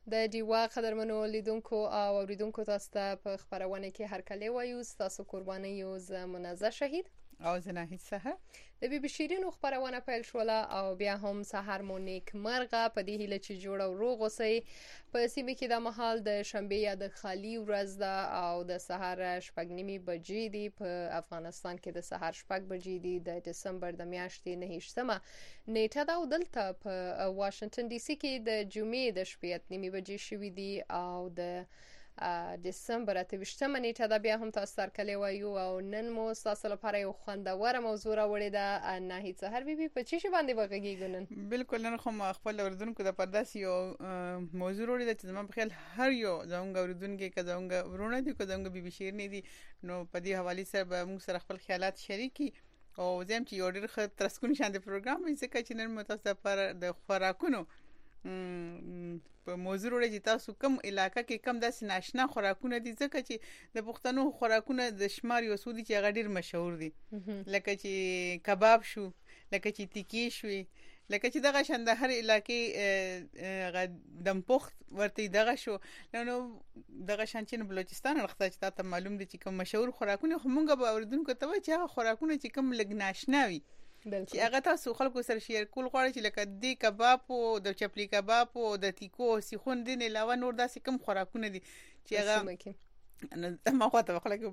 د ډیوا قدرمنو لیدونکو او اوریدونکو تاسو ته په خبرونه کې هرکلی وایو. تاسو قرباني یو ز منزه شهید او زه هیڅ سحر د بي بي شیرینو خبرونه پیل شوله او بیا هم سحر مو نیک مرغه په دې هیله چې جوړ او روغ اوسئ. په سیمه کې د مهال د شنبه یا د خالی ورځ ده او د سحر 8:30 بجې دي. په افغانستان کې د سحر 8 بجې دي د دسمبر د میاشتې 9 نیټه ده او دلته په واشنگټن ډي سي کې د جمعې د شپې 8:30 بجې شوې دي او د دسمبر 28 نیټه ده. بیا هم تاسو ترکلی وایو او نن مو تاسو لپاره یو خوندوره موضوع راوړې ده. ناهید سحر بیبي په چی شي باندې وغږیږو نن؟ بالکل نن خو خپل اوریدونکو د پرداس یو موضوع وروړي د چې زما په خیال هر یو زموږ اوریدونکو کې زموږ ورونه دي که زموږ بي بي شیرینې دي نو په دې حواله سره به موږ سره خپل خیالات شریکي او زم چې یو ډېر ښه ترسکون شاند پروګرام وي ځکه چې نن متاسف لپاره د خوراکونو په موضوع وروړي چې تاسو کوم علاقې کې کم داسې ناشنا خوراکونه دي ځکه چې د پښتنو خوراکونه د شمار یو سودي چې هغه ډېر مشهور دي لکه چې کباب شو لکه چې تیکی شوي لکه چې دغه شند هر علاقې دم پخت ورته دغه شو نو دغه شان چې بلوچستان وخت چې تاسو معلوم دي چې کوم مشهور خوراکونه خو مونږ به اوریدونکو ته وایي چې هغه خوراکونه چې کوم لګ ناشنا وي چې هغه تاسو خلکو سره شیر کول غواړي چې لکه د کباب او د چپلی کباب او د تیکو سیخون دین علاوه نور داسې کوم خوراکونه دي چې هغه ما خواته خلک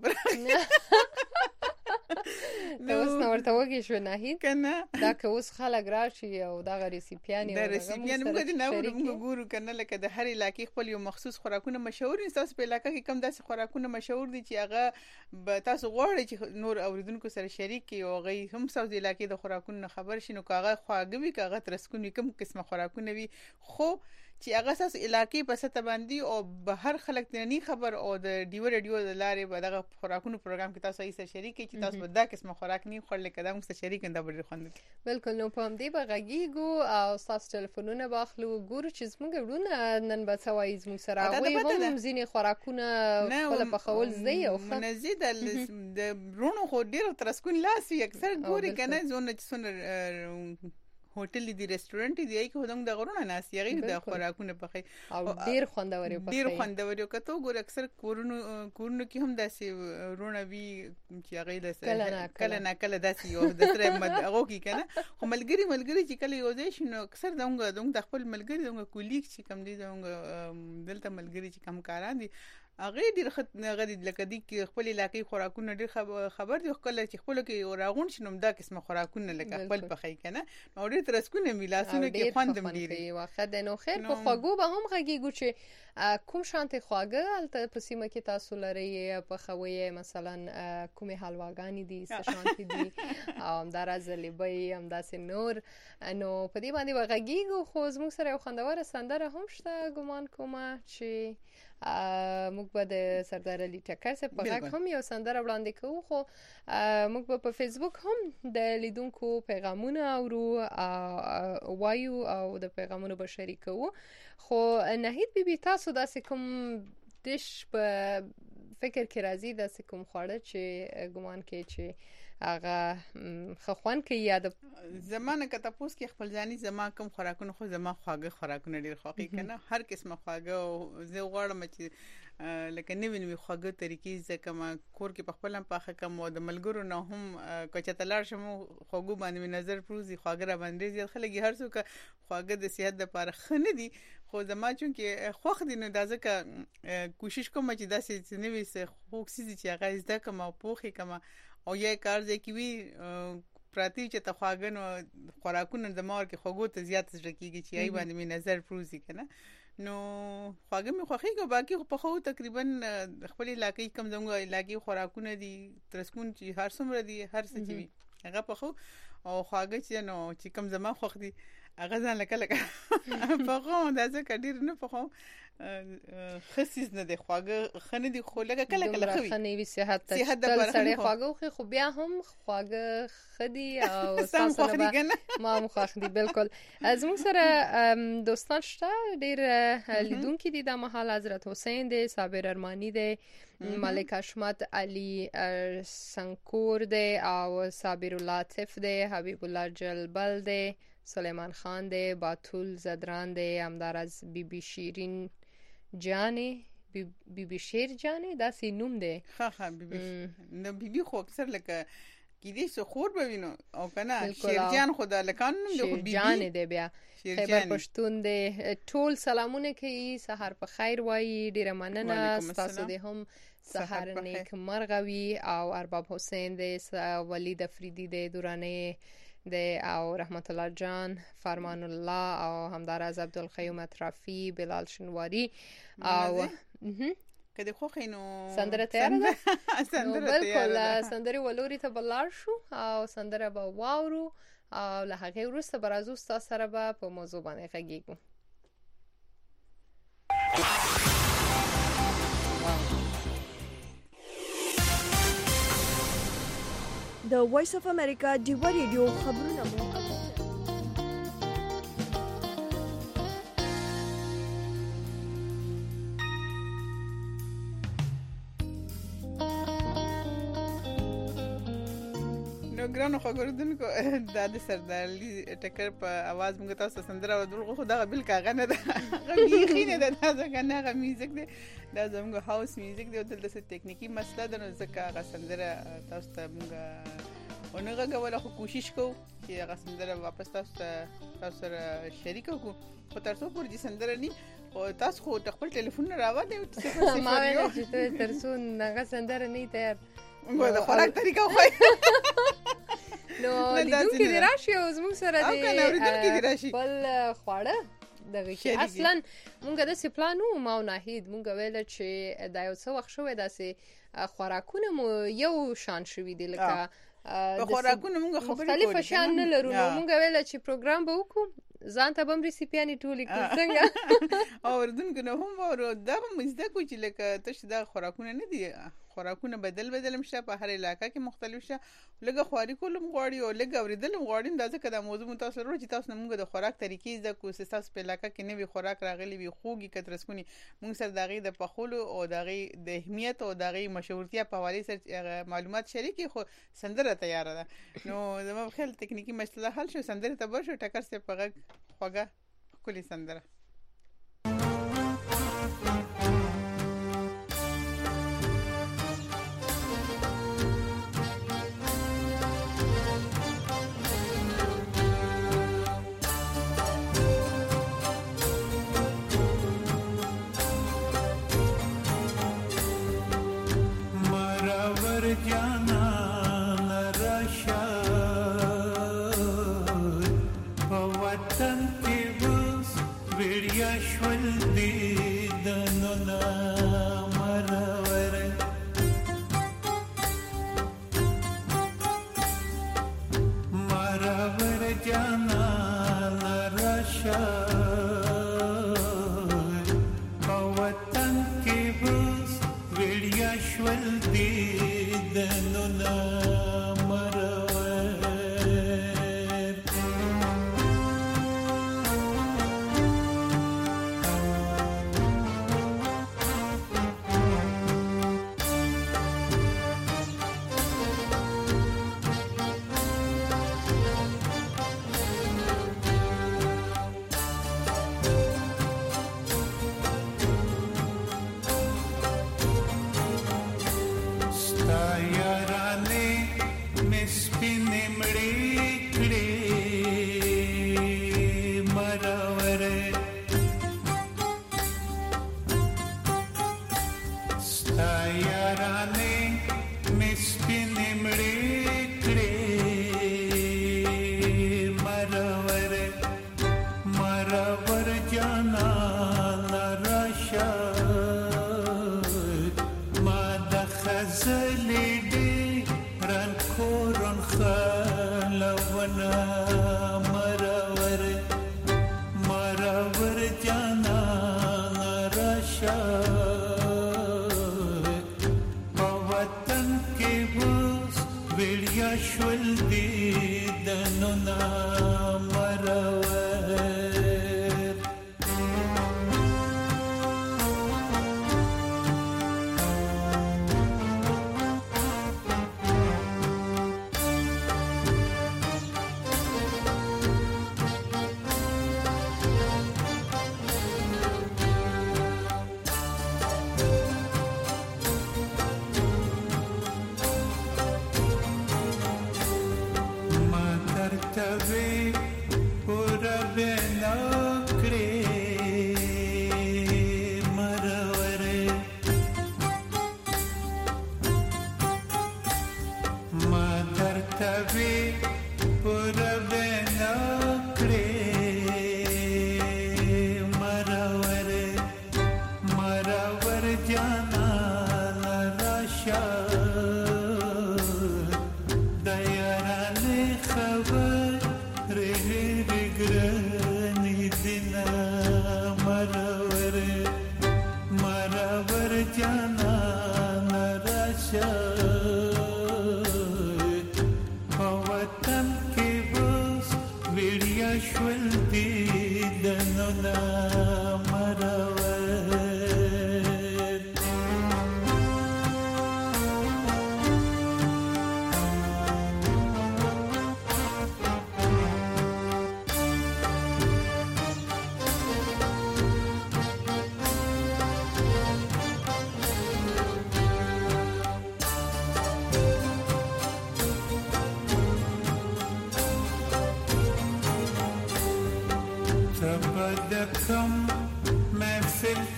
اوس نو ورته وږي شو ناهید کنه دا که اوس خلک راشي او دا ریسیپیان موږ نه ګورو کنه لکه د هر علاقې خپل یو مخصوص خوراکونه مشهور دي. تاسو په علاقې کې کم داسې خوراکونه مشهور دي چې هغه به تاسو غواړئ چې نور اوریدونکو سره شریک کړئ او هغه هم تاسو د علاقې د خوراکونو خبر شي نو کاغه خواږه وي کاغه ترسکونی کوم قسمه خوراکونه وي خو چې هغه تاسو علاقې په سطح باندې او به هر خلک نه خبر او د ډیو رادیو د لارې به دغه خوراکونو پروګرام کې تاسو یې سره شریک کړئ چې تاسو به دا قسمه خوراک نه خورل کده موږ سره شریک انده بل خوند. بالکل نو په دې بغږیګو او تاسو ټلیفونونه باخلو ګورو چې زموږ ورونه نن به سوای زموږ سره وي هم ځینې خوراکونه خپل په خول زی او منزید د ورونو خو ډیر ترسکون لاسي اکثر ګوري کنه زونه چې سن هوټل دي ریسټورانټ دي ای که هدنګ د غرونه ناس یغي د خوراکونه پخې او ډیر خوندوري کته ګور اکثر کورونو کې هم داسې رونه وی چې هغه د کله نه کله داسې یو د تر مدغو کې کنه خو ملګری چې کله یو ځای شنو اکثر دغه خپل ملګری دغه کولیک چې کم دي دغه دلته ملګری چې کم کاران دي هغه ډیر غدي لکه دي خپل علاقې خوراکونه ډیر خبر دي خپل چې خپل کې راغون شنو دا قسمه خوراکونه لکه خپل پخې کنه نو ډیر ترسکونه میلاسونه کې خوندم ډیر واخد نو خیر په خواګو به هم غږیږي چې کوم شانتي خواګه الته په سیمه کې تاسو لري په خوي مثلا کومه حلواګانی دي شانتي دي او درازلې به هم داسې نور نو په دې باندې غږیږي خو زموږ سره یو خوندور سندره هم شته ګمان کوم چې موږ به د سردار علي ټکر سره په غږ هم یو سندره وړاندې کوو خو موږ به په فیسبوک هم د لیدونکو پیغامونه اورو وایو او د پیغامونو به شریکو. خو ناهید بیبي تاسو داسې کوم دیش په فکر کې راځي داسې کوم خواړه چې ګمان کې چې هغه خوان کې یاد زمانه که تاسو کې خپل ځاني زما کوم خوراکونه خو زما خواږه خوراکونه ډیر خوښي کنه هر قسمه خواږه زه غواړم چې لکه نوې خواږه طریقې ځکه ما کور کې په خپل هم پاخه کوم د ملګرو نه هم کچتلار شم خوږو باندې نظر پروزي خواږه را باندې زیات خلک هر څوک خواږه د صحت لپاره خنه دي خو زما چون کې خوخ دي نو دا ځکه کوشش کوم چې داسې نوې څه خوښي چې هغه زده کوم او پوخي کوم او یې کار ځکه وی پراتی چې تخواګن او خوراکونه د مار کې خوګو ته زیات زړه کیږي چې ای باندې می نظر پروزي کنه نو خواګه می خوخي کو باقي خو په خو تقریبا خپل علاقې کم زموږ علاقې خوراکونه دي ترسکون چې هر څومره دي هر څه چې وي هغه په خو او خواګه چې نو چې کم زما خوخ دي هغه ځان لکه په خو دا ځکه ډیر نه په خو خصيص نه دی خواږه خنه دی خو لکه کله خوي خنه وی صحت ته سړی خواږه خو بیا هم خواږه خدي او تاسو ما مخاخ دي بالکل از مو سره دوستان شته ډیر لیدونکو دي د محل حضرت حسین دی صابر ارمانی دی ملک اشمت علی سنکور دی او صابر لطف دی حبیب الله جلبل دی سلیمان خان دی، باتول زدران دی، همدارز بیبي شیرین جانې، بیبي شیر جانې داسې نوم دی. ها بیبي خو اکثر لکه کیدی سو خور به وینو او کنه شیرجان خدا لکان نوم دی خو بیبي شیرجان دی. بیا خیبر پښتون دی. ټول سلامونه کوي، سحر په خیر وایي، ډیره مننه تاسو دې هم سحر نیک مرغوي. او ارباب حسین دی، ولید افریدی دی، دورانه دی، او رحمت الله جان، فرمان الله، او همدارز عبدالقیوم اطرافی، بلال شنواری. او کله خو خینو سندره تیار ده. بالکل سندره ولوري ته بلار شو او سندره به واورو او له هغه وروسته برازو تاسو سره به په موضوع باندې غږیږو. د وایس اف امریکا ډیو ریډیو خبرونه مو ګرانو خبردونکو دا د سردارلی ټکر په आवाज موږ تاسو سندره ودرغه خو دا بل کاغه نه ده غوږی نه ده دا څنګه نه غو میوزیک دی دا زموږ هاوس میوزیک دی او دلته ټکنیکی مسله ده نو ځکه هغه سندره تاسو ته موږ ونغه غوړه خو کوشش کوو چې هغه سندره واپس تاسو سره شریک وکړو خو تر څو پورې سندره ني او تاسو خو خپل ټلیفون راوړئ او تاسو ما ویل چې تر څو هغه سندره نه تیار موږ د خوراک طریقه خو نو لیدونکو دی راشي او زموږ سره دی بل خواړه دغه کې اصلا مونږ د سپلانو ما او ناهید مونږ ویل چې دا یو څه وخت شوې داسې خوراکونه مو یو شان شوي دي لکه په خوراکونه مونږ خبرې کوو مختلف شان نه لرو نو مونږ ویل چې پروګرام به وکړو ځان ته بم ریسیپیانی ټولې کو څنګه او ردونکو نه هم ورو دا مزده کو چې لکه تاسو دا خوراکونه نه دي خوراکونه بدل مشه په هر علاقې کې مختلف شه لګه خواري کولم غواړي او لګه اوریدلم غواړي دا ځکه د موضوع متاثر ورو چې تاسو موږ د خوراک طریقې ز کو ساس په علاقې کې نوې خوراک راغلي وي خوږی کترسکونی موږ سره دغه د پخولو او دغه د اهمیت او دغه مشهورتیا په حواله سره معلومات شریکي خو سندره تیار ده نو زموږ خل ټکنیکی مسله حل شو سندره ته به شو ټکر سه په خوګه کلی سندره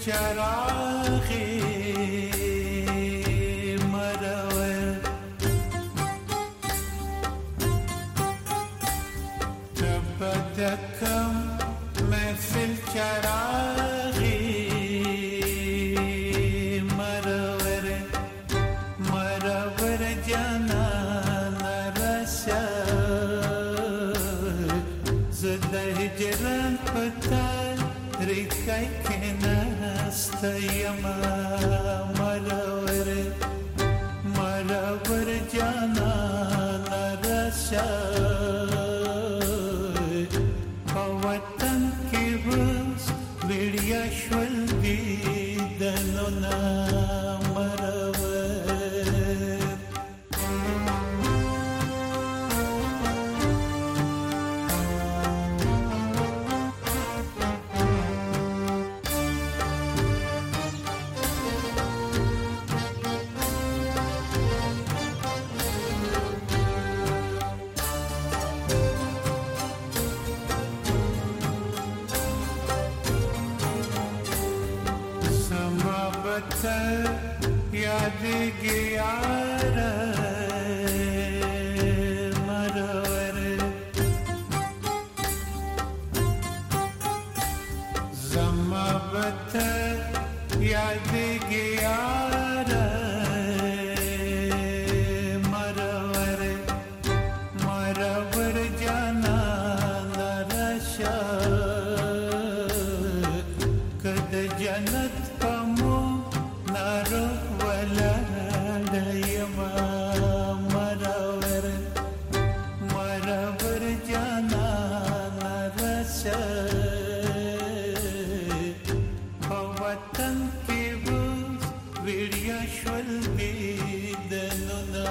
چراغی مرور تبدکم محفل چراغی مرور مرور جانان رسد زده هجران پتا ریکای کنست یما مرور مرور جانان رسد وطن کی بس ویڑیا شول دیدنونا याद गया मरवर जमावत याद गया मरवर मरवर जाना नरशा कद जन्नत पमो नारो वला दयमा मरवर मरवर जाना नरशा वतन के बस विड़िया शवल दीदनुना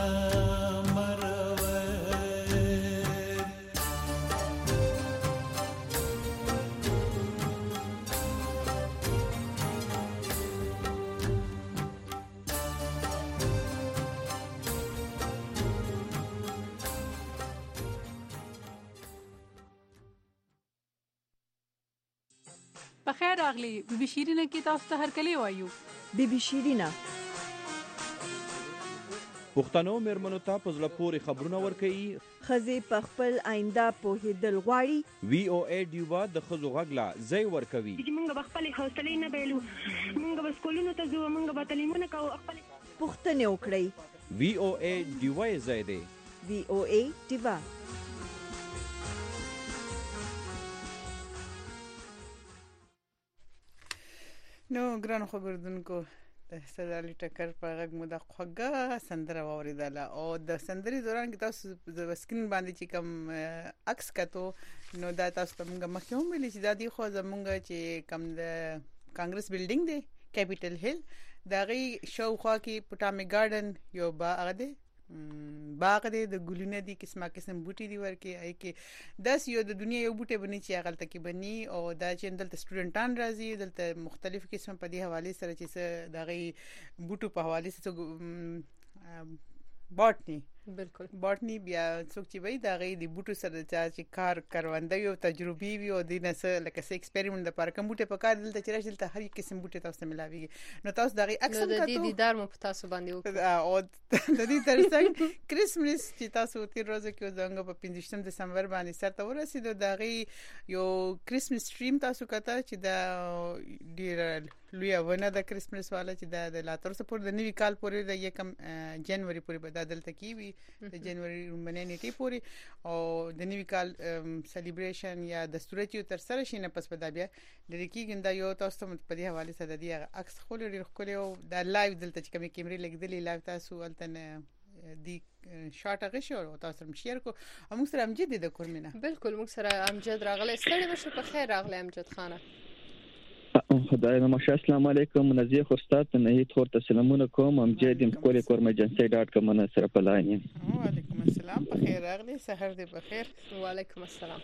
بخیر راغلی بیبي شیرینه کې تاسو ته هرکلی وایو بیبي شیرینه پښتنو میرمنو ته په زړه پورې خبرونه ورکوي ښځې په خپل آینده پوهېدل غواړي وی او ای ډیوا د ښځو غږ لا ځای ورکوي چې موږ به خپلې حوصلې نه بایلو موږ به سکولونو ته ځو موږ به تعلیمونه کوو پوښتنې وکړئ وی او ای ډیوا یې ځای دی وی او ای ډیوا نو ګرانو خبردونکو د سدالي ټکر په غږ مو د خوږه سندره واوریدله او د سندري دوران کې تاسو د سکرین باندې چې کوم عکس کتو نو دا تاسو ته موږ مخکې هم ویل چې دا دی خو زمونږ چې کوم د کانګرس بلډینګ دی کیپټل هیل دا غي شاوخوا کې پټامي ګارډن یو باغ دی د ګلونه دي قسمه قسم بوټي دي ورکه ای کې داس یو د دنیا یو بوټي بني چې هغه تکي بني او دا چې دلته سټوډنټان راځي دلته مختلف قسم په دې حواله سره چې دا غي بوټو په حواله سره باټني بالکل باټني بیا څوک چې وای دا غي د بوټو سره چې کار کاروانده یو تجربي وي او د نس لکه سې ایکسپریمنت لپاره کوم بوټي په کار دلته چې راشي دلته هر قسم بوټي تاسو ملاويږي نو تاسو دا غي اکثر کتو د دې دیدار مو په تاسو باندې وکړ او د دې ترڅنګ کریسمس چې تاسو تیر ورځ کې زنګ په 15 دسمبر باندې سره ورسېدو دا غي یو کریسمس سټریم تاسو کته چې دا ډیر لوی ونه د کریسمس والا چې د لاتر سپور د نوي کال پورې د یکم جنوري پورې بدل تکي وي د جنوري رومبنه نیټه پورې او د نوي کال سلیبریشن یا دستورتي تر سره شي نه پس په بیا لري کې ګنده یو تاسو په دې حواله سره د عکس خول ډیر خولي او د لایو دلته چې کومې کیمرې لګیدلې لایو تاسو ولتن دی شاټ غشو او تاسو هم شیر کو موږ سره امجد د کورمنه بالکل موږ سره امجد راغله ستړي بشه په خیر راغله امجد خانه خدای نماشه السلام علیکم نزیه خو استاد نه تور ته سلامونه کوم امجد kore.com سره په لاین وعلیکم السلام په خیر راغلی سحر دې په خیر وعلیکم السلام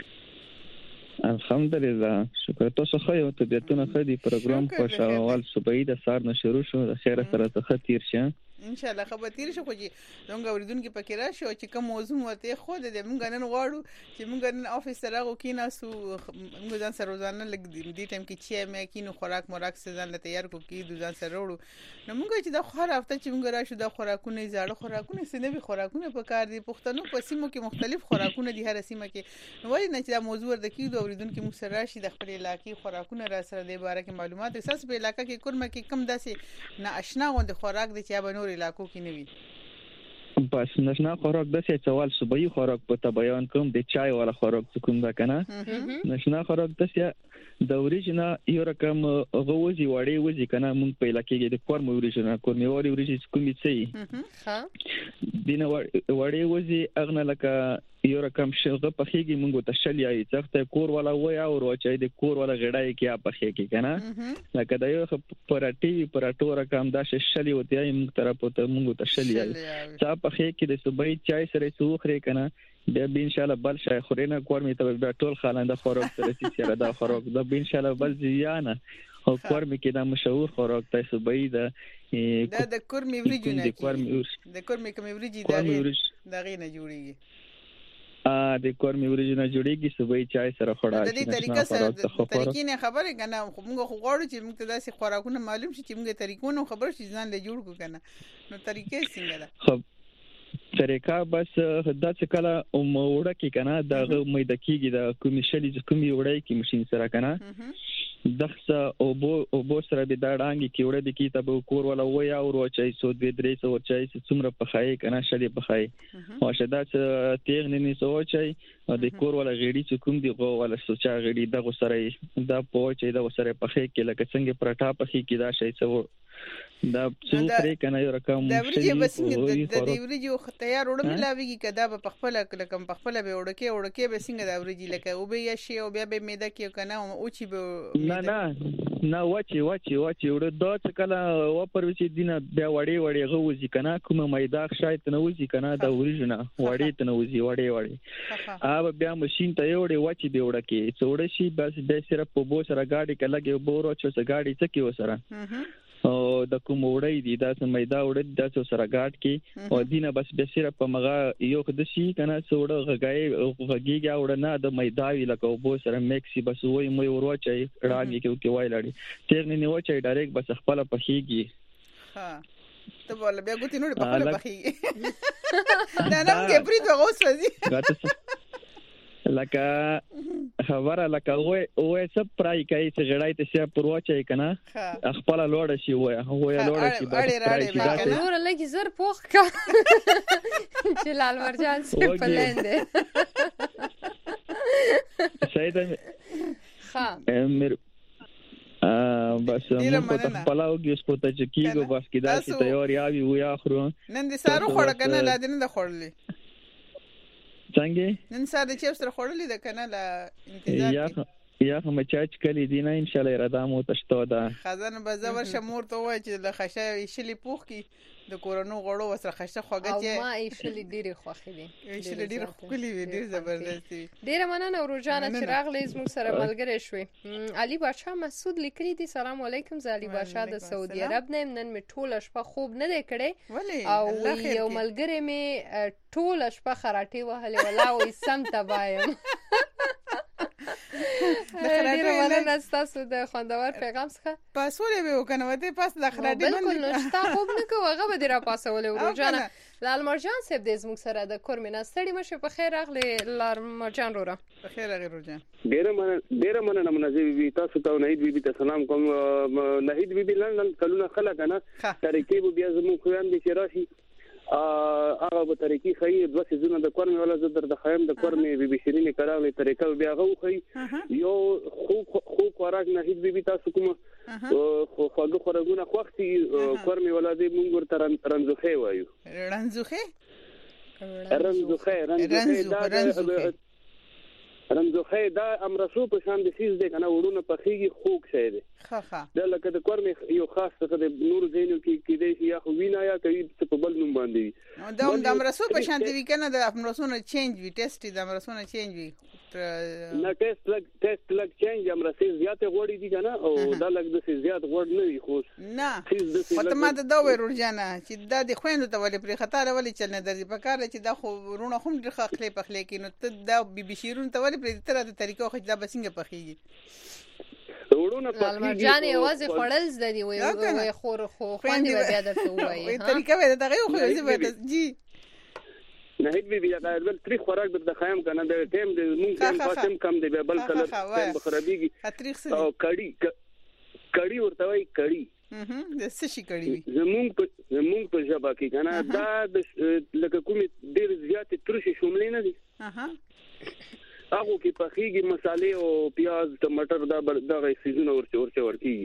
الحمدلله شکر تاسو خو یو طبيعتونه خدي پروګرام په شاوال صبحي د سار نه شروع شو د خیره سره ته خطیر شه ان شاء الله خبر تیر شو خو چې زموږ اوریدونکو پکې راشي او چې کوم موضوع ورته خو دې موږ نن غواړو چې موږ نن افیس سره وکیناسو موږ ځان سره روزانه لګ دې ټیم کې چې مې کینو خوراک ځان له تیار کو کې د ځان سره وړو نو موږ چې د خور هفته چې موږ راشو د خوراکونه زاړه خوراکونه سنوي خوراکونه په کار دي پښتنو په سیمو کې مختلف خوراکونه دي هر سیمه کې نو وایي نه چې دا موضوع ورته کې د اوریدونکو موږ سره راشي د خپل علاقې خوراکونه را سره د باره کې معلومات اساس په علاقې کې کورمه کې کم داسې نه آشنا غوند خوراک دي چې به نور علاقو کې نه وي بس نشنا خوراک د څه سوال صبحي خوراک په بیان کوم د چای والا خوراک کوم دا کنه نشنا خوراک د څه د اوریجنا یو رقم غوځي وړي وځي کنه مونږ په علاقې کې د کورم اوریجنا کورمي وړي اوریجي کومې څه ها دینه وړي وځي اغنه لکه یو رقم شغه په خېږي مونږ ته شلیا یې څخه کور والا وای او روچای د کور والا غړای کې په خېږي کنه لکه دا یو پراټو رقم دا شلیا وته مونږ طرف ته مونږ ته شلیا چا په خېږي د صبحي چای سره سوخري کنه بیا ان شاء الله بل شای خورینه کورمي ته بیا ټول خالنده خوراک سره سره دا خوراک دا ان شاء الله بل زیانه او کورمي کې دا مشهور خوراک ته صبحي دا د کورمي وریجونه د کورمي کومي وریجي دا غینه جوړیږي د کورمي وریجونه جوړیږي صبحي چای سره خوړل د دې طریقې نه خبره کنه موږ خو غواړو چې موږ ته داسې خوراکونه معلوم شي چې موږ طریقونه خبر شي ځان له جوړ کو کنه نو طریقې څنګه ده طریقه بس دا څه کله وړه کې کنه دا مېده کېږي د کومې شلې کومې وړای کې ماشين سره کنه دغه او بو سره به دا ډانګي کې وړه د کتاب کور ولا ویا او روچای سو 2-3 سو چای څومره پخای کنه شلې پخای او شدا تیغ نه سوچای د کور ولا غړي چې کوم دی غو ولا سوچا غړي دغه سره دا پوهچې دا سره پخای کې لکه څنګه پراټا پخې کې دا شی څو دا څومره کنه یو رقم دا ورجه بسنګ د دې ورجه تیار وړم لاویږي کدا په خپل کلکم په خپل به وړکه به څنګه دا ورجه لکه او به یا شی او بیا به میده کې کنه او چې به نه واچي وړ دا څه کله و پر وچې دینه بیا وړي غوځي کنه کومه میده شاید نه وځي کنه دا ورجنه وړي ته نه وځي وړي اوب بیا ماشين ته وړي واچي به وړکه څوړ شي بس د صرف په بو سره گاډي کلهګي بورو چې سره گاډي څه کې وسره او د کوم وړي دي دا میدا وړي دا سره گاډ کې او دینه بس به صرف په مغه یو خد شي کنه څوړ غږیږي وړ نه د میدا وی لکه بو سره میکسي بس وای مې وروچي راګي کې وای لړي تیر نه وچي ډایرکټ بس خپل پخېږي ها ته بوله بیا ګوتی نور په خپل پخېږي دا نه کې پریږه اوس وځي لکه خبره لکه وای سب پرای کوي چې غړای ته سیا پروچای کنه خپل لوړ شي وای لوړ شي بس نور لګي زر پوخ کا چې لال مرجان سي پلنده سیدا ها بس موږ ته پلاو کې سپوت چې کیږي بس کې دا چې تیاری اوی ویا خورو نن دې سارو خوړ کنه لا دې نه خورلې څنګه نن ساده چې سره خورلې ده کنه لا انتظار یا هم چاچ کلی دی نه ان شاء الله اراده مو تشته ده خزانه بزور شمور ته وای چې له خشه شلی پوخ کی د کورونو غړو وسره خشه خوګه چې ما ایشلی ډیره خوخې دي ایشلی ډیره خولي وی ډیر زبردست وی ډیره مننه روزانه چراغ لیز مو سره ملګری شوي علي بادشاه مسعود لیکلی دي سلام علیکم زالي بادشاه د سعودي عرب نن می ټوله شپه خوب نه دی کړي او یو ملګری می ټوله شپه خراټي وهلې ولا وې سم تبایم ډیره مننه تاسو د خوندور پیغام څخه پاسولې به وکنه وته پاس د خراټي بالکل نشته خوب نه کوه هغه به را پاسولې روزانه لال مرجان صاحب د زموږ سره د کورمینه ستړي مشه په خیر اغلی لال مرجان رورا په خیر اغلی روزان ډیره مننه منځي بي تاسو ته نهید بي ته سلام کوم نهید بي لندن کلونه خلک نه طریقې بیا زموږ خوان دي چې راشي هغه به طریقې خي د وسې زونه د کورمي ولا زدر د خیم د کورمي بي شيرینې کراوي طریقه بیا غو خي یو خو خوراک نه هیڅ بي تاسو کوم خو خوراکونه خوختي کورمي ولا دې مونږ ورته رنځوخه وایو رمزوخه دا امرسو په شان د سیز د کنه ورونه په خيږي خوک شه دي ها دا لکه د کورمه یو خاص څه د نور زینو کې دی یا خو وینا یا کوي په بل نوم باندې دا د امرسو په شان دی کنه د امرسو نه چینج وی ټیسټ د امرسو نه چینج وی نه ټیسټ لګ چینج امرسو زیات غوړی دي کنه او دا لګ د زیات غوړ نه وي خو نه وته ما ته دا ورور جانا چې دا د خويندو ته ولې پر خطر ولې چل نه درځي په کار چې دا خو ورونه هم د خخلې پخلې کې نو ته دا بي شیرون ته ولې پر تر د طریقو خو دا بسنګ پخېږي ورونه پخېږي المرجان یوازې خړل زدي وي خور خو خوندې بیا درته وایي طریقه به دا غو خو زه جی نه هیڅ بي دا بل تاریخ خوراک د خیام کنه د ټیم د مونږ ټیم پاتم کم دی بل کلر ټیم خرابيږي او کړي ورته وای کړي د سشي کړي زمونږ په ژبه کې کنه دا لکه کومې ډېر زیاتې ترشي شوملې نه دي هغه کې پخېږي مصالې او پیاز ټماټر دا غي سيزونه ورکیږي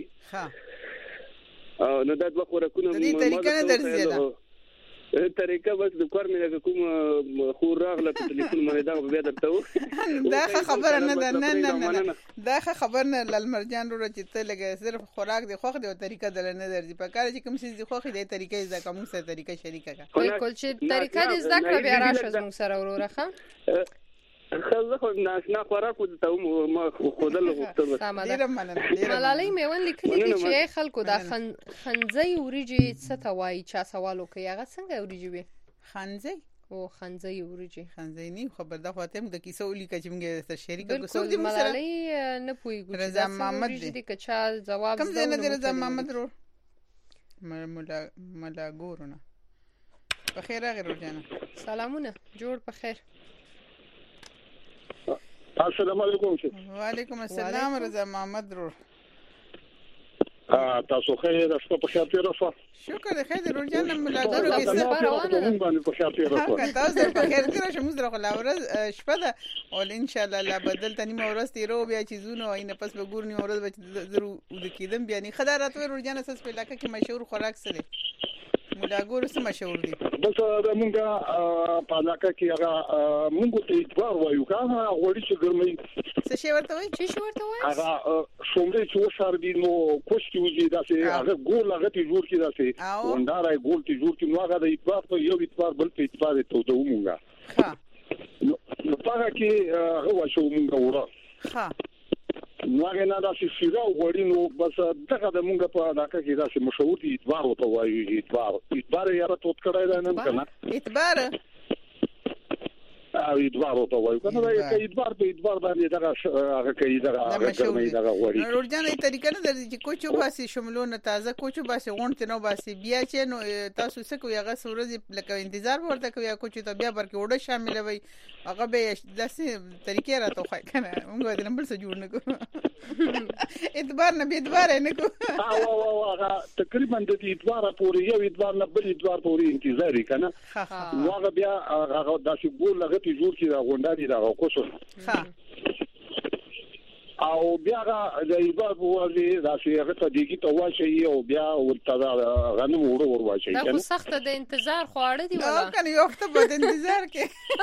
نو دا د خوراکونو د طریقه نه درځي طریقه بس د کور مې کوم خو راغله په ټلیفون باندې دا بیا درته و دا خبره نه ده نه دا خبر نه لالمرجان وروه چې ته لګه صرف خوراک دی خوخ دی او طریقه دل نه درځي په کار چې کوم څه دی خوخ دی طریقې زده کوم څه طریقه شریکه کا بالکل چې طریقه دې زده کړې بیا راشه زموږ سره وروره ښه خزه خو ناشنا خوراک ته ما خودل غوښتل ملالۍ میون لیکلي دي چې خلکو دا خنځي وريجي څه ته وایي چا سوال وکړي هغه څنګه وريجي وي خنځي او خنځي وريجي خنځي نه خبر دا خاطر د کیسه ولیکه چې موږ سره شریک کوو د ملالۍ نه پويګو رضا محمد دي که چا جواب کوم ځای نه رضا محمد رو ملا ګورونه په خیر غیر ورجانه سلامونه جوړ په خیر السلام علیکم وعلیکم السلام رضا محمد رو تاسو خیر شپه په خیر تیر شو شکر خیر ورجانه ملاګرو کې سفر روانه باندې په خیر تیر شو تاسو په خیر تیر شو موږ درخه لاورز شپه ده او ان شاء الله لا بدل تنی مورز تیرو بیا چیزونه اینه پس به ګورنی اورز به ضرور ودکیدم بیا نه خدای راتوي ورجانه اساس په علاقې کې مشهور خوراک سره ملاګور څه مشهور دي بس دا مونږه په علاقه کې هغه مونږ ته اعتبار وایو کنه غوړي چې ګرمي څه شي ورته وایي چې شي ورته وایي هغه شومړې چې وشار دي نو کوشتي وځي دا چې هغه ګول هغه ته جوړ کی دا چې وندارای ګول ته جوړ کی نو هغه د اعتبار په یو اعتبار بل په اعتبار ته ته مونږه ها نو پاره کې هغه واشو مونږه وره ها نو هغه نه دا چې سیرا غوړي نو بس دغه د مونږ په علاقه کې دا چې مشهور دي اعتبار وته وایي اعتبار یې راته وټ کړای دا نه کنه اعتبار او اعتبار وته وایي کنه دا اعتبار په اعتبار باندې دغه هغه کوي دغه ګرمي دغه غوړي ورجانه طریقه نه درځي چې کوچو باسي شملونه تازه کوچو باسي غونټ نه باسي بیا چې نو تاسو څه کوي هغه سورز لکه انتظار ورته کوي کوچو ته بیا برکه وړه شامل وي هغه به داسې طریقې راته خای کنه موږ د نمبر سره جوړ نه کوو اعتبار نه به اعتبار نه کوو او هغه تقریبا د اعتبار پورې یو اعتبار نه بل اعتبار پورې انتظار کنه نو هغه بیا هغه داسې ګول هغه ته جوړ کی دا غونډاري دا کوڅه او بیا د ایبار په وځي دا چې هغه ته دیږي ته واشي او بیا ورته غنم ور واشي کنه دا سخت د انتظار خواړه دی ولا کنه یو وخت په انتظار کې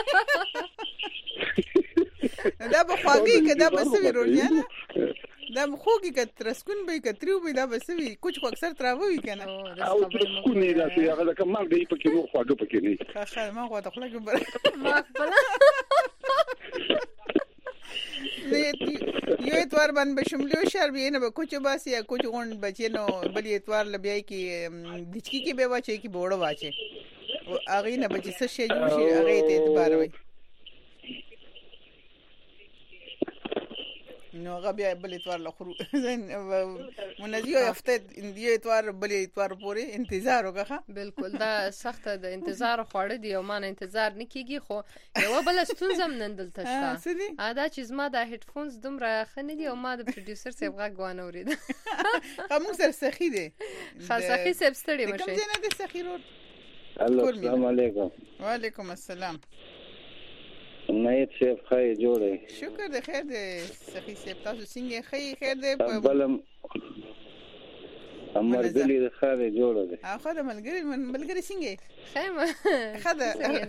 دا به خواږي کدا به سوي رونیانه دا خوږي کترسکون به کتریو به دا به سوي کوچ خو اکثر تراوي کنه او ترسکون نه دا چې هغه کمال دی په کې نو خواږه پکې نه ښه ما خو ته خلک ما خپل یو اتوار باندې بشملو شر به نه به کوچ باسي یا کوچ غون بچینو بل اتوار لبیای کی دچکی کې به واچي کی بوړه واچي او اغه نه بچي څه شي جوړ شي اغه ته اعتبار وي نو غبي بل اتوار لخرو منځي هفته دی اتوار بل اتوار پورې انتظار وکړه بالکل دا سخت د انتظار خوړه دی او مان انتظار نکېږي خو یو بل ستونزم نن دلته شته دا چې زما د هډفونز دومره خنه دي او ما د پروډوسر صاحب غږ غوانه اورید کوم سر سخی دی سخی صاحب ستړي مشه کوم ځای نه د سخی رو السلام علیکم وعلیکم السلام نایت شیف خیر جوړه شکر د خیر د سخی صاحب تاسو څنګه خیر د بلم امرګلی د خاله جوړه ده خو د ملګری څنګه خیمه خدا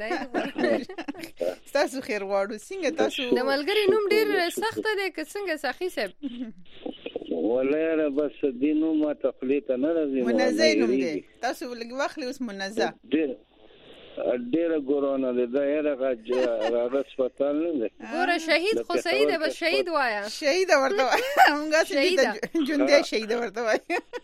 تاسو خیر غواړو څنګه تاسو د ملګری نوم ډیر سخت دی که څنګه سخی صاحب ولا بس دینو ما تقلیت نه راځي منزه نوم دی تاسو لږ واخلې اوس منزه ډیر ګورونه ده هغه هسپتال نه ده ګوره شهید خو سید بس شهید وایا شهید ورته موږ شهید جندي شهید ورته وای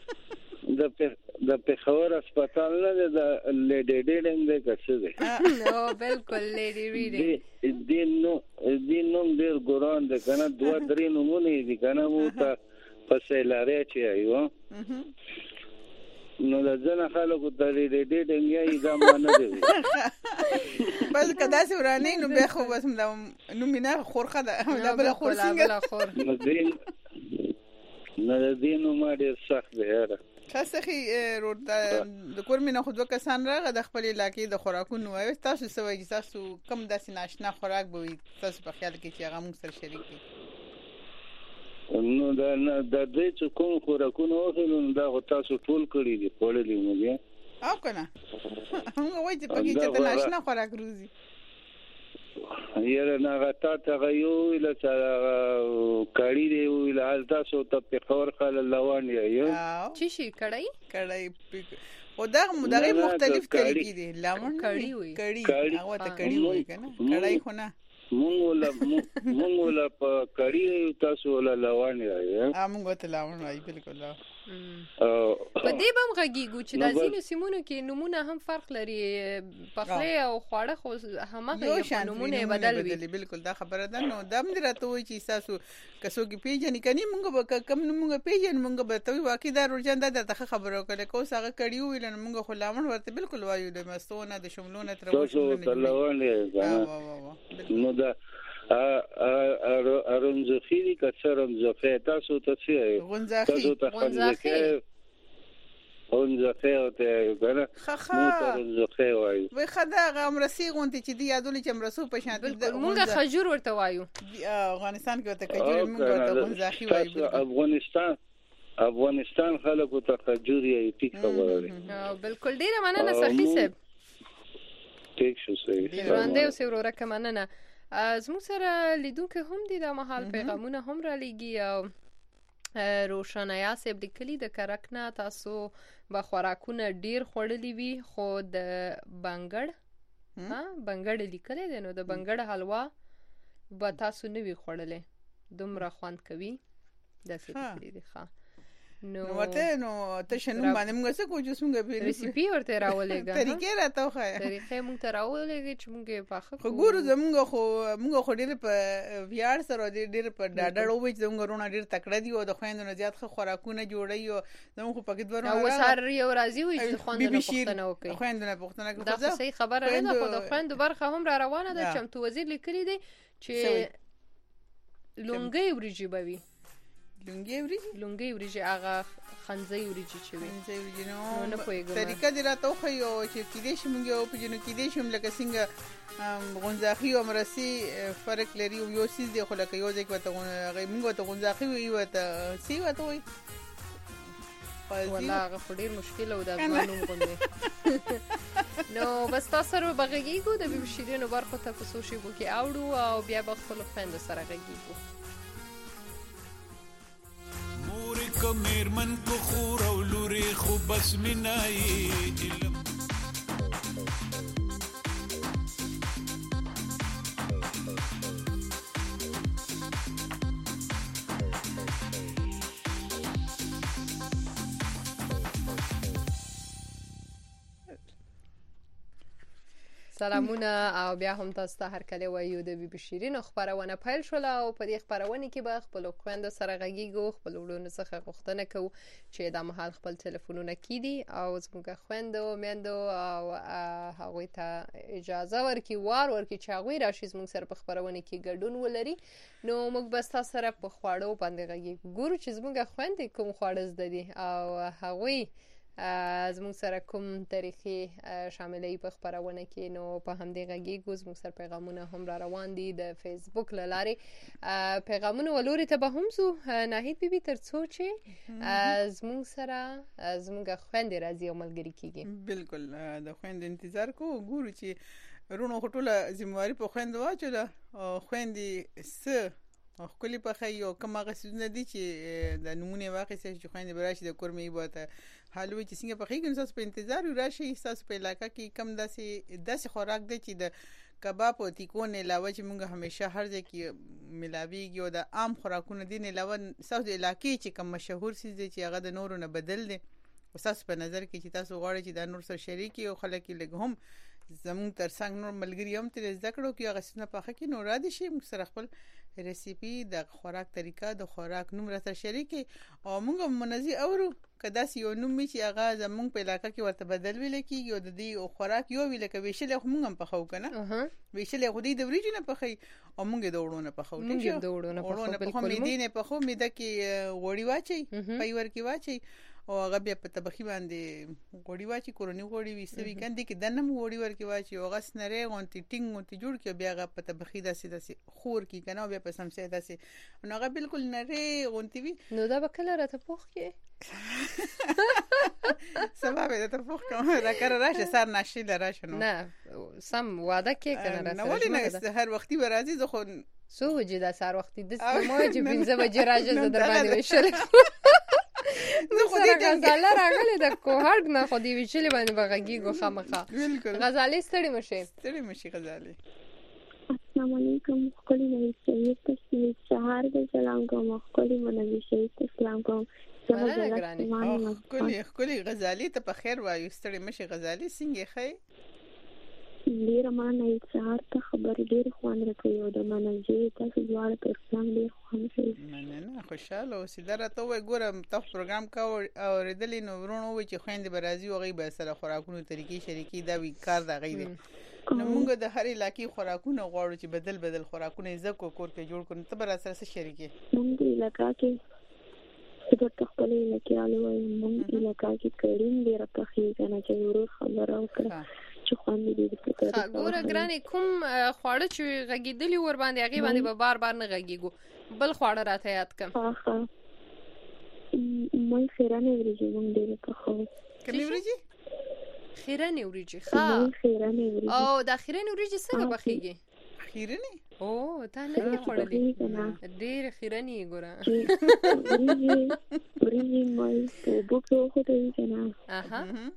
د پېښور هسپتال نه ده د لیډي ریډینګ ده څه ده نو بالکل لیډي ریډینګ دینو ډیر ګوران ده کنه 2-3 نمونه دي کنه مو ته پسې لارې چي ایو نو د ځنه خلکو ته لیډي ریډینګ یې دا معنی دی بس کدا سي ورانه نو به خو بس نو مینا خورخه ده دا بل خور څنګه نو دینو ما ډیر سخت دی یاره خاصه د کور مینه خو دوه کسان راغله د خپل علاقې د خوراکونو وایي تاسو سوي تاسو کم داسې ناشنا خوراک به وي تاسو په خیال کې چې هغه موږ سره شریک دي نو دا دې چې کوم خوراکونه اوسلو دا تاسو ټول کړی دي خورلې مو دي او کنه موږ وایي چې په کې چې ناشنا خوراک روزي یره نه غتا ته یو ویل چې کړي دی ویل حال تاسو ته په خور خل لوان یو چی شي کړای او دا مختلف طریقې دي لمن کړي هغه ته کړي وای کنه کړای خو نه مونږ ولا په کړي تاسو ولا لوان یو موږ ته لوان وای بالکل په دې بم غږیږي چې د ځینو سیمونو کې نمونه هم فرق لري پخلی او خواړه خو همغه نمونه بدل وي بالکل دا خبره ده نو دم درته وي چې تاسو کسو کې پیژنې کني موږ به کم موږ پیژن موږ به ته واقع دا روزان دا ته خبرو کړي کو څنګه کړي ویل موږ خو لامن ورته بالکل وایو د مستونه د شملونه تر نو دا ارنځخيري کڅرم زفه تاسو ته څه غونځخي او ته غره غونځخي وایي وای خدا غمرسي غونټي چې دی یادول چې مرسو په شان موږ خجور ورته وایو افغانستان کې ته خجور موږ ورته غونځخي وایو افغانستان خلکو ته خجور یې ټیک خبره ده بالکل ډیره مننه سخی صاحب ټیک شو صحیح ژوندې اوسې ورو مننه زموږ سره لیدونکو هم دي د مهال پیغامونه هم را لېږي او روشنایا صاحب لیکلي د کرکنه تاسو به خوراکونه ډیر خوړلي وي خو د بنګړ لیکلی دی نو د بنګړ حلوا به تاسو نه وي خوړلی دومره خوند کوي داسې لیکلي دي ښه نو ورته نو ته شنو باندې موږ څه کوو چې موږ به ریسیپي ورته راولېګا طریقې راته خو طریقې موږ ته راولېګي چې موږ پاخه خو ګورو موږ خو ډېر په ویاړ سره ډېر په ډاډړ وې چې موږ رونه ډېر تکړه دي او د خويندو نه زیات خوراکونه جوړي او موږ خو پکې ورونه او سر یو راځي وي چې خويندو پښتنه وکړي خويندو نه پښتنه کوي دا صحیح خبره نه ده خو د خويندو برخه هم را روانه ده چمتو وزیر لیکلي دي چې لونګي وريجي بوي لونګي وريجي هغه خنځي وريجي چې وي خنځي وريجي نو نه پويګم طریقه دی راته خو یو چې کېدې شي موږ په جنو کېدې شم لکه څنګه غونځاخي او مرسي فرق لري یو سیس دی خو لکه یو ځکه ته موږ ته غونځاخي وي وته سی وته وي والله هغه ډیر مشکل او د ځوانو غوندي نو بس تاسو سره بغږیږو د بشیرینو برخه ته په سوشي بو کې اوړو او بیا به خپل خويند سره غږیږو کمرمن کو خور او لوري خو بس منای علم سلامونه او بیا هم تاسو ته هر کله وایو د بي شیرین خبرونه پیل شول او په دې خبرونه کې به خپل خويند سره غږیږو خپل وړونو څخه غوښتنه کوو چې د محل خپل ټلیفونونه کیدي او زموږ خويندو میندو او هغه ته اجازه ورکړي ورکړي چې هغه راشي زموږ سره په خبرونه کې ګډون ولري نو موږ بس تاسو سره په خواړو باندې غږیږو ګورو چې زموږ خويند کوم خواړه زده دي او هغه زموږ سره کوم تاریخي شاملې په خبرونه کې نو په همدې غږیږو. زموږ سره پیغامونه هم را روان دي د فیسبوک له لارې. پیغامونه ولوري ته به هم زو ناهید بیبي تر څو چې زموږ سره زموږ خويندې راځي او ملګری کیږي. بالکل د خويندې انتظار کو ګورو چې رونو خټوله ذمہواری په خويند واچوله او خويندې س خپل په خیو کوم هغه څه دي چې د نمونه واقع چې خويندې براشي د کورمې بوته حالوي چې څنګه په خیګن تاسو په انتظار راشي تاسو په علاقې کې کم داسې خوراک دي چې د کباب او تیکون علاوه چې موږ همیشه هر ځای کې ملاويږي او د عام خوراکونو دي نه علاوه تاسو د علاقې چې کوم مشهور څه دي چې هغه د نورو نه بدل دي تاسو په نظر کې چې تاسو غواړئ چې د نور سره شریک او خلک لګ هم زمون تر څنګه نور ملګری هم تر ذکرو کې هغه څه نه پخې کې نور را دي شي موږ سره خپل ریسیپي د خوراک طریقه د خوراک نوم راته شریک او موږ منځي اورو کدا سی یو نوم چې هغه زمون په علاقې کې ورته بدل ویل کېږي او د دې خوراک یو ویل کې ویشل موږ هم پخو کنه ویشل خو دې د وریجو نه پخې او موږ د وړو نه پخو موږ د وړو نه پخو مې دې نه پخو مې د کې وړي واچي پایور کې واچي او هغه بیا په طبخي باندې غوړي واچي کورونی غوړي وسوي کندي کې دنم غوړي ورکی واچي او غس نری غونتی ټینګ غونتی جوړ کې بیا هغه په طبخي داسې خور کې کنه بیا په سمسه داسې نو هغه بالکل نری غونتی وي نو دا به کله راته پوخ کې سبب دې ته پوخ کوم راکره راشه سر نشي لراشه نو نه سم واده کې کنه راشه نو ولې نه هر وختي ورازي زه خو سو وجه دا سر وختي د ما چې 15 بجې راځه در باندې وشل نو خو دې غزاله راغله د کوهړ نه خو دې ویچلې باندې بغږیږو خامخا بالکل غزالې ستړي مشي غزالې السلام علیکم خپل نوې شهید تاسو سهار د سلام کوم خپل منوي شهید سلام کوم خپل غزالې ته په خیر وایو ستړي مشي غزالې څنګه خې ډیر مانه سهار ته خبر ډیر خوان راکوي او د منځي تاسو ځوړ تر څنګه ډیر خوان شي نه خوشاله او سیدره ته وای ګورم تاسو پروګرام کا او ردلې نو ورونو وای چې خويندې برازي او غي به سره خوراکونو طریقې شریکي دا وی کار دا غي دي نو موږ د هر علاقې خوراکونه غواړو چې بدل خوراکونه زکو کور کې جوړ کړو ته بر سره شریکي موږ علاقې کې د خپل علاقې الو موږ علاقې کې کړین ډیر په خېګنه چې ورو خبره وکړه ګوره ګرانې کوم خواړه چې غږیدلی ور باندې هغه باندې به بار نه غږیږو بل خواړه راته یاد کم مې خیرانه وريجي مونږ ډېر په خو کومې وريجي خیرانه وريجي ښه او دا خیرانه وريجي څنګه بخیږي خیرانه او تا نه خوړلې ډېر خیرانه ګوره وريجي مې په بوکو خو ته کنه اها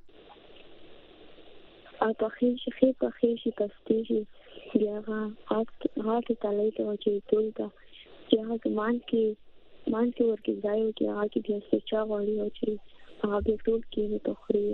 په خېشي پستېږي بیا هغه تلای ته چې ټول ته چې هغه مان کې ورکی ځای او چې هغه کې بیا څه غوړي او چې هغه به ټول کې ته خوري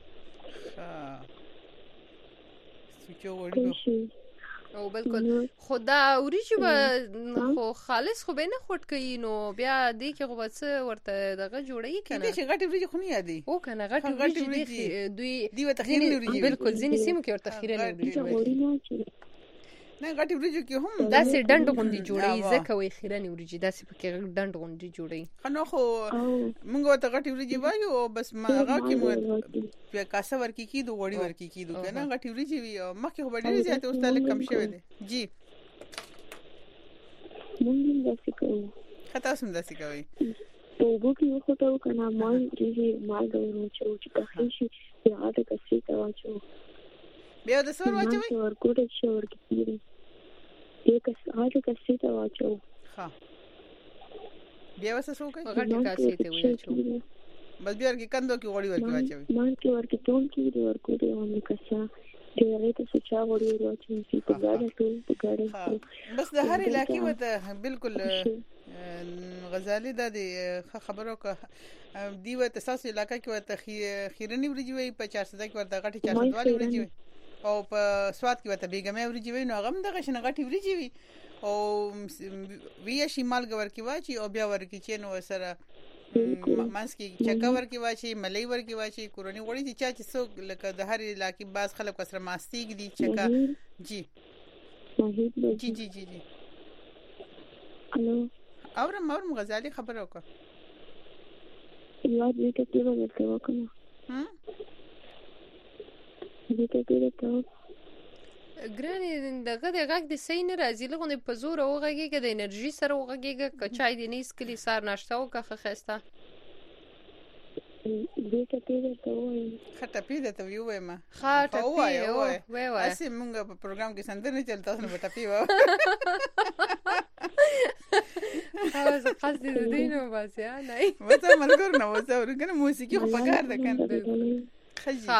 څه غوړي او بالکل خدا اوریجی به خو خالص خو به نه خټ کوي نو بیا دې کې خو بس ورته دغه جوړی کنه چې غټي وريجي خو نه یادي او کنه غټي وريجي دوی تخیل وريجي بالکل ځینې سیمو کې ورته خیرنه وريجي نه غټي وريجي کې هم داسې ډند غوندي جوړی ځکه وي خیرنه وريجي داسې پکې ډند غوندي جوړی خنو خو موږ ته غټي وريجي وایو بس ما هغه کې مو بیا کاسه ورکی کیدو وړي ورکی کیدو کنه غټي وريجي وي مخکې خو ډېر زیات اوس تعلق کم شوی دی جی مونږ داسې کوو خطا سم داسې کوي په وګړي یو خطا کنه ما دې مال غوړو چې په خېشي بیا دا کسي تا واچو بیا د سور واچوي ورګوډ شي ورګي یک هغه کسي ته واچو ها بیا وسه سو کوي غټي کاسي ته واچو بس بیا کې کندو کې وړي ورکی واچوي مان کې ورکی ټول کې ورګوډ باندې کسا ډېرې ته څه چا وړي واچو چې په ګاډه ټول په ګاډه بس د هر علاقې وته بالکل غزالي د خبرو کا دی وته تاسو علاقې کې وته خیرنی وريجي وي په 400 کې ورته غټي 400 والی وريجي او په سواد کې وته بیګمه وريجي وي نو غم دغه شنه غټي وريجي وي او وی شمال ګور کې واچي او بیا ور کې چینو سره مانس کې چکا ور کې واچي ملي ور کې واچي کورونی وړي چې چا څو لکه د هر علاقې باز خلک سره ماستیګ دي چکا جی جی جی جی الو اورم غزالي خبر وکړه یاد دې ته څه وکړه دې ته ډېره ته ګرانې دغه د غږ د صحیح نه راځي لغونې په زور وغږېږه د انرژي سره وغږېږه که چای دې نه څښلي سهار ناشته وکړه ښه ښایسته دې ټپې درته ووایم ښه ټپې درته ووایم ښه ټپې ووایه هسې مونږ په پروګرام کې سندرې چل تاسو نو به ټپې ووایو قصد د دې نه وباسې نه وته ملګرو نه وته ورګنه موسیقي خو پکار ده کنه ښه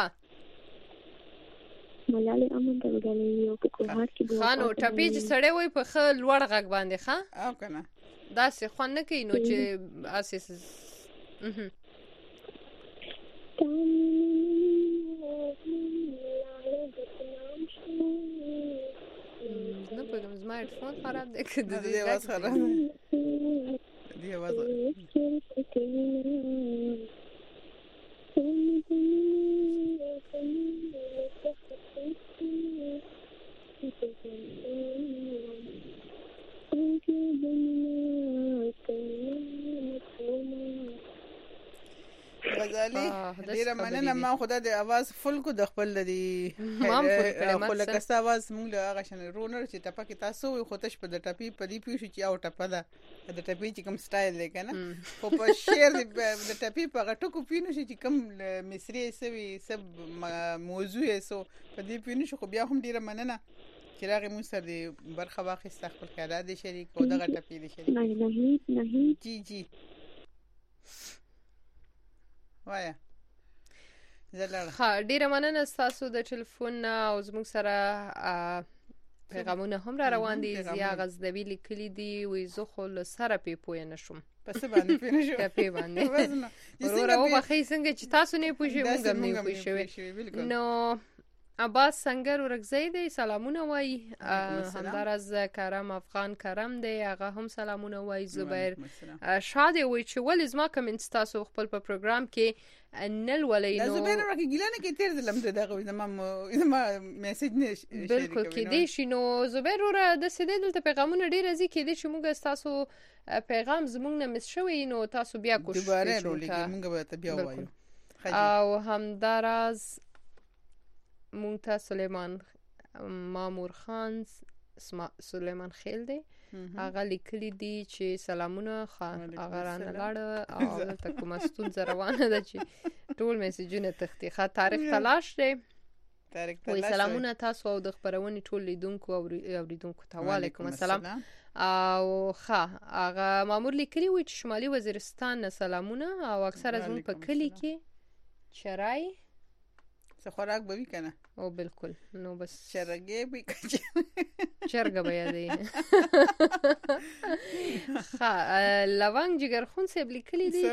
ملالې امن ته وګالې یو په کوهار کې ښه نو ټپې چې سړی وایي په ښه لوړ غږ باندې ښه او کنه داسې خوند نه کوي نو چې هسې نه پوهېږم زما هیډفون خراب دی که د دې اواز خراب دی دې اواز غزالي ډیره مننه ما خدا د اواز فل کو د خپل دی خو لکه ستا اواز موږ له هغه شنه رونر چې ټپه کې تاسو وي خو تش په د ټپې په دی پیو چې او ټپه ده د ټپې چې کوم سټایل دی کنه خو په شعر د ټپې په غټو کو پینو چې کوم مصری سوي سب موضوع یې سو په دی پینو خو بیا هم ډیره مننه چې راغی مو سره دی برخه واخیست خپل خیالات دي شریک او دغه ټپې دي شریک نه جی وایا ښه ډیره مننه ستاسو د ټلیفون او زموږ سره پیغامونه هم را روان دي زیا غزدوی لیکلي دي وایي زه خو له سره پې پوه نه شوم په څه باندې پوه نه شوم ټپې باندې وروره وبښئ څنګه چې تاسو نه پوه شوئ موږ هم نه پوه شوي نو عباس سنگر ورکزی دی سلامونه وایي همداراز کرم افغان کرم دی هغه هم سلامونه وایي زبیر شاد وایي چې ولې زما کمنټ تاسو خپل په پروګرام کې نه لولئ نو زبیر راکې ګیلانه کې تیر دلم دغه زما میسج نه بالکل کې دی شي نو زبیر وروره د سیدې دلته پیغامونه ډیر ازي کې دي چې موږ تاسو پیغام زموږ نه مس شوی نو تاسو بیا کوشش دوباره رولېږي موږ به بیا وایو او همداراز مونږ سلیمان مامور خان سلیمان خیل دی هغه لیکلی دی چې سلامونه هغه رانه لاړه او دلته کومه ستونزه روانه ده چې ټول میسجونه تختی تاریخ تلاش دی وایي سلامونه تاسو او د خپرونې ټول لیدونکو او اوریدونکو ته وعلیکم السلام او هغه مامور لیکلی وایي چې شمالي وزیرستان نه سلامونه او اکثره زموږ په کلي کې چرای خوراک به وی کنه او بالکل نو بس چرګې به چرګ به یادې لونګ جګر خون سیب لیکلی دی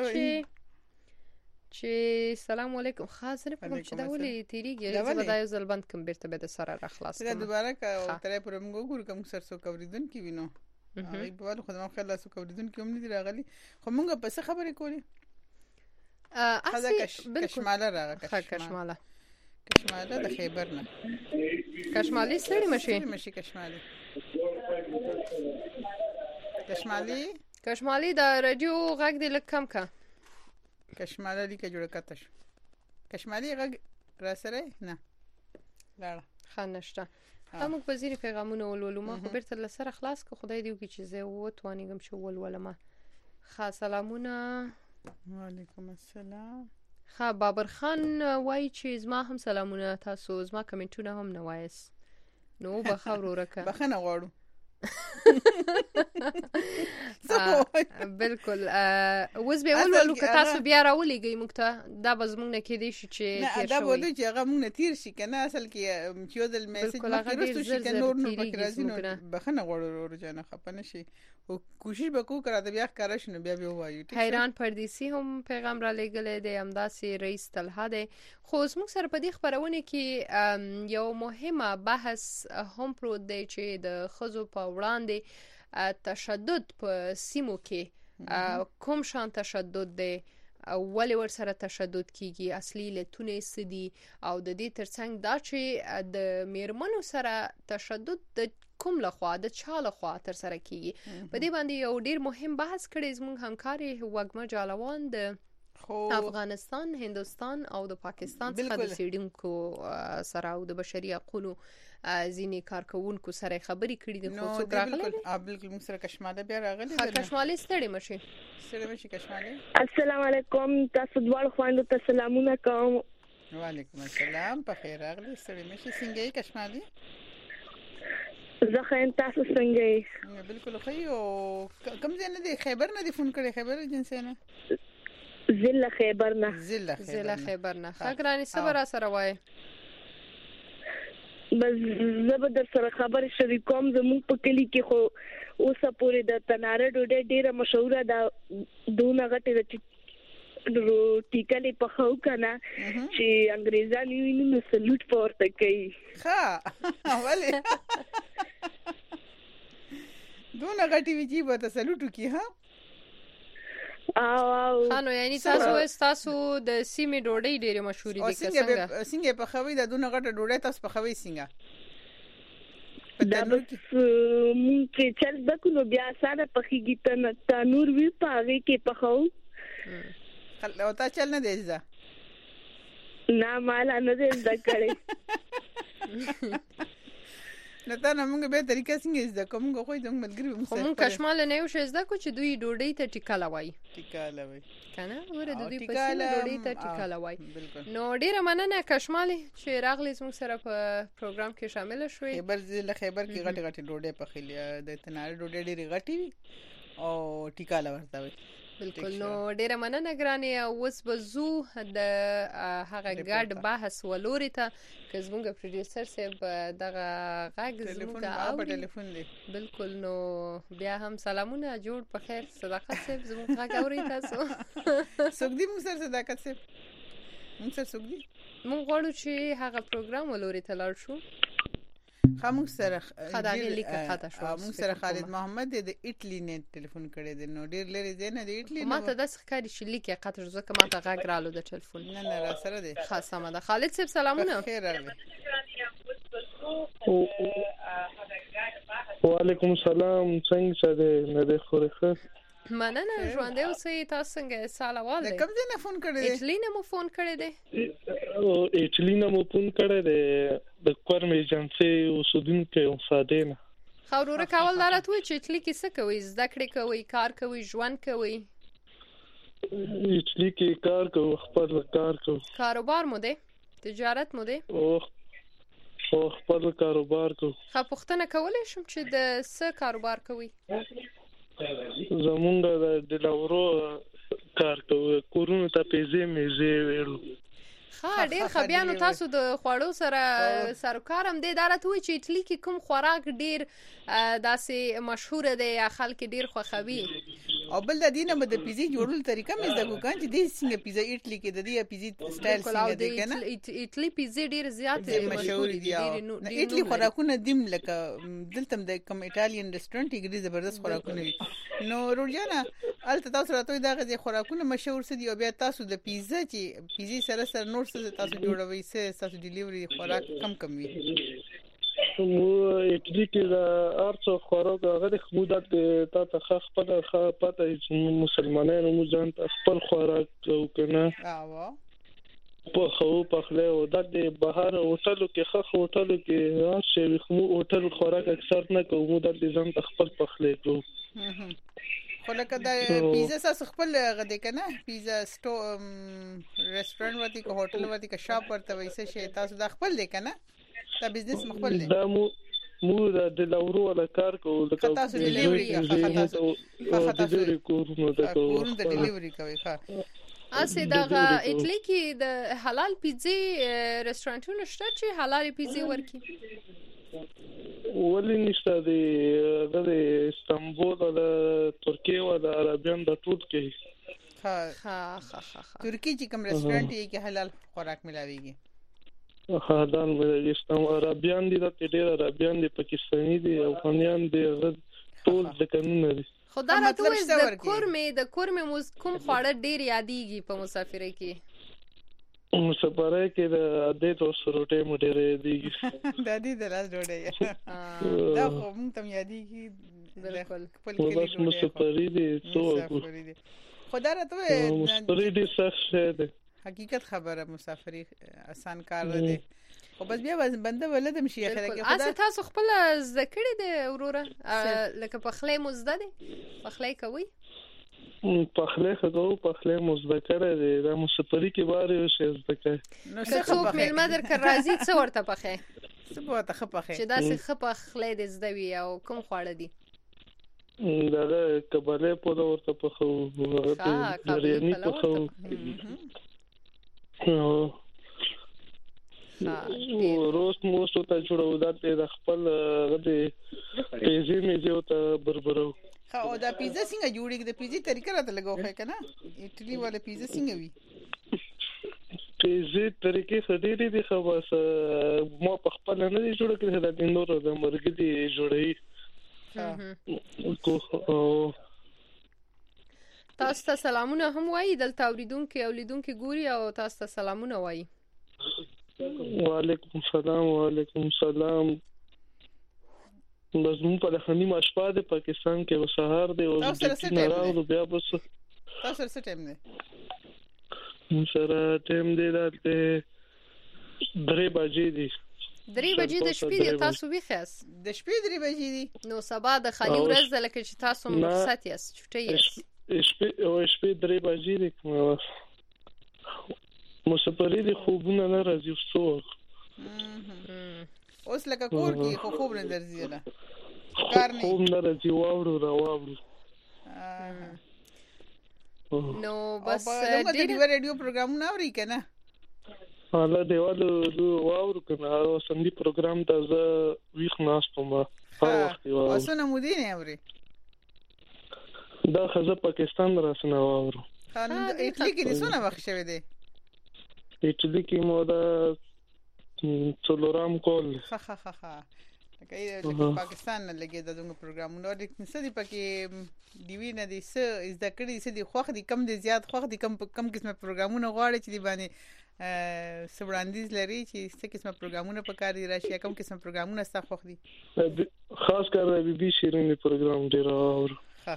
چې سلام علیکم خاص نه کوم چې دا ولې تیریږي زه به دا یو ځل بند کوم بیرته به د سره را خلاص کړم دوباره کا ترې پر موږ ګور کوم سر سو کوریدون کې وینو هغه په واده خدای خیر لاسو کوریدون کې هم نه دی راغلی خو موږ په څه خبرې کولې کشماله راغله کشماله د خیبر نه کشمالي ستړي مشي کشمالي د رادیو غږ دی لږ کم کا کشماله لیکه جوړه کته شو کشمالي غږ را سره نه لاړه خنشته موږ په زیری پیغامونه ولولو ما خو بیرته لسره خلاص که خدای دی وکړي چې زه وتوانیږم چې ولولم سلامونه وعلیکم السلام بابر خان وایي چې زما هم سلامونه تاسو زما کمنټونه هم نه وایست نو بخښه ورورکه بخښنه غواړو بالکل اوس به ولولو که تاسو بیا راولېږئ موږ ته دا به زموږ نه کېدی شي چې دا به ولو چې هغه موږ نه تیر شي که نه اصل کې چې یو ځل میسج مخکې رسو شي که نور پکې راځي نو بخښنه غواړو ورور جانه خفه نه شي او کوشش به کوو که راته بیا ښکاره شي نو بیا ووایو حیران پردیسي هم پیغام را لېږلی دی همداسې رئیس طلحه دی خو زموږ سره په دې خپرونې کې یو مهمه بحث هم پروت دی چې د ښځو په وړاندې تشدد په سیمو کې کوم شان تشدد دی ولې ورسره تشدد کیږي اصلي علتونه څه دي او د دې ترڅنګ دا چې د میرمنو سره تشدد د کوم لخوا د چا لخوا تر سره کیږي په دې باندې یو ډیر مهم بحث کړی زموږ همکاري وګمه جالوان د افغانستان، هندوستان او د پاکستان څخه د سیډونکو سره او د بشري حقوقو ځینې کارکونکو سره خبرې کړې دي. خو څوک راغلي؟ بالکل موږ سره کشماله بیا راغلي. کشماله ستړي مشي. کشماله السلام علیکم، تاسو دواړو خواندو ته سلامونه کوم. وعلیکم السلام، په خیر راغلی. ستړي مشي. څنګه یې کشماله؟ زه خیر، تاسو څنګه یې؟ بالکل خو کوم ځای نه دی؟ خیبر نه دی فون کړی؟ خیبر ایجنسی نه؟ زله خیبر نه. زله خیبر نه. خګرانی صبر سره وای. بس زه به در سره خبر شریکوم. زموږ په کلی کې خو اوسه پورې د تناره ډوډۍ ډیره مشهوره ده. دونه غټه روټي کلی په خو کنه چې انګریزان ویني نو سلوټ پورته کوي. ها ولې دونه غټي ویجی به ته سلوټ کی؟ ها خانو یعنی تاسو د سیمې ډوډۍ ډېره مشهورې دي. څنګه په خوي د دونه غټه ډوډۍ تاسو په خوي څنګه؟ دا مونږ چې چل بکو بیا ساده پخېږي تنور وی پاږي کې پخاو. او تا چل نه دی ځه؟ نه مالا نه دی ځه کړې. نو تا نه موږ به طریقه څنګه زده کوم؟ خو دې ملګری به موږ کشماله نه یو شي زده کو چې دوی ډوډۍ ته ټیکاله وای. ټیکاله وای کنه ور دوی په ډوډۍ ته ټیکاله وای. نو ډیره مننه کشماله چې راغلی موږ سره په پروګرام کې شامل شوې. خیبر کې غټه غټه ډوډۍ پخېلې د تناره ډوډۍ ډېری غټي او ټیکاله ورته وای. بالکل. نو ډیره مننه ګرانې. اوس به زو د هغه ګډ بحث ولوري ته که زموږ پروډوسر صاحب دغه غږ زموږ په ټلیفون دی. بالکل. نو بیا هم سلامونه، جوړ په خیر. صداقت صاحب زموږ غږ اوري تاسو؟ څوک دی موږ سره صداقت صاحب؟ موږ سره څوک دی؟ موږ غواړو چې هغه پروګرام ولوري ته لاړ شو. موږ سره خالد محمد د ایټلی نه ټلیفون کړی دی. نو ډیر لري دی نه د ایټلی. ما ته داسې ښکاري چې لیکه قطر زکه ما ته غږ رالو د ټلیفون. نه را سره دی. خاصه ده. خالد صاحب سلامونه. خیر راغلی. وعلیکم السلام. څنګه ده؟ نه ده خورخه. مننه ژوندې اوسئ. تاسو څنګه سالوال دی؟ کوم ځای نه فون کړی دی؟ ایټلی نه مو فون کړی دی؟ ایټلی نه مو فون کړی دی. د کورم ایجنسی اوسیدونکو ساده نه. خاورو کول دارت وي چې ایټلی کې څه کوي؟ زده کړې کوي، کار کوي، ژوند کوي؟ ایټلی کې کار کوي، خپل کار کوي. کاروبار مو دی؟ تجارت مو دی؟ او خپل کاروبار کوي. خا پوښتنه کولای شم چې د څه کاروبار کوي؟ زمونږ د لاورو کار کوي. کورونو ته پیسې میزه ویلو. ها ډیر خبيانو تاسو د خوړو سره سرکارم دې دارت وي چې ایټلی کې کوم خوراک ډیر داسې مشهور دی یا خلک ډیر خوښوي؟ او بل د دینه مده پیزي جوړول طریقه مې زده کوم چې د څنګه پیزا ایټلی کې د دې پیزي سټایل څنګه دی کنه؟ ایټلی پیزي ډیر زیات مشهور دي. ایټلی خوراکونه دیم لکه دلته د کوم ایټالین ریسټورانټ کې زبردست خوراکونه وي. نو روجانا الته تاسو راته دا غږی خوراکونه مشهور سدي او بیا تاسو د پیزا چې پیزي سره نور څه تاسو جوړوي څه تاسو ډیلیوري خوراک کم وي؟ مو ایټلی کې دا ارڅو خوراک هغه د خمودات ته خپل پته چې مسلمانانو مو ځان خپل خوراک وکنه. په خو په خله او د بهر هوټلو کې خخ هوټلو کې راشه خمو هوټل خوراک اکثر نه کوم د ځان خپل په خله کو. خو لکه دا پیزا تاسو خپل غدې کنه؟ پیزا سټو ریسټورانټ ورته کو هوټل ورته کو شاپ ورته وایسه شي تاسو دا خپل دی کنه؟ دا بزنس مخبل دی. دا مو د لاورو ولا کار کوو. تاسو ډیلیوري کورونو د ډیلیوري کوي. ښه اسه دا ایټلی کې د حلال پیزا ریسټورانټونو شته چې حلال پیزا ورکي؟ ولی نشته دی. د استانبول او ترکیه او د عربیان د ټول کې. ها ترکی چې کوم ریسټورانټ یې کې حلال خوراک ملاويږي؟ حلال ملاوي. عربیان دي د ډېر عربیان دي، پاکستاني دي، افغانان دي، ټول د قانون دي. خدای راته وې د کورمه کوم خواړه ډېر یادېږي په مسافرۍ کې؟ مسافرۍ کې د دې دوه روټي مو ډېر یادېږي. د دې د لاس ډوډۍ دا خو مونږ ته یادېږي. بالکل خپل کې مسافرۍ دي څو خدا راته مسافري دې سخت شه ده حقیقت خبره مسافري آسان کار نه دی خو بس بیا بنده ولدم شي اخر کې خدا تاسو خپل ذکرې د وروره لکه په خلې مزده دي په خلې کوي په خلې خدو په خلې مزدکره دي دا مسافري کې بار یو شی زدکه نو څوک ملما در کر راځي څو ورته پخې څه ورته خپخې چې دا څه خپخ خلې د زدوي او کوم خواړه دي دا کبله په ورته پخو بریاني پخو روست موست ته جوړو دا د خپل غدي پیزي میځو ته بربرو او دا پیزا څنګه جوړیږي د پیزي طریقه راته لګوخه کنه اټلی والا پیزا څنګه وي پیزي طریقې خديري دي خو بس مو په خپل نه دي جوړ کړی دا د نور د مرګ دي جوړي تاسو ته سلامونه هم وایي دلته اوریدونکو ګوري او تاسو ته سلامونه وایي وعلیکم السلام بس مون په خني مشپا د پاکستان کې وسهار دی او د راو بیا بس تاسو سره ټیم دی سره ټیم دی راته 3 بجې دی 3 بجې د شپې دی تاسو وی خاص د شپې 3 بجې دی نو سبا د خالي ورځ ده لکه چې تاسو رخصت یاست چټي یاست شپې 3 بجې دی مسافرې دي خوبونه نه راځي څوک اوس لکه کور کې خوب نه درځي نه کار نه خوب نه راځي واورو نو بس د ریډیو پروګرام نه اوري کنه حالا دیوالو واورو کنه او سندي پروګرام ته زه ویښ ناستم هر وخت واورو اوس نه مودي نه اوري دا خزه پاکستان راسنه واورو خان اټلی کې څونه وخت شوه دی اټلی کې مو دا څلورم کول لکه پاکستان نه لګي دغه پروګرامونه د نسدي پکې دیوی نه دي څه زده کړی څه دي خوخ دي کم دي زیات خوخ دي کم قسمه پروګرامونه غواړي چې دی باندې سبراندیز لري چې څه قسمه پروګرامونه په کار دي راشي کم قسمه پروګرامونه ستا خوخ دي خاص کر بي بي شيرين پروګرام ډیر اور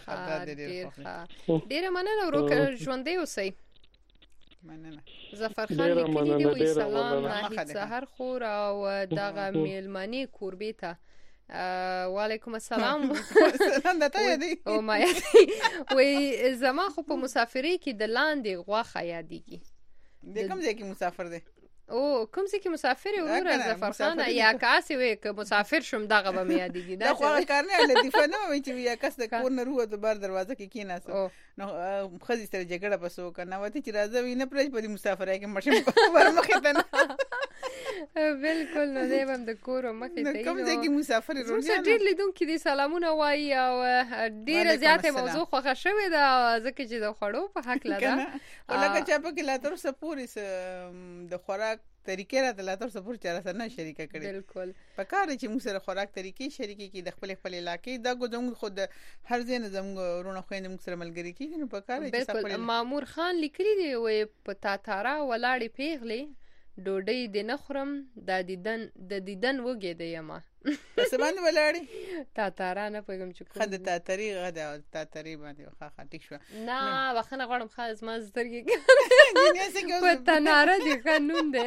ډیر مننه ورکه ژوندې اوسئ مننه ظفر خان لیکلی دی وی سلام ناهید سحر خور او دغه میلمانی کوربیته وعلیکم السلام سلام دته دی او ما وی زما خو په مسافرۍ کې د لاندې غواخه یادېږي د کوم ځای کې مسافر دی او کوم ځای کې مسافر ورور ظفر خان یا کاسي وي که مسافر شوم دغه به مې یادېږي دا خو کار نه لطیفه نه وي چې یا کس د کور نه روه د بار دروازه کې کیناسو نو خزي سره جګړه پسو کنه وته چې راځي نه پرې په مسافرای کې مشم ورمخې ته نه بالکل نه دی هم د کور مخې ته کوم ځای کې مسافر روزه ډیر لیدونکو دي سلامونه وایي او ډیره زیاته موضوع خوښه شوې ده ځکه چې د خړو په حق لده ولکه چې په کې لا تر څه پوری د خوراک طریقې را د لا تر څه پور چاره سره نه شریکه کړي بالکل په کار چې موږ سره خوراک طریقې شریکې کې د خپل علاقې دا زموږ خود هر ځای نه زموږ ورونه خويند موږ سره ملګری کیږي نو په کار چې بالکل مامور خان لیکلی دی وې په تاتارا ولاړې پیغلې ډوډۍ د نخرم د دیدن وګې دی یما څه باندې ولاړې تاتارا نه پېږم چې خد تاتری غدا تاتری باندې خا ټیک شو نه وخنه غواړم خاص ما سترګې په تناره دي قانون دی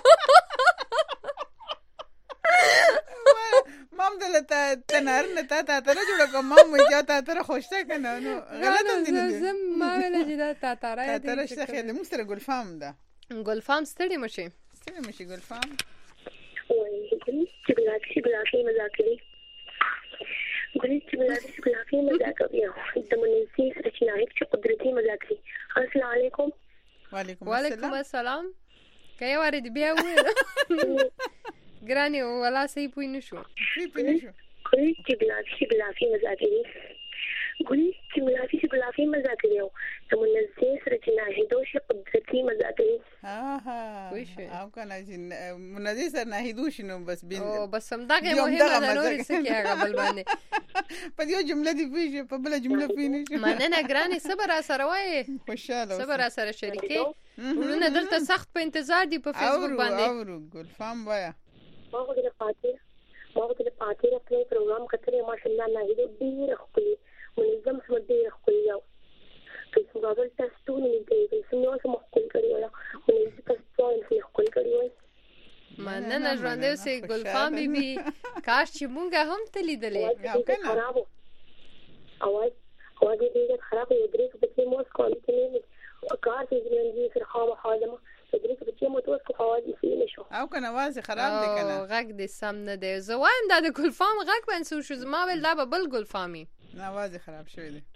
مام دلته تنار نه تاتره جوړه کوم مام یې تاتره خوشته کنه نو غلط دي زم ما ویل چې دا تاتره دي تاتره شته د مستر ګلفام ده ګلفام ستړي مشي ګلفام وای چې بلاکي مذاکرې ګورې چې بلاکي مذاکرې د منځي سره چې نایب چې قدرتي مذاکرې السلام علیکم وعلیکم السلام کای وارد بیا وې ګرانی ولا صحیح پوي نشو ګورې چې بلاکي مذاکرې ګورې چې بلاکي مذاکرې د منځي سره چې نایب چې قدرتي مذاکرې او کنه چې منځي سره نایب شنو بس بین او بس هم دا مهمه ده نور څه کې هغه بل باندې په دې جمله دی پیښه په بل جمله پینې مننه ګرانی صبر سره وای خوشاله صبر سره شریکي ورونه دلته سخت په انتظار دي په فیسبوک باندې او ګلفام وایا ما د پاتې خپل پروګرام کتلې ماشاءالله نه دې ډیر خپل منظم سم ډیر خپل یو که څنګه تاسو نه دی څنګه سم خپل کړی ولا ولې تاسو نه خپل کړی وای مننه ژوند اوسې ګلفام بیبي کاش چې مونږه هم ته لیدلې او کنه اواز دې خراب یې درې په کې موس کوم چې نه کار دې نه سره خامخا درې په کې مو توس کو اواز یې نشو او کنه आवाज خراب دی کنه غږ دې سم نه دی زه وایم دا د ګلفام غږ بنسو شو زما ول دا بل ګلفامي نه आवाज خراب شوی دی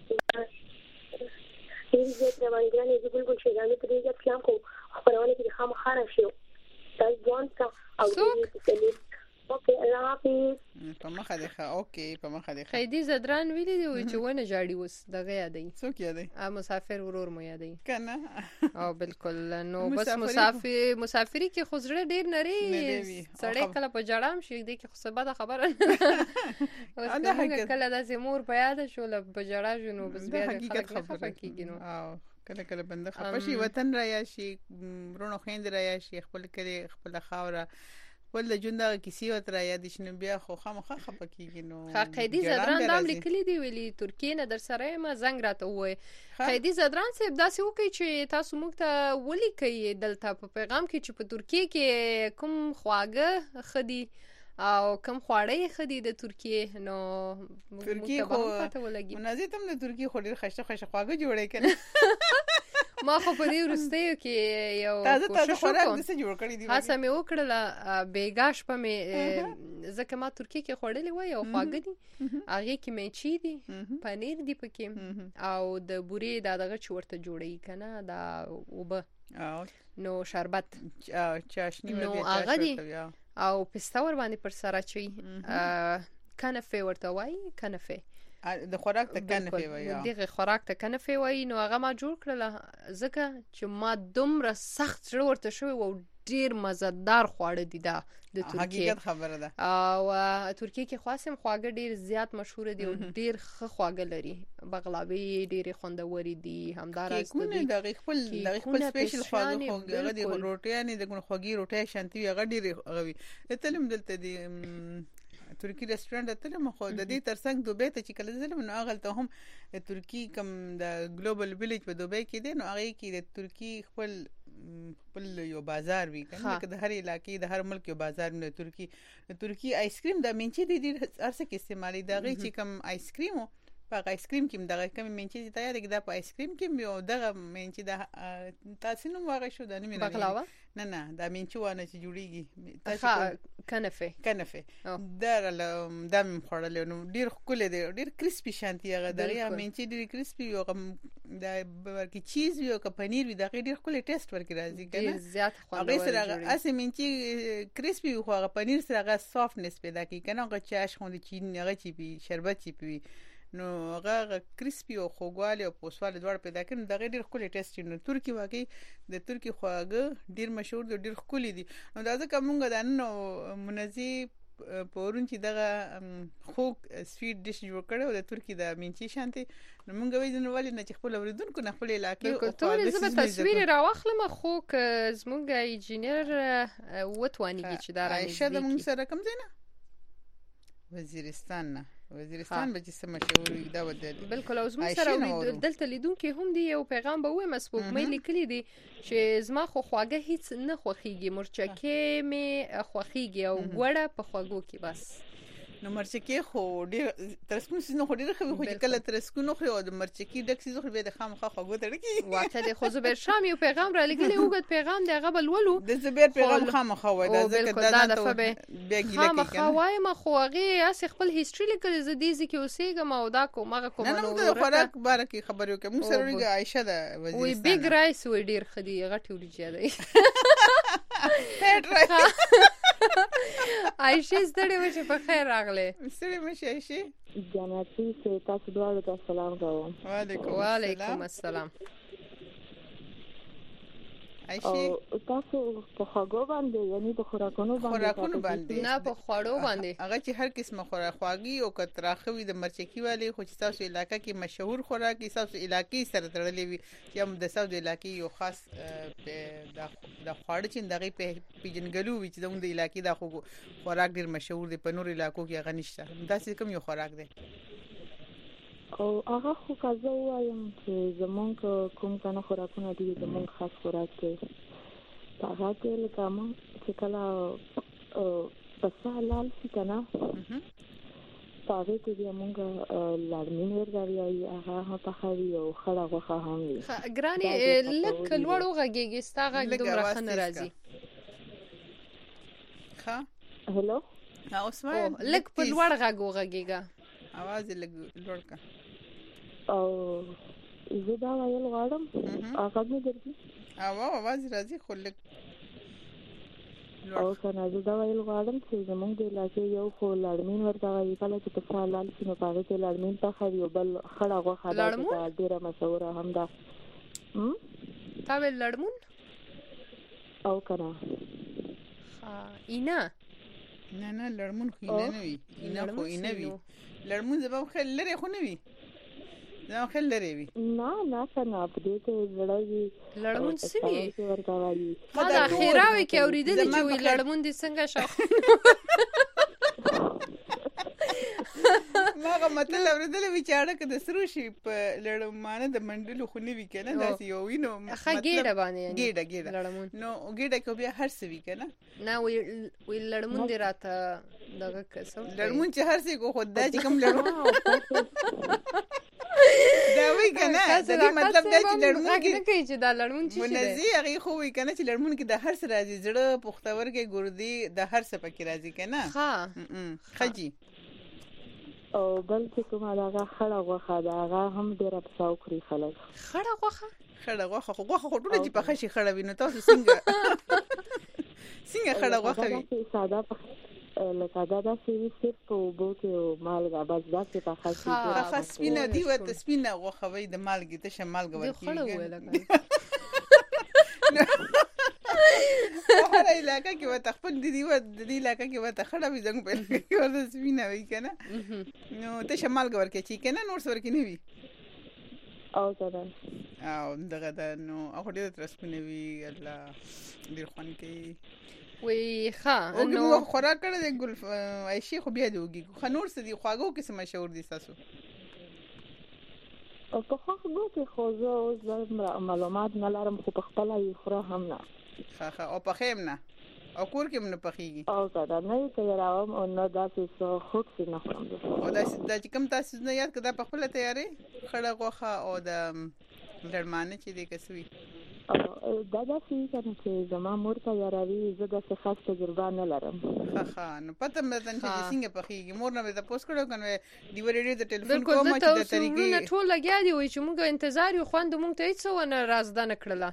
دې دې باندې غانې دې ګل شي دا نه دې چې کلام کو خبرونه کې خامخا راشي دا ځوان کا او دې اوکې الله حافظ په مخه دی اوکې په مخه دی خیدی زدران ویلي دی چې ونه جاړي وس دغه یادې څوک یادې مسافر ورور مو یادې کنه او بالکل نو بس مسافری کې خو زړه ډیر نری سړی کله په جړام شي دې کې خو سبا خبره اوس کله د زمور په یاد شول په جړا جنو بس بیا حقیقت خبره کیږي نو او کله بنده خپشي وطن را یا شي رونو خويند را یا شي خپل کلی خپل خاوره ول جوندا کیسی وتر یا د شنو بیا خو خامخا خپکیږي نو خیدی زدران دام لیکلی دی ویلی ترکیه نه در سره ما زنګ راته وای خیدی زدران صاحب داسې وکي چې تاسو موږ ته ولي کوي دلته په پیغام کې چې په ترکیه کې کوم خواږه خدي او کم خواړې خدي د ترکیه نو ترکیه خو منازې تم د ترکیه خو ډیر خشته خواږه جوړې کړي ما خو په دې ورستیو کې یو تازه خوراک د څه جوړ کړی دی هڅه مې وکړله بیګاش په مې ځکه ما ترکیه کې خوړلې وای او خواږه دي هغه کې مېچی دي پنیر دی پکې او د بوري دغه چورته جوړی کنه دا وبه نو شربت چاشنی نو هغه دي او پستا ور باندې پر سره چي کنفه ورته وای کنفه د خوراک ته کنفه وای دغه خوراک ته کنفه وای نو هغه ما جوړ کړل ځکه چې ما دومره سخت زړه ورته شوی او ډیر مزدار خواړه دي دا د ترکیه حقیقت خبره ده او ترکیه کې خاصم خواږه ډیر زیات مشهور دي او ډیر ښه خواږه لري بغلاوي ډیر خوندوري دي همدارس دي دغه خپل سپیشل خواږه هغه دي روټي نه دغه خوږی روټي شانتي هغه ډیر غوي تلم دلته دي ترکی ریسټورانټ ته مخ د دې ترڅنګ دوبه ته چې کله زلم نو هغه ته هم د ترکی کم د ګلوبل ویلیج په دوبه کې دی نو هغه کې د ترکی خپل یو بازار وی کنه د هر علاقې د هر ملک یو بازار د ترکی آیس کریم د منچې دي ارڅه کې استعمالي دغه چې کم آیس کریم په آیس کریم کې دغه کم منچې ته یاد د آیس کریم کې یو دغه منچې د تاسو نو واغې شو د نیمه بغلاوه نه دا منچې ونه چې جوړیږي تاسو کنفه دا مم خورل نو ډیر خول دی ډیر کریسپي شانتي هغه دغه منچې ډیر کریسپي یو دا ورکی چیز یو ک پنیر وی دغه ډیر خول ټیسټ ورکی راځي کنه ډیر زیات خوندور هغه سره اسه منچې کریسپي خو هغه پنیر سره هغه سافټنس پیدا کوي کنه هغه چاش خوند چین هغه چی پی شربت چی پی نو هغه کریسپي او خوګواله او پوسواله دوړ پیدا کړي دغه ډیر خولي ټیسټ نو ترکی واقعي د ترکی خواږه ډیر مشهور دي ډیر خولي دي نو دا ځکه مونږ د نن منځي پورون چې دغه خوک سویټ ډیش جوړ کړو د ترکی د منچي شانتي نو مونږ وایو نو ولې نه چې خپل اوریدونکو نه خپل علاقې او ټول زما تصویر راوخلم خوک زمونږ انجینر وټوانیږي چې دا راځي عائشہ د مونږ سره کوم ځای نه وزیرستان به چې سم مشهور دا ودل بالکل اوس موږ سره دلته لیدونکو هم دی یو پیغام به وې مسبوق مې لیکلي دي چې زما خو خواږه هیڅ نه خوخيږي مرچکه مې خوخيږي او ګوړه په خواږو کې بس نو مرچکه خو ډیر ترسکون سينو خو ډیر خو کله ترسکون خو د مرچکی ډک سيزو خو به د خامخا خواږو تړکی واته د خو زبر شام یو پیغام را لګلی اوګد پیغام دی هغه بلولو د زبر پیغام خامخا وای دا ځکه دا ته بیا ګیله کوي خامخا وای ما خو هغه اس خپل هیستوري لیکل زديزي کې اوسېګم او دا کومه نو د خوراک بارکه خبرو کې موږ سره ورګه عائشه د وزیرستان وی بیگ رایس وی ډیر خدي غټي ولې دی هټ رایس عائشه ستړي وشه په خیر راغله ستړي مشه عائشه جناتي چې تاسو دواړو ته سلام کوم وعلیکم السلام او تاسو په خواږه باندې یعنی په خوراکونو باندې نه په خوړو باندې هغه چې هر قسمه خواږي او کتراخوي د مرچکی والی خو چې تاسو علاقې کې مشهور خوراک تاسو علاقې سره تړلې وي چې د ساوث علاقې یو خاص د خوړ چې دغه په پیجنګلو وي چې د علاقې د خوراک ډیر مشهور دی په نور علاقو کې هغه نشته دا څه کوم یو خوراک دی او هغه خو کازه وایم چې زمونږ کوم کنه خوراکونه دي زمونږ خاص خوراک دی هغه کې لکه ما چې کله پس حلال شي کنه هغه کې بیا مونږ لړمین ورغوي هغه هم پخوي او خړه غوښه هم وي ګراني لک لوړ وغږیږي ستا غږ دومره ښه نه راځي ښه هلو اوس وای لک په لوړ غږ وغږیږه आवाज لګ لوړ کا او زه دا ویل غواړم هغه مې درځي आवाज راځي خو لک او کنه زه دا ویل غواړم چې زمونږ د علاقې یو خو لړمین ورته وایي کله چې په حلال شي نو هغه کې لړمین پخوي او بل خړه غوښه ده ډیره مشهوره هم ده تا ویل لړمون او کنه اینا نه لړمون خو نه وي اینا خو نه وي لړمون زبم خل لري خو نه وي زما خل لري وي نه کنه په دې ته لړوي لړمون سوي ورته وایي دا خیراوي کې اوریدل چې وی لړمون دي څنګه شو ماغه مطلب اوریدل وی چې اړه د سرو شي په لړمانه د منډلو خو نه وي کنه داسې یو وینو ګیډه باندې ګیډه لړمون نو ګیډه کو بیا هر څه وی کنه نه وی لړمون دی راته دغه کسو لړمون چې هر څه کو خدای چې کوم لړمون دا وی کنه دا مطلب دا چې لړمون کې نه کوي چې دا لړمون چې منځي هغه خو وی کنه چې لړمون کې د هر څه راځي زړه پختورګي ګردي د هر څه پکې راځي کنه ها خجی او بل چې کومه هغه خړه غوښه ده هغه هم ډیره پساو کړی خلک خړه غوښه خو غوښه ټول چې په خشي خړه ویني تاسو څنګه خړه غوښه وي ساده لکه دا سیوی صرف په اوبو کې او مالګه بس دا چې په خاص خاص سپینه دی وته سپینه غوښه وي د مالګې ته شمالګه ورکیږي هر علاقه کې وته خپل دی د علاقه کې وته خړه وي څنګه په کې ورته سپینه وي کنه نو ته شمالګه ورکې چې کنه نور څور کې نه وي او دا او دغه نو هغه دې تر سپینه وي الله ډیر خوان کې وی ښه نو خوراک کړه د ګل عائشې خو بیا دیږي خو نور څه دي خواږو کې څه مشهور دي تاسو او په خواږو کې خو زه معلومات نه لرم خو په خپل یې خورا هم نه ښه او په خیم نه او کور کې نه پخېږي او دا نه تیاروم او نه داسې څه خود څه نه خورم او دا چې کوم تاسو نه یاد کړه په خپل تیارې خړه غوښه او د لړمانه چې دې کسوي دا داسې کنه چې زما مور تیاروي زه داسې خاص تجربه نه لرم ښه نو پته مې ځان چې څنګه پخېږي مور نه به تاسو کړو کنه دی ورېډي د ټلیفون کوم چې د طریقې نه ټول لګیا دي وای چې موږ انتظار یو خوند موږ ته هیڅ ونه رازدانه کړله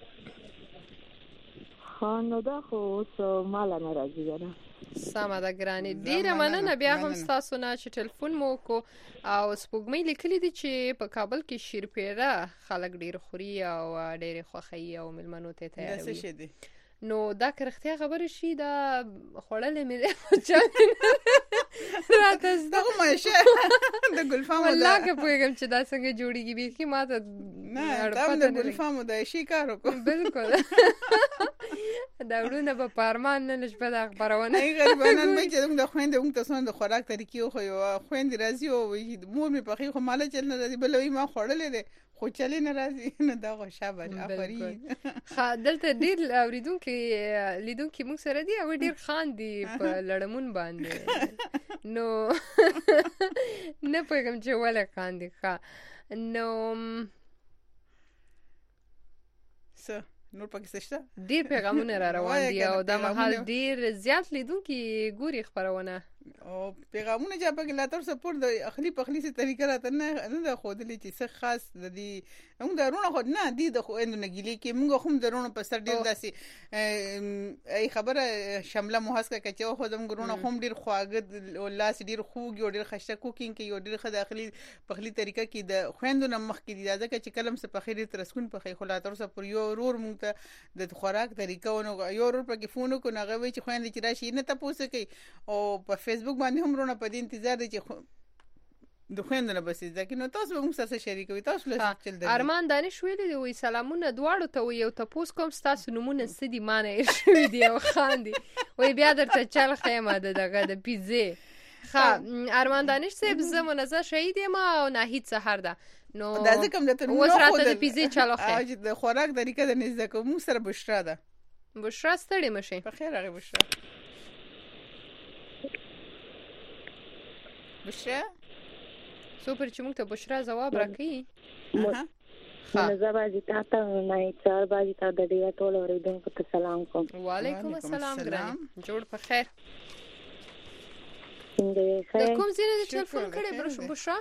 نو دا خو مال نه راځي نه سمه ده ګراني ډیره مننه بیا هم تاسو نه چې ټلیفون مو کو او سپوږمۍ لیکلي دي چې په کابل کې شیرپیره خلک ډیر خوري او ډیر خوخي او ملمنو ته تیاروي نو دا کرختیا خبره شي دا خړلې مې چا راته دغه ماشه د ګلفام والله که پوهیږم چې دا څنګه جوړیږي به ما ته نه دا د ګلفام د شي کار وکړ بالکل دا ورونه په پارمان نه نشبه د خبرونه ای غریبانان مې چې موږ د خويندې موږ تاسو د خوراک طریقې خو یو خويندې راځي او مور مې پخې خو مال چل نه راځي بلوي ما خوړلې ده خو چلې نه راځي نه دا غو شابه افرین دلته ډیر اوریدونکو لیدونکو موږ سره دي او ډیر خاندي په لړمون باندې نو نه پوهیږم چې ولې خاندي ښه نو نور پکې څه ډیر پیغامونه را روان دي او د مهال ډیر زیات لیدونکو ګوري خبرونه او پیغامونه چې په لاتر سپورت د اخلي پخلي سي طریقه راته نه خودلې چې څه خاص د دې موږ درونه خو نه دي د خو اندونه ګلې کې موږ هم درونه په سر ډیر داسي ای خبره شامله محاسکه کچو خو زموږ درونه هم ډیر خواږه او لاس ډیر خوږ او ډیر خشته کوکینګ کې یو ډیر داخلي پخلي طریقه کې د خويندونه مخ کې دي ځکه چې کلم سه پخې تر سکون پخې خو لاتر سپور یو رور موږ ته د خوراک طریقه ونو یو رور پکې فون کو نه غوي چې خويندې چې راشي نه تاسو کوي او په فیسبوک باندې هم رونه په دې انتظار دي چې د خويندنه بس ځکه نو تاسو موږ سره شریکوي تاسو له چل دی ارمان دانش ویلي دی وی سلامونه دواړو ته یو تاسو کوم تاسو نمونه سدي مانه شوی دی او خاندي وی بیا درته چل خیمه دغه د پیزه ها ارمان دانش صاحب زه منزه شهید یم او ناهید سحر ده نو دا ځکه هم درته اوس راته د پیزې چلوخه چې د خوراک طریقه د نزدې کوم سره بشرا ده بشرا ستړي مشه په خیر هغه بشرا سوپر چې موږ ته بشرا جواب راکړي منزه باجی تاسو نه چار باجی تاسو د دې ټول اوریدونکو ته سلام کوم وعلیکم السلام ګرام جوړ په خیر څنګه د کوم ځای نه ټلیفون کړی بشرا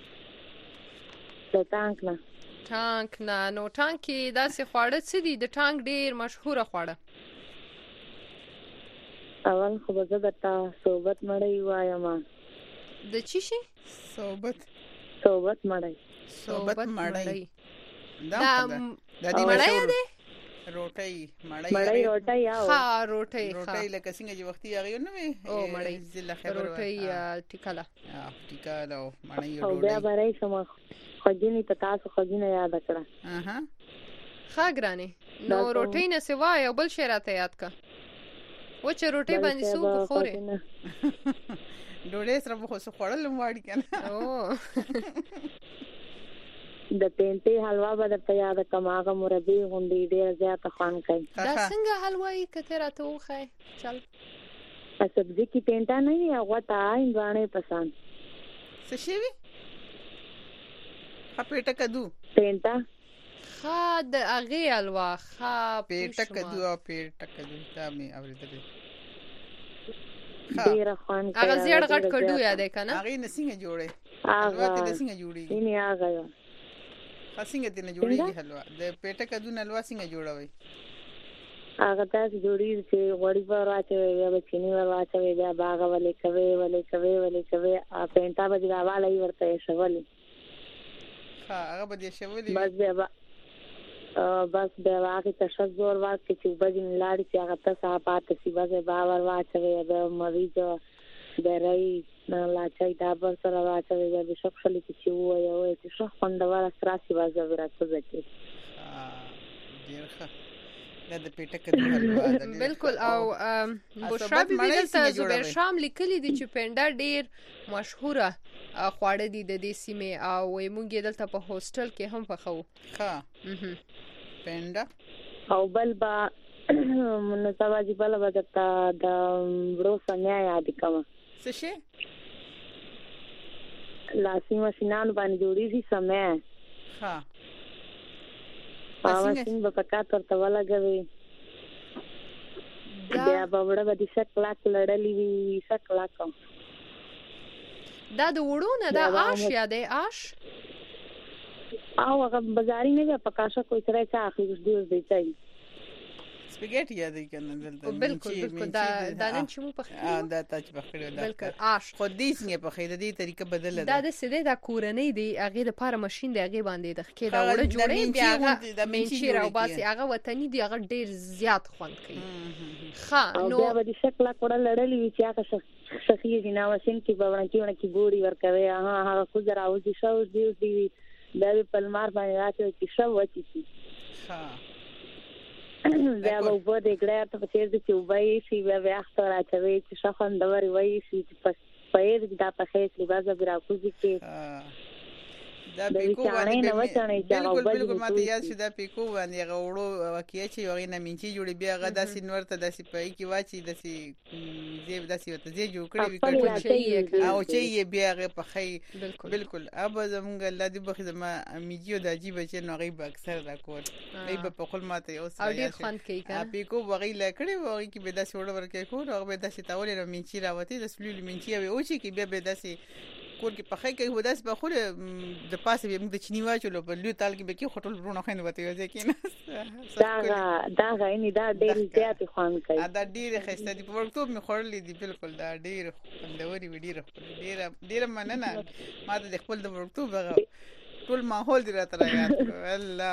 د ټانک نه نو ټانک کې داسې خواړه څه دي د ټانک ډیر مشهوره خواړه اول خو به زه درته صحبت مړی وایم د چی شي صحبت مړی دا دې مړی دی روټي روټي ها روټي لکه څنګه چې وختي هغه نو وي او مړی زله خبر روټي ټیکاله ټیکاله مړی او بیا برای سم خجینی ته تاسو خجینه یاد کړه خاګرانه نو روټي نه سوا یو بل شی راته یاد کا و چې روټي باندې سوق خوري ډوډۍ سره به خو خوړل مواړي کنه او د پینټي حلوا به د یاد کماغه مربي غونډې ډیر زیات خوان کوي دا څنګه حلوای کته راته وخای چل سبزی کی پینټا نه وي هغه تا انځانه پسند څه شي وي خپېټه کدو پینټا خاد اغه حلوا پېټه کدو دا مې اوریدل ډیر خوان کوي هغه زیړ غټ کډو یاد کنه هغه نسینګه جوړه هغه نسینګه جوړي نه هغه څنګه دې نه جوړيږي حلوا د پېټه کدو نه حلوا څنګه جوړوي هغه تاسو جوړی چې وړي پر راځي یا به چینی ور راځي بیا باغ ولې کوي ا پینټا به دا والا ورته شولې هغه به دې شولې بس بیا هغه تشک زور واکې چې وبدین لاړې چې هغه تاسو پاتې سی بس باور واچوي به مریض درای نه لاچای دا بر سره واچوي به شخصلې چې وایي چې شخص خوندور استراسي وازه ورته ځکه ډیر ښه د پېټه کدو حلوا بالکل او بشرا بي دلته زبیر شام لیکلي دي چې پینډا ډیر مشهوره خواړه دي د دې سیمه او موږ دلته په هوسټل کې هم پخو ها پینډا او بل با منځواجی بل ودتا د ورو سمیا یاد کوم څه شي لاسي ماشینان باندې جوړی دي سمیا ها پاوسین په پکا ترته ولګوي بیا په وړه باندې شکلاک لړلې وي شکلاک دا د وړونه دا آش یا د آش او هغه بازاري نه پکاشا کوئی سره چا اخلي دی چای سپاګیټي یادې کنه دلته بالکل دا نن چې مو پخې دا تاج پخې دا بالکل آش خو دې څنګه پخې د دې طریقه بدله ده دا د سیده د کورنۍ دی هغه د پاره ماشين دی هغه باندې د خکې دا وړه جوړې بیا هغه د منچي راو باسي هغه وطني دی هغه ډیر زیات خوند کوي ها نو بیا د شکل کوړه لړلې وی چې هغه شخصي جنا وسین کې باندې کې ګوري ورکوي هغه خو زراوځي شو دی دا په مار باندې راځي چې شو وتی ها بیا به په دې ګړې ته چې چې وایي چې بیا اختر راځي چې شخص اندوري وایي چې په دې دا په هیڅ لباس به راکوزي کې دا پیکو باندې بالکل ماته یاد شو دا پیکو باندې غوړو واقعي چې یو نه منچي جوړي بیا غا داسې نور ته داسې پای کې واچي داسې زیب داسې وته زی جوړ کړی وي او چې بیا غ په خی بالکل اب زمونږ الله دې بخې زما میجیو د عجیب چې نو غي به اکثر دا کول ای په خپل ماته یو سره ډیر خوند کوي کنه پیکو وغي لکړي وغي کې به داسې وړ ورکې کو نو به داسې تاولې منچي راوتی د سلول منچي او چې کې بیا به داسې کور کې پخې کوي وداس په خوله د پاسه به موږ د چنی واچلو په لوی تال کې به کې خټول ورونه خنه وته یو ځکه نه دا غوښنه دا ډېر زیات خوان کوي دا ډېر خسته دي په ورکوب می خورلې دي بالکل دا ډېر خوندوري ډېر مننه ما د خپل د ورکوب ټول ماحول دی راته یاد الله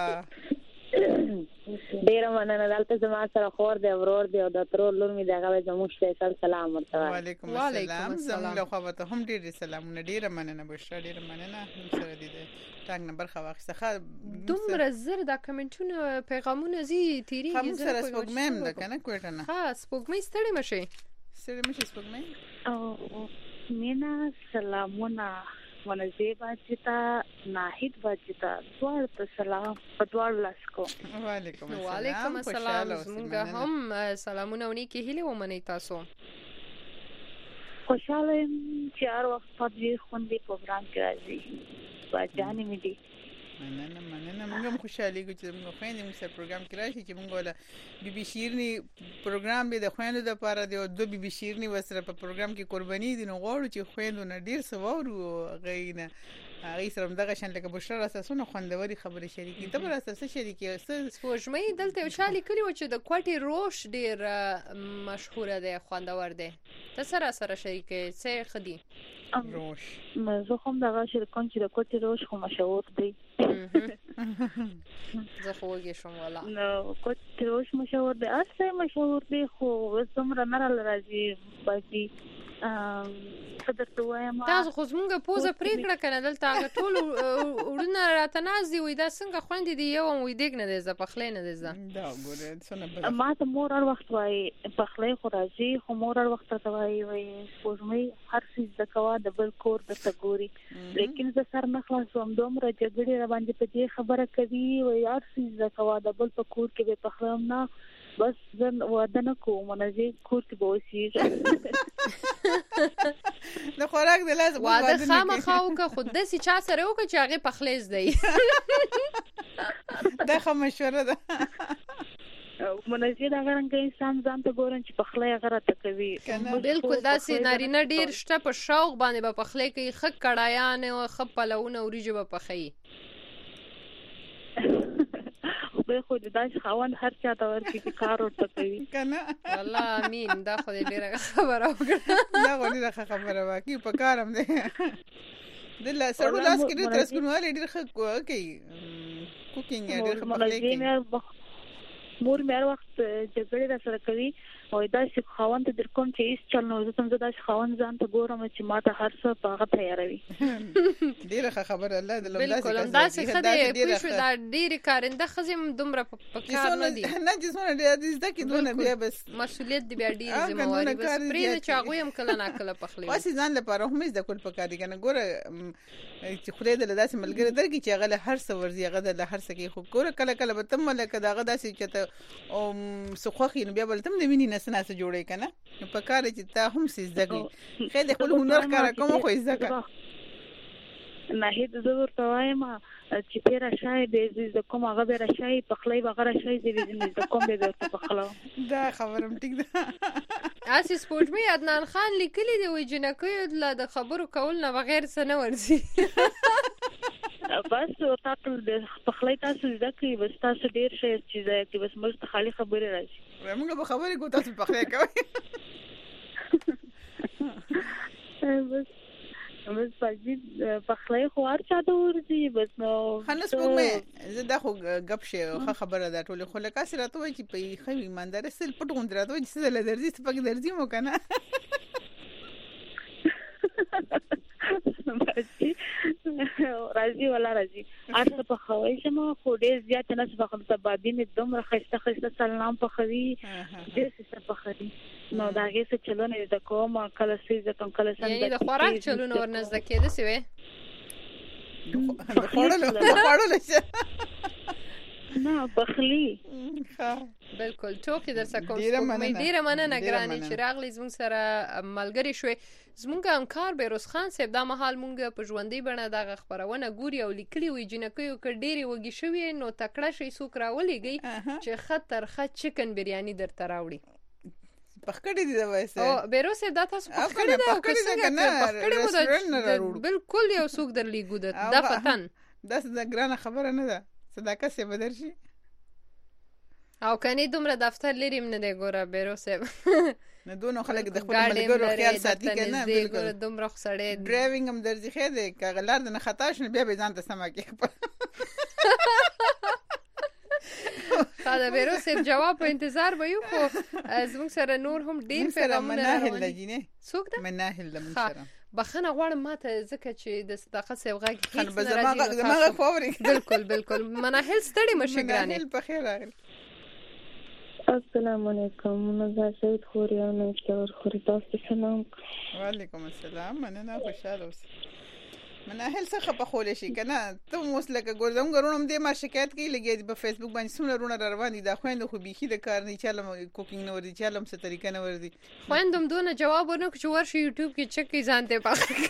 ډیر مننه دلته زما سره خور دی ورور دی او د ترور لور می دغه زموږ سپیشل سلام ورته وعلیکم السلام زموږ له خوا ته هم ډیر سلامونه ډیر مننه بشرا ډیر مننه هم سره دي ټاګ نمبر خو واخڅه دومره زر دا کمنټونه پیغامونه زی تیری هم سره سپوږمیم ده کنه کوټه نه ها سپوږمۍ ستړي مشه سپوږمۍ مینا سلامونه منزه باجتا ناهید باجتا دوار ته سلام په دوار لاس کو. وعلیکم السلام. زمونږ هم سلامونه ونیکي هیله ومنئ تاسو. خوشاله یم چې هر وخت په دې خوندې پروګرام کې راځي. باجانې مې دي. مننه موږ هم خوشاله یو چې موږ خويندې موږ سره پروګرام کې راشي چې موږ ولا بيبي شیرني پروګرام به د خويندو لپاره دی او دو بيبي شیرني وسره په پروګرام کې قرباني دي نو غواړو چې خويندو نه ډیر سوارو غینه هغه سره دغه شان لکه بشرا اساسونه خوندوري خبره شریکي ته بر اساس شریکي سپوږمۍ دلته یو شالي کلی و چې د کوټي روش ډیر مشهور دی خوندور دی ته سره شریکي څه خدي روش زه هم دغه شریکون چې د کوټي روش خو مشهور دی زه خو وګی شوم ولا نو کوټي روش مشهور دی اصله مشهور دی خو زمره نه راځي باقي تاسو خو زمونږه پوزه پریکړه کنه دلته هغه ټول وړونه راته نازي وي دا څنګه خوندې دی یو وي دیګ نه دی ز پخلې نه دی ز دا ګوره څنګه ما ته مور هر وخت وای پخلې خو راځي خو مور هر وخت ته وای سپوږمۍ هر څه د کوا د بل کور د تګوري لیکن زه سر نه خلاصوم دومره جګړې را باندې په دې خبره کوي وای هر څه د کوا د بل په کور کې به پخلم نه بس زه واده نه کوم نه زه کور کې به وسیږم د خوراک د لازم واده خامخا وکړه خود داسې چا سره وکړه چې هغه پخلیز دی دا خو مشوره ده منځي دا غرنګ انسان ځان ته ګورن چې پخلی هغه ته کوي بالکل داسې نارینه ډیر شته په شوق باندې به پخلی کوي خک کړایان او خپلونه اوریجه به پخی به خو داسې خوان هر چا ته ورکی چې کار ورته کوي کنه والله امين دا خو دې ډیره خبره وکړه دا غو ډیره خبره واکې په کارم دی دله سره لاس کې ډېر ترسګنواله ډېر ښه کوي کوکینګ ډېر ښه پخلی کوي مور مې هر وخت جګړې را سره کوي او دا چې خوان ته در کوم چې هیڅ چل نو زه څنګه دا خوان ځان ته ګورم چې ما ته هر څه په هغه تیاروي ډیره خبره الله د لمداسه بالکل دا څه خدای پښو دا ډیره کارنده خزم دومره په کار نه دي نه چې څونه دې ځکه دونه بیا بس مسؤلیت دی بیا ډیره ذمہواری بس پرې چې هغه هم کله نه کله پخلی واسي ځان لپاره هم د کول پکار دي کنه ګوره چې خدای دې داسې ملګری درکې چې هغه هر څه ورزي هغه د هر څه کې خو ګوره کله کله به تم ملک داغه داسې چې ته او سخوخي نو بیا بل تم د ویني نسناسه جوړې کنه نو پکار چې ته هم سیز دغه خېله خپل هنر کار کوم خو ځکه نه هیڅ ضرورت وایم چې پیرا شای به د کوم هغه به راشي پخلی بغیر شای دی د کوم به د پخلاو دا خبرم ټیک ده اسی سپوږمۍ عدنان خان لیکلی دی وای جنکې د خبرو کول نه بغیر څه نه ورزي بس تاسو د پخلی تاسو ځکه بس تاسو ډیر شي چې ځکه بس موږ ته خالی خبره راځي موږ به خبرې کوو تاسو پخلی کوئ بس پاجي پخلی خو هر چا ته ورځي بس نو خلاص وګمه زه دا خو غب شي خبره ده ټول خو لکه سره ته وای چې په خو ایماندار سل پټ غوند راته وای چې څه له درځي څه پک درځي مو کنه راځي ولا راځي اته په خوي شمه خو ډېر زیات نه څه په تبادین دومره خسته سلام په خوي ډېر څه په خوي نو دا هیڅ چلونه د کوم کله سې د کوم کله څنګه یعنی د خوراک چلونه ورنځ کېده سی وې خوړل شه نه بخلی بالکل ټوکی در څخه کوم ډیره مننه ګرانې چې راغلی زموږ سره ملګری شوي زموږ همکار بیروز خان صاحب دا مهال مونږ په ژوندۍ بڼه دغه خبرونه ګوري او لیکلي وي جنکیو ک ډیره وږي شوی نو تکړه شي سوک راولېږي چې خطر خط چکن بریانی درته راوړي پخکړې دي دا وایسه او بیروز دا تاسو پخکړې دا بالکل یو سوک درلېګو دا پتن دا څه ګرانه خبره نه ده صداقت څه بدر شي او کني دومره دفتر لري نه دی ګوره بیروز نه دونه خلک د خپل ملګرو خیال ساتي کنه بالکل دومره خسړې ډرایوینګ هم درځي خې دی کغلار نه خطا شنه بیا به ځان ته سم کې دا بیروز جواب په انتظار وایو خو زموږ سره نور هم ډیر پیغامونه راوړي څوک ده مناهل د منشره بخنه غواړم ماته ځکه چې د صداقت سیوغه کې خن بزماغه فوري بالکل مناهل ستړي مشګرانه په خیر راغلی السلام علیکم نظر سید خوري او نو څور خوري تاسو سلام وعلیکم السلام مننه خوشاله اوسئ مناهل څخه په خولې شي کنه ته موس لکه ګورم ګورم دې ما شکایت کوي لګي په فیسبوک باندې څومره رونه روان دي دا خويند خو بيخي د کار نه چالم کوکینګ نه وردي چالم څه طریقه نه وردي خويندم دونه جواب ورنه چې ورشي یوټیوب کې چک کی ځانته پخ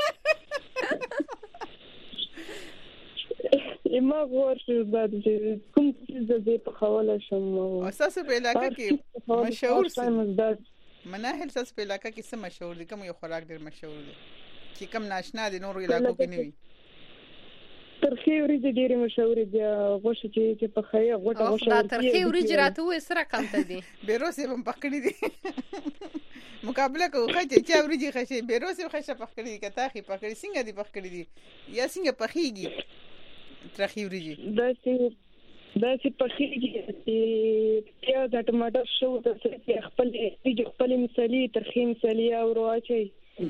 ما ورشي بعد کوم څه دې په حواله شم اساس په علاقې کې مشهور مناهل اساس په علاقې کې څه مشهور دي کوم یو خوراک ډېر مشهور دي چې کم ناشنا دي نور علاقو کې نه وي ترخی وريجي ډېرې مشهور دي غوښه چې په خیا غوټه دا ترخی وريجي راته وې سره کم ته دي بیروسه هم پخړې دي مقابله کوي چې وريجي خشه بیروسه خشه پخړې دي کته خي پخړې څنګه دي پخړې دي یا څنګه پخېږي ترخی وريجي دا چې پخېږي چې پیاز د ټماټر شو د خپل مثالي ترخی مثالي او راچي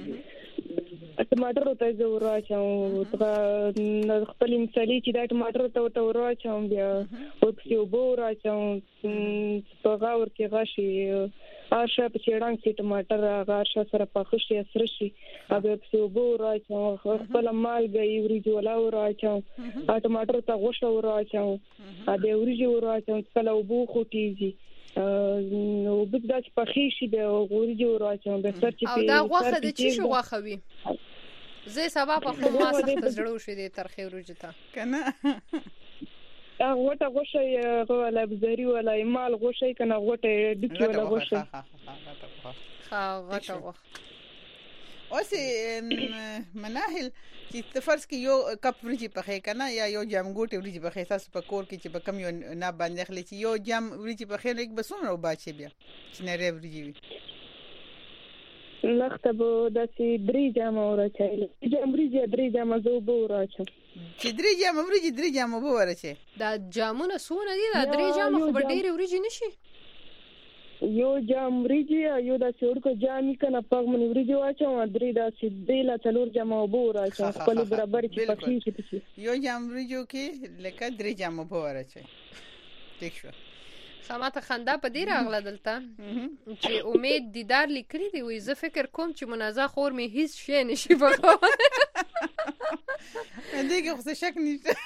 ټماټر ته زه ورواچوم خپل مثالي چې دا ټماټر ته ورواچوم بیا او په اوبو ورواچوم په غاور کې غاشي آشه په چېړنګ کې ټماټر غاشه سره پخ شي سره شي او په اوبو ورواچوم خپل مالګه وريجي ولا ورواچوم ټماټر ته غوښه ورواچوم ا دې وريجي ورواچوم کله اوبو خوټيږي نو بده چې پخې شي د وريجي ورواچوم د سر چې او دا غوښه د چی شو غوښه وي زه سبا په خو ما سخت زړه شو دي ترخی وريجي ته کنه غوټه غوښه ولا بزري ولا مال غوښه کنه غوټه ډکی ولا غوښه ها غوټه غوښه اوس مناهل چې فرض کې یو کپ وريجي پخې کنه یا یو جام ګوټه وريجي پخې تاسو په کور کې چې په کم یو نه باندې خلې چې یو جام وريجي پخې لیک بسونه او باچې بیا چې نه وريجي وي لخته به د سي درې جام ورچایل جام وريجي درې جام زو به ورچم چې درې جام وريجي درې جام به ورچې دا جامونه سونه دي دا درې جام خو ډېر وريجي نشي یو جام وريجي یو د څوړکو جامي کنه پغمن وريجي واچو درې د سیدې لا څلور جام وبو راچو خپل برابر چې پخې شي یو جام وريجو کې لکه درې جام وبو راچې ټیک شو سماته خندا په دې راغله دلته چې امید دیدار لیکلي دی وې زه فکر کوم چې منازه خور می هیڅ شی نشي پخوله دغه خو شک نشته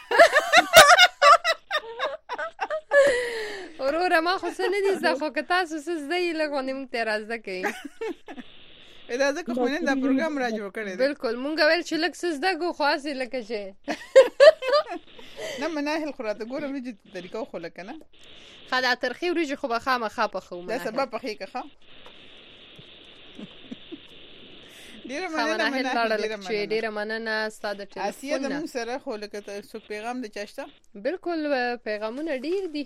اورور ما خو څه نه دي زه خو که تاسو څه زده لګونې موږ ته راځه کوي دا ځکه خو نن دا پروګرام را جوړ کړی بالکل مونږ ویل چې لږ څه زده کو خو اسی لکه شي نه مناهل خراته ګورم چې طریقه خو لکه نه خدا ترخی وريجي خو به خامخا پخو دا سبب پخې که ډیره مننه ډیره مننه ستاسو ټلیفون اسیه د موږ سره خو لکه څو پیغام د چاشته بالکل پیغامونه ډیر دي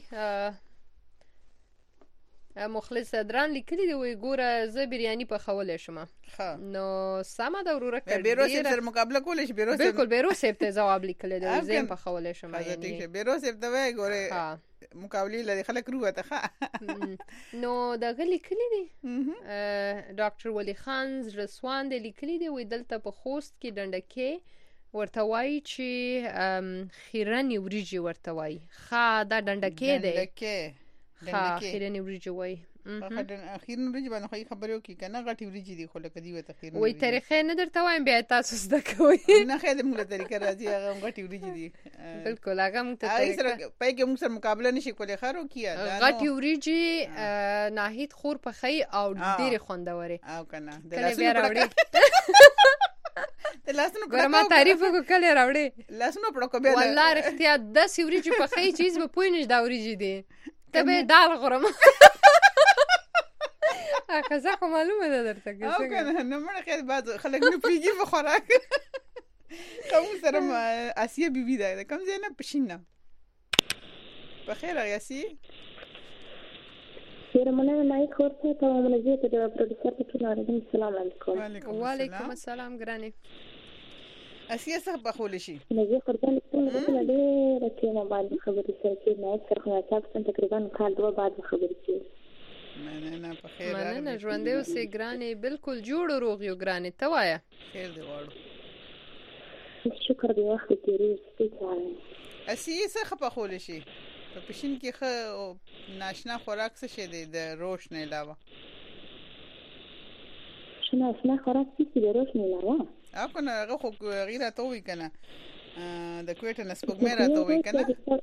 مخلص دران لیکلي دی وی ګوره زه بریاني په خوله شم نو سما د وروره کړ بیروسه سره مقابله کولې شي بیروسه بالکل بیروسه ته جواب لیکلی دی زه په خوله شم یعنی بیروسه ته وای ګوره مقابله لري خلک روته ښه نو دا غلی کلی دی ډاکټر ولی خان رسوان دی لیکلی دی وی دلته په خوست کې ډنډکې ورته وای چې خیرنی وريجي ورته وای ښه دا ډنډکې دی ها خیرنی وريجي وای خیرنی وريجي باندې خو خبرو کې کنه غټي وريجي دي خو لکه دی وته خیرنی وای طریقې نه درته وایم بیا تاسو زده کوئ نه خې د موږ طریقه راځي هغه غټي وريجي دي بالکل هغه موږ ته طریقه پای کې موږ سره مقابله نشي کولای خارو کیه غټي وريجي ناهید خور په خی او ډېر خوندوري او کنه د لاسونو راوړي د لاسونو ګرما تعریف وکړه راوړي لاسونو پړکو به والله رښتیا د سوريجي په خی چیز به پوینش دا وريجي دي تبه دال غرم اګه خو معلومه ده درته کې او کنه نو مړ خیر بعد خلک نه پیږي په خوراک کوم سره اسیه بیبي ده کوم زینه پښینه په خیر یاسي سیرمنه نه خورته ته مونږه ته د پروډوسر په توګه السلام علیکم وعلیکم السلام ګراني اسیه څه بخول شي زه خپل څه نه راکې ما باندې خبرې سره کې نه څرخه تاسو تقریبا کال دوه بعد خبرې کې مننه په خیر مننه ژوندې اوسې ګراني بالکل جوړ روغ یو ګراني ته وایا خیر دی واړو شکر دی وخت تیرې ستې اسیه څه بخول شي په پښین کې خو ناشنا خوراک څه شي دی د روش نه علاوه ناشنا خوراک څه دی د روش نه علاوه او کنه هغه خو غیره ته وی کنه د کوټه نسپګمې راته وی کنه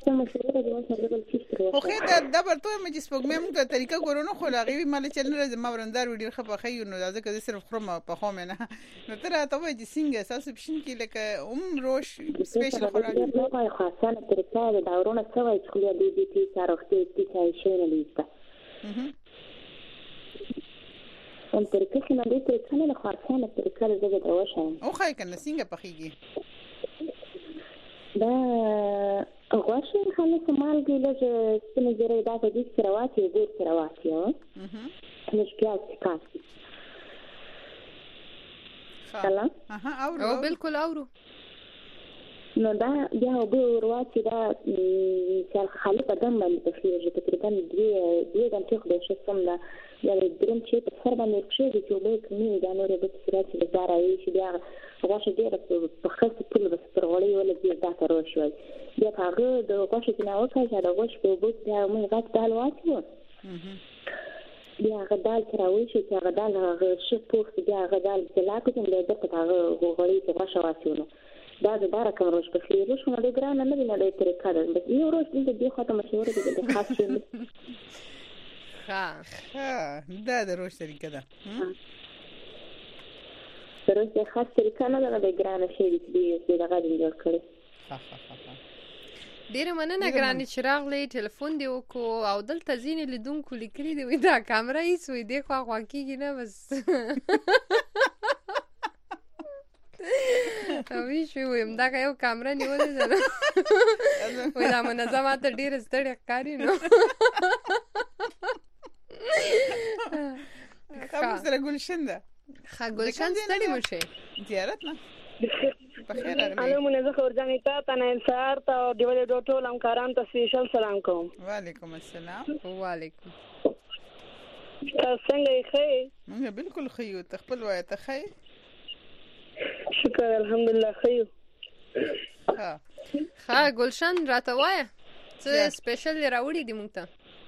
خو خې دا برته مې سپګمې موږ ته طریقه ګورونو خو لاغي مال چل نه ما ورندار وډیر خپه خې نو ځکه چې صرف خرم په خو مې نه نو تر ته وای چې څنګه اساس پښین کې لکه روش سپیشل خوراک نو خاصه طریقه د داورونه سوي چې خو دې دې سارخته دې ځای شي نه لیسته هم طریقه کې نه دې څه نه خاصه طریقه دې د وشه او خای کنه څنګه پخېږي دا غوښه خلاص مالګې لږه سپینې زیرې دا په دې سره واچي ډېر سره واچي نو پیاز کاسي سلام او بالکل اورو نو دا بیا به ورواچي دا چې خالي په دم باندې تخریږي تقریبا 2 غنټې خو د شسم دا یا د درم چې په سر باندې چې د جوړې کمی دا نور به سره چې د زارای شي بیا غوښه ډېر په خاصه په لږ سپرغړې ولا دې دا تر شوی بیا هغه د غوښه چې نو وکړه چې د غوښه په بوت بیا موږ غاټ دال واچو بیا غدال تراوي چې غدال هغه شپوخ بیا غدال زلاکو چې د دغه هغه غوړې چې غوښه واچو دا د بار کوم روش په خیر شو نو د ګران نه دی نه د طریقه ده بس یو روش دې خاطر مشوره دي د خاص شي ها دا د روش طریقه ده سره د خاص طریقه نه ده د ګران شي دې دغه جوړ کړی ډیره مننه ګرانې چې راغلې ټلیفون دی وکړو او دلته ځینې لیدونکو لیکلي دی دا کیمرا یې سوی دی خو کېږي نه بس اوی شو ویم دا یو کیمرا نیولې ده وای دا منظمه ته ډیره ستړي ښکاري نو خامس سره ګلشن ده ګلشن ستړي مشه زیارت نه بخیر راغلی الو منزه خورجانې ته نه انصار ته دیولې ډوټو لمکاران ته سپیشل سلام کوم وعلیکم السلام وعلیکم څنګه یې ښه موږ بالکل ښه یو خپل وای ته ښه شکر الحمدلله ښه یو ها ګلشن راته وایه څه سپیشل راوړي دي موږ ته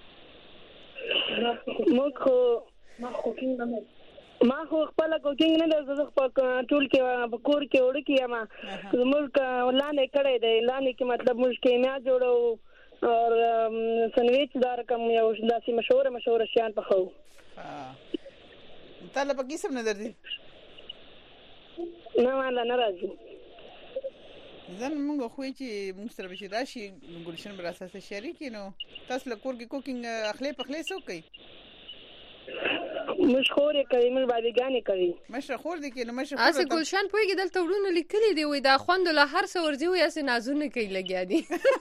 ما خو خپل کوکینګ نه زه خپل ټول کې په کور کې وړ کې ما زموږ لاندې کړه دی لاندې کې مطلب موږ کې میا جوړو او سنویچ دار کوم یو داسې مشهور شیان په خو تعالی په کیسه نه درځي نه مالا ناراضي ځن موږ خو چې موږ سره بشي راشي ګلشن بر اساس شریک نو تاسو له کور کې کوکینګ اخلي پخلي سو کوي مشخور کوي مې باندې کوي مشخور دي کې نو مشخور اسه ګلشن پويږي دلته ورونه لیکلي دی وای دا خوند له هر څه ورځي وای اسه نازونه کوي لګیا دي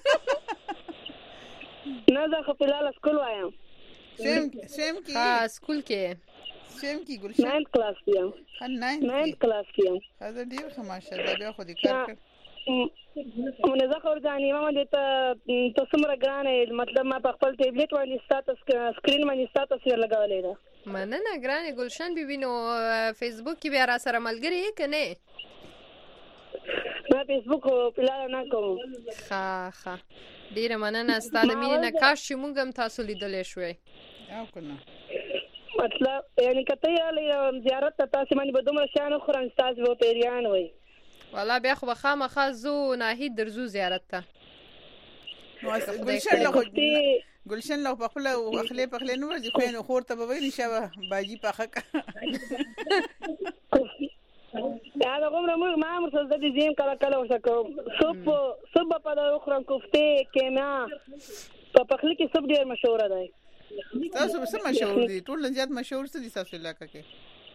نه دا خو په لاله سکول وایم سیم کې سکول کې سیم کې ګلشن 9th کلاس کې 9th کلاس کې دا ډیر ښه ماشاءالله بیا خو دې کار کړ منزه خورجانې ما دې ته څومره ګرانه مطلب ما په خپل ټابلیټ باندې سټاتس سکرین باندې سټاتس ورلګولې ده مننه ګرانه ګلشن بیبي نو فیسبوک کې بیا را سره ملګری یې کنه ما فیسبوک په لاره نه کوم ښه ډیره مننه ستاسو مینه نه کاش چې موږ هم تاسو لیدلې شوي او کنه مطلب یعنی کته یې زیارت ته تاسو باندې به دومره شان خورن تاسو وو پیریان وای والله بیا خو خامخا زو ناهید درزو زیارت ته ګلشن له خپل اخلي پخلې نو ورځي خو نه خور ته به ویني شابه باجی پخه دا کومه ما مرسل د دې زم کله وسکو صبح په دا خورم کوفته کیما په پخلي کې سب ډیر مشهور دی تاسو څه مشهور دي ټول زیات مشهور څه دي تاسو علاقې کې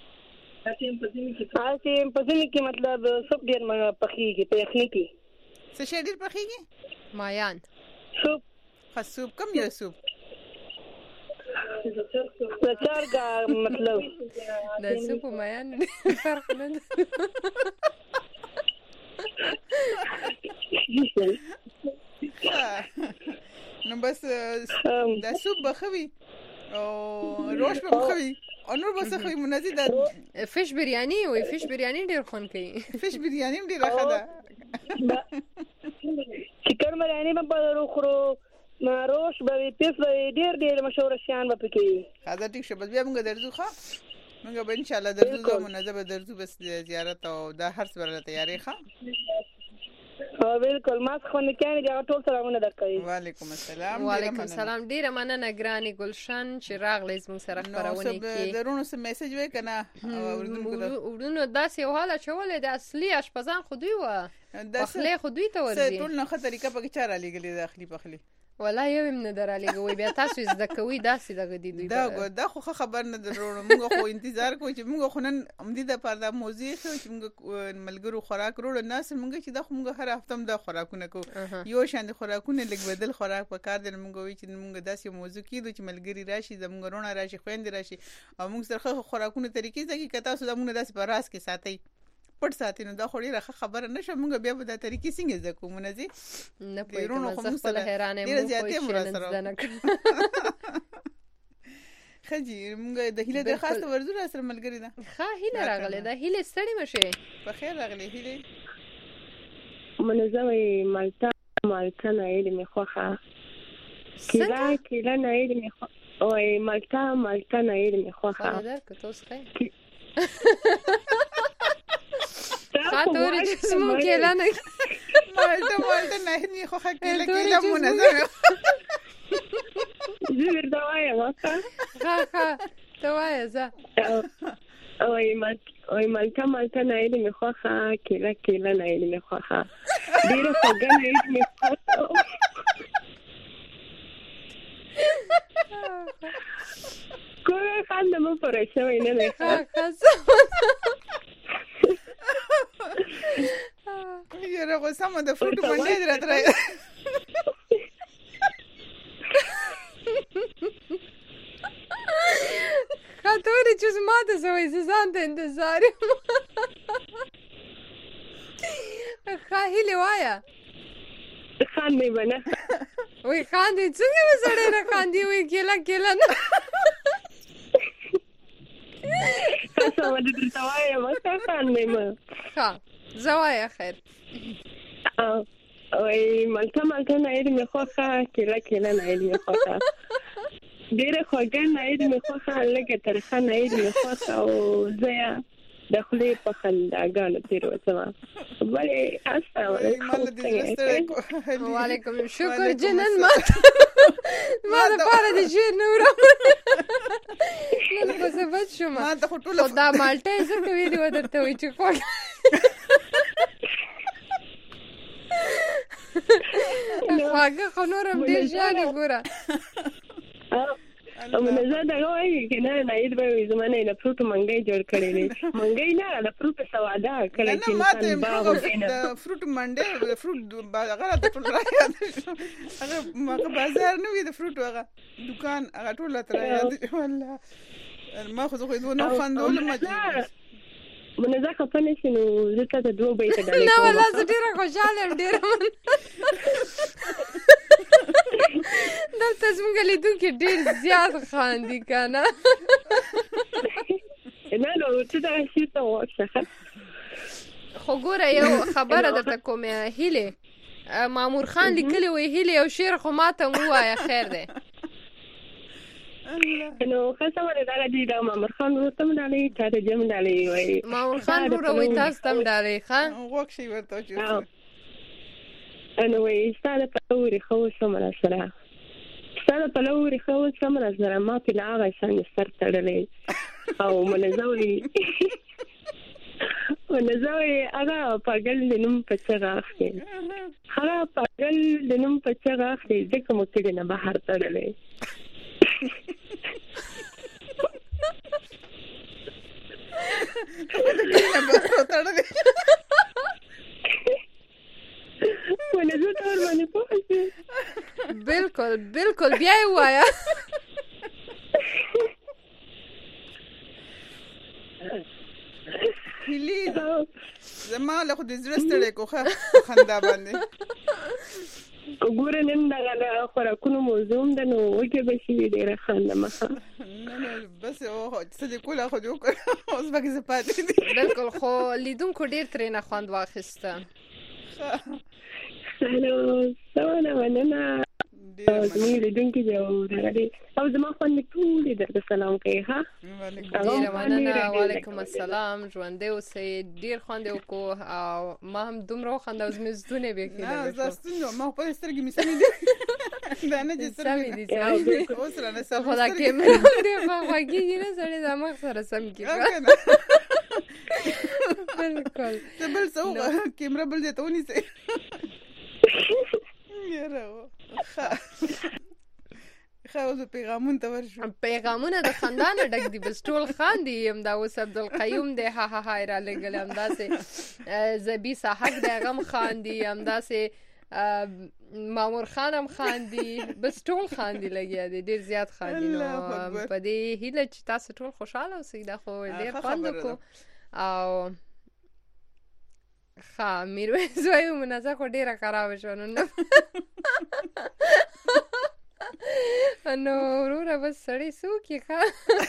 په ځینې کې مطلب سب ډیر پخېږي په یخني کې څه شي ډیر پخېږي مایان سوپ سوپ کم یو سوپ چارګا مطلب د سوپ مایان فرق نه نو بس دا سوپ بخوي او روش بخوي انور بس خو منځي د فش بریانی وي فش بریانی ډیر خون کوي فش بریانی ډیر ښه ده چکن بریانی په بدرو خورو روش به پیس به ډېر مشهور شیان به پکې خاطر ټیک شه بس بیا موږ درځو ښه موږ به ان شاء الله درځو مناسبه درځو بس زیارت او دا هر څه ورته تیاری ښه بالکل ما څخه نه کېږي دا ټول سلامونه درکوي وعلیکم السلام وعلیکم السلام ډیره مننه ګراني ګلشن چې راغلی زموږ سره خبرونه کې درونو سم میسج وای کنه ورونو داسې یو حاله چولې د اصلي اشپزان خو دوی و پخلی خو دوی ته ورځي ټول نه ښه طریقه پکې چاره لګلې د اخلي پخلی ولا یو هم نه درالېږي بیا تاسو زده کوئ داسې دغه دي دوی دا خو خبر نه درونه موږ خو انتظار کوو چې موږ خو نن همدې د پردا موضوع خو چې موږ ملګرو خوراک وروړو ناس موږ چې دا خو موږ هر هفته د خوراکونه کوو یو شان د خوراکونه لګ بدل خوراک په کار دی موږ وی چې موږ داسې موضوع کیدو چې ملګری راشي زموږ رونه راشي خويند راشي او موږ سره خوراکونه طریقې ځکه کته تاسو د موږ داسې په راس کې ساتي پټ ساتي نو دا خو ډیره خبره نشه موږ بیا به د طریقې څنګه زکو مونږ نه پوهیږم زه خپل حیرانه مو خجی موږ د هیله درخواست ورزو را سره ملګری ده ښه هیله راغله ده هیله ستړي مشه په خیر راغلی هیله منځوي مالټا نه یې می خوخه کیلا نه یې می خوخه او مالټا نه یې می خوخه درک تاسو ښه خاطر چې مو کېلا نه مالټا نه یې خوخه کېلا منظم زیر دوايا ماکا ها دوايا زه اوه مالټا نه یې می خوخه کیلا نه یې می خوخه ډیره څنګه نه یې می خوخه کومه خنده مو پرېښه وینه نه یاره خو سمه د فروټ منډې درته خاطر چې زما د زوی ځان ته انتظار هیله وایا خاندې بنه وای خاندې څنګه وسړې نه خاندې وای کېلا نه تاسو ولې درته وایا ما څه خاندې ما ها زوایا خیر وای مالټا نه یې می خوخه کېلا نه یې می خوخه ډیره خوږه نه یې می خوخه لکه ترخه نه یې می خوخه او زه د خپلې په خنداګانو تیروځم ولی السلام علیکم وعلیکم شکر جنن ما د پاره د شیر نورا نن په سبت شوم ما ته ټول دا مالټه زه کوي دی ودرته وی چې خوږ خواږه خو نورم ډېر ژاړي ګوره منځه دا وایي کنه نه یې به زمانه نه فروټ منګي جوړ کړی دی منګي نه د فروټ سوادا کړی چې انسان باغ د فروټ منډه فروټ هغه ته ټول راځي هغه بازار نه وي د فروټ هغه دکان هغه ټول تر راځي والله ما خو زه نو خندول ما منځه خپل شنو زه ته دوه بیت ډالې نه ولا زه ډیره خوشاله ډیره دلته زموږ لیدونکي ډېر زیات خاندي کنه نه نو څه دا شي ته وښه خو ګوره یو خبره درته کوم هیله مامور خان لیکلی وی هیله یو شعر خو ماته ووایه خیر دی نو خاصه دا دی دا مامور خان ورته مډالې ته جام ډالې وای مامور خان وروي تاسو تم ډالې ښه وښه شي ورته چې نو وای ستاره په لوري خو سمره سره ستاره په لوري خو سمره سره ما په هغه څنګه سر تړلې او منځوي هغه پاگل دنم په څراغ کې هغه پاگل دنم په څراغ کې ځکه مو کېږي نه بهر تړلې بالکل بیا یې وایا هیلی زما له خو د زړه ستړی کوخه خندا باندې ګوره نن دغه خوراکونو موضوع ده نو وکه به شي ډیره خنده مخه نه بس او څه دې کوله خو دې وکړه اوس به کې پاتې دي بالکل خو لیدونکو ډیر ترې نه خوند واخیسته نو څونه مننه زموږ لیدونکي دی او دغه دی او زما خوند ټول درته سلام کوي ها ډیره مننه. وعلیکم السلام. ژوندې اوسئ. ډیر خوند وکړو او ما هم دومره وخندل زموږ زونه به کې نه زستون ما په سترګې مې سمې دي دا نه چې سمې دي اوس را نه سم خدا کې دې واګي نه سړی دا مخ سره سم کیږي بالکل بل څه کیمرا بل دې ته ونیسه یاره خاوز پیغامون ته ورشو. پیغامونه د خندانه ډک دي بس ټول خاندي. هم دا اوس عبدالقیوم دی ها ها ها را لګل. هم داسې زبی صاحب دی غم خاندي. هم داسې مامور خان هم خاندي. بس ټول خاندي لګیا دي ډیر زیات خاندي. نو په دې هیله چې تاسو ټول خوشاله اوسئ. دا خو ډیر خوند وکړو او ښه میرویس وایو منازه خو ډیره خرابه شوه نو وروره بس سړی څوک یې ښه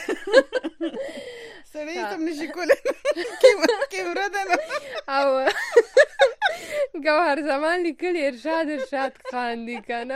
سړی هم نشي کولی کیمره ده نو او ګوهر زمان لیکلي ارشاد خاندي که نه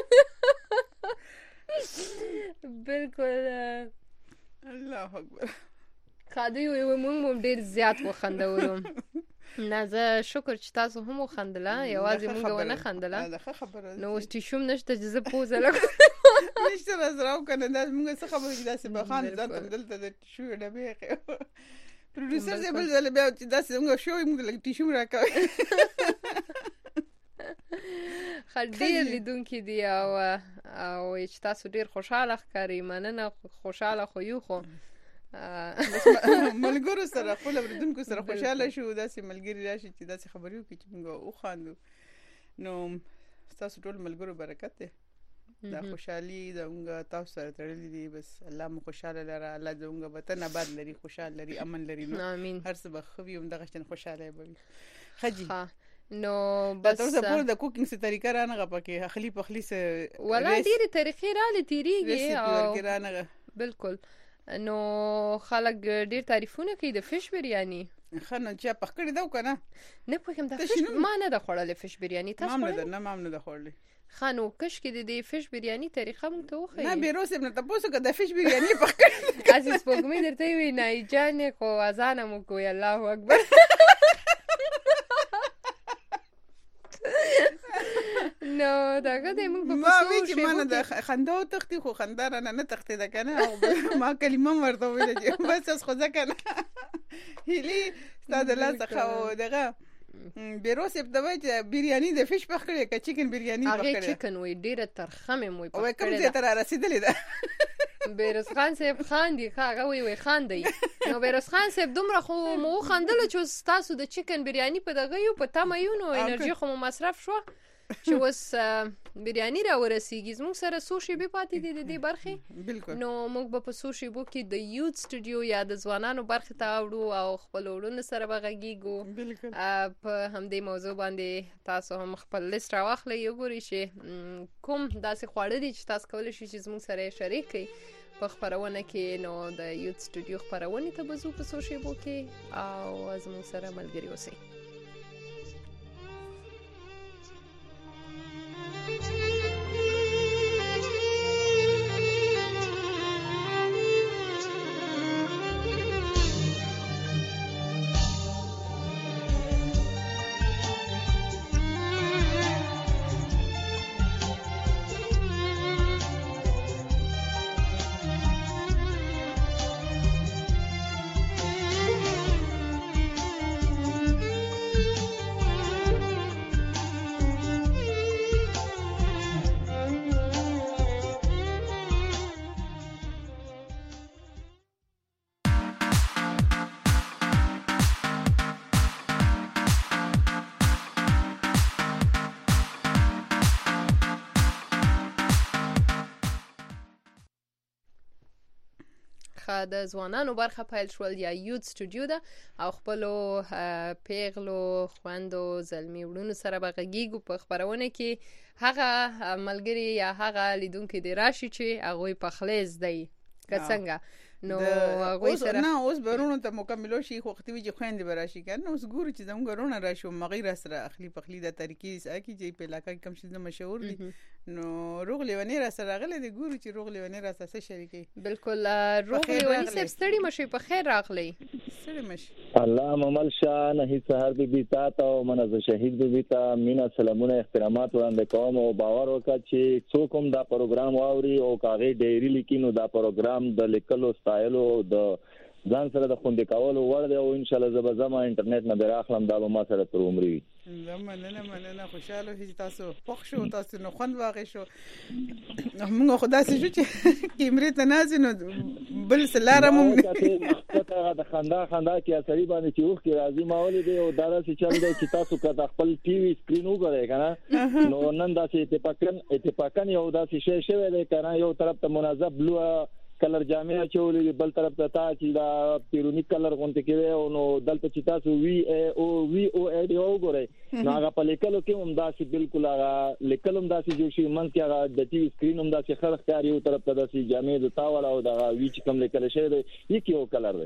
بالکل الله اکبر خادي موږ هم ډېر زیات وخندولو. نه زه شکر چې تاسو هم وخندله. یوازې موږ ونه خندله. نو اوس ټیشوم نشته چې زه پوزه لګم نشته راځراو که نه دا موږ څه خبره چې داسې به خاند ځان ته دلته د ټیشو ډبې پروډیوسر صاحب بل ځله بیا چې داسې موږ شو موږ لږ ټیشو راکوي ډېر لیدونکي دي او چې تاسو ډېر خوشحاله ښکارئ. مننه. خوشحاله خو یو خو ملګرو سره خپل اوریدونکو سره خوشاله شو. داسې ملګری راشي چې داسې خبرې وکړي چې موږ وخاندو. نو ستاسو ټول ملګرو برکت دی. دا خوشحالي زموږ تاسو سره تړلې دي. بس الله مو خوشاله لره. الله زموږ وطن آباد لري، خوشحال لري، امن لري. نو امين. هر څه به ښه وي همدغه شان خوشاله به وي. خجي نو بس تاسو په د کوکینګ څه طریقه رانغه پکې اخلي پخلي څه ولا ډېرې طریقې رالې تیریږي او رانغه بالکل. نو خلک ډېر تعریفونه کوي د فش بریاني. ښه نو چې پخکړې ده که نه نه پوهېږم. د فش ما نه ده خوړلې فش بریاني. تاسو خوړلې؟ نه ما هم نه ده خوړلې. ښه نو کشکې د دې فش بریاني طریقه موږ ته وښیي. نه بیروز صاحب نه تپوس وکړه د فش بریاني پخکړې عزیز سپوږمۍ درته ووایي نایي جانې خو اذان هم وکړو الله اکبر نو دغه دی موږ په ما وی چې ما نه د خندا تختی خو خندا رانه نه تختی ده که نه ما کلمه هم ورته وویله چې بس اوس خو ځکه نه هیلې ستا د لاس څخه او دغه بیروز صاحب ته وایي چې بریاني د فش پخ کړې که چکن بریاني پخ کړې هغې چکن وایي ډېره ترخه مې وایي وایي کوم ځای ته را رسېدلې ده بیروز خان صاحب خاندي ښه هغه وایي خاندئ نو بیروز خان صاحب دومره خو مو وخندله چې اوس تاسو د چکن بریاني په دغه یو په تمه یو نو انرژي خو مو مصرف شوه چې اوس بریاني را ورسیږي. زموږ سره څو شیبې پاتې دي د دې برخې نو موږ به په څو شیبو کې د یوت سټوډیو یا د ځوانانو برخې ته اوړو او خپل وروڼو سره به غږیږو. په همدې موضوع باندې تاسو هم خپل لیست راواخلئ وګورئ چې کوم داسې خواړه دي چې تاسو کولی شئ چې زموږ سره یې شریک کړئ په خپرونه کې. نو د یوت سټوډیو خپرونې ته به ځو په څو شیبو کې او زموږ سره ملګري اوسئ. د ځوانانو برخه پیل شول یا یوت سټوډیو ده او خپلو پیغلو خویندو زلمي وروڼو سره به غږیږو په خپرونه کې. هغه ملګري یا هغه لیدونکي دې راشي چې هغوی پخلی زده یي که څنګه نو هغه سره نه اوس برونو ته مکملو شي خو وختي چې خويندې براشي کنه اوس ګورو چې زموږ غرونه راشو مغیر سره اخلي پخلي د طریقې ساکي چې په علاقې کم شي مشهور دي نو روغ لیونی را سره غلې دي ګورو چې روغ لیونی را سره شریکي بالکل روغ لیونی سب ستړي مشي په خیر راغلی ستړي مشي الله ممل شاه نه سحر بي تا ته منځ شهید بي تا مینا سلامونه احترامات وړاندې کوم او باور وکړه چې څوک هم دا پروګرام واوري او کاغه ډایری لیکي نو دا پروګرام د لیکلو سټایل او د ځان سره د خوندې کولو ور دی او ان شاء الله زما انټرنیټ نه براخلم دا به ما سره تر عمرې وي مننه خوشاله هی تاسو پخ شو تاسو نو خوند واغې شو موږ خدا سي شو چې کیمرې ته نازنو بل سلارم د خندا کې اثرې باندې چې اوخ کې راځي ما ولې دی او دا چې چل دی چې تاسو کله خپل ټي وي سکرین وګورئ کنه نو نن دا چې اتفاقن یو دا شی شوی دی کنه یو طرف ته مناسب بلو کلر جامع چولې بل طرف ته تا چې دا پیرونی کلر غونډه کې او نو دلته چې تاسو وی او ای ډي وګورئ نو هغه په لیکلو کې هم دا چې بالکل هغه لیکلم دا چې جوړ شي من کې هغه د ټي وي سکرین هم دا چې خرخ کاری یو طرف ته دا چې جامع د تاول او دا وی چې کوم لیکل شوی دی یو کلر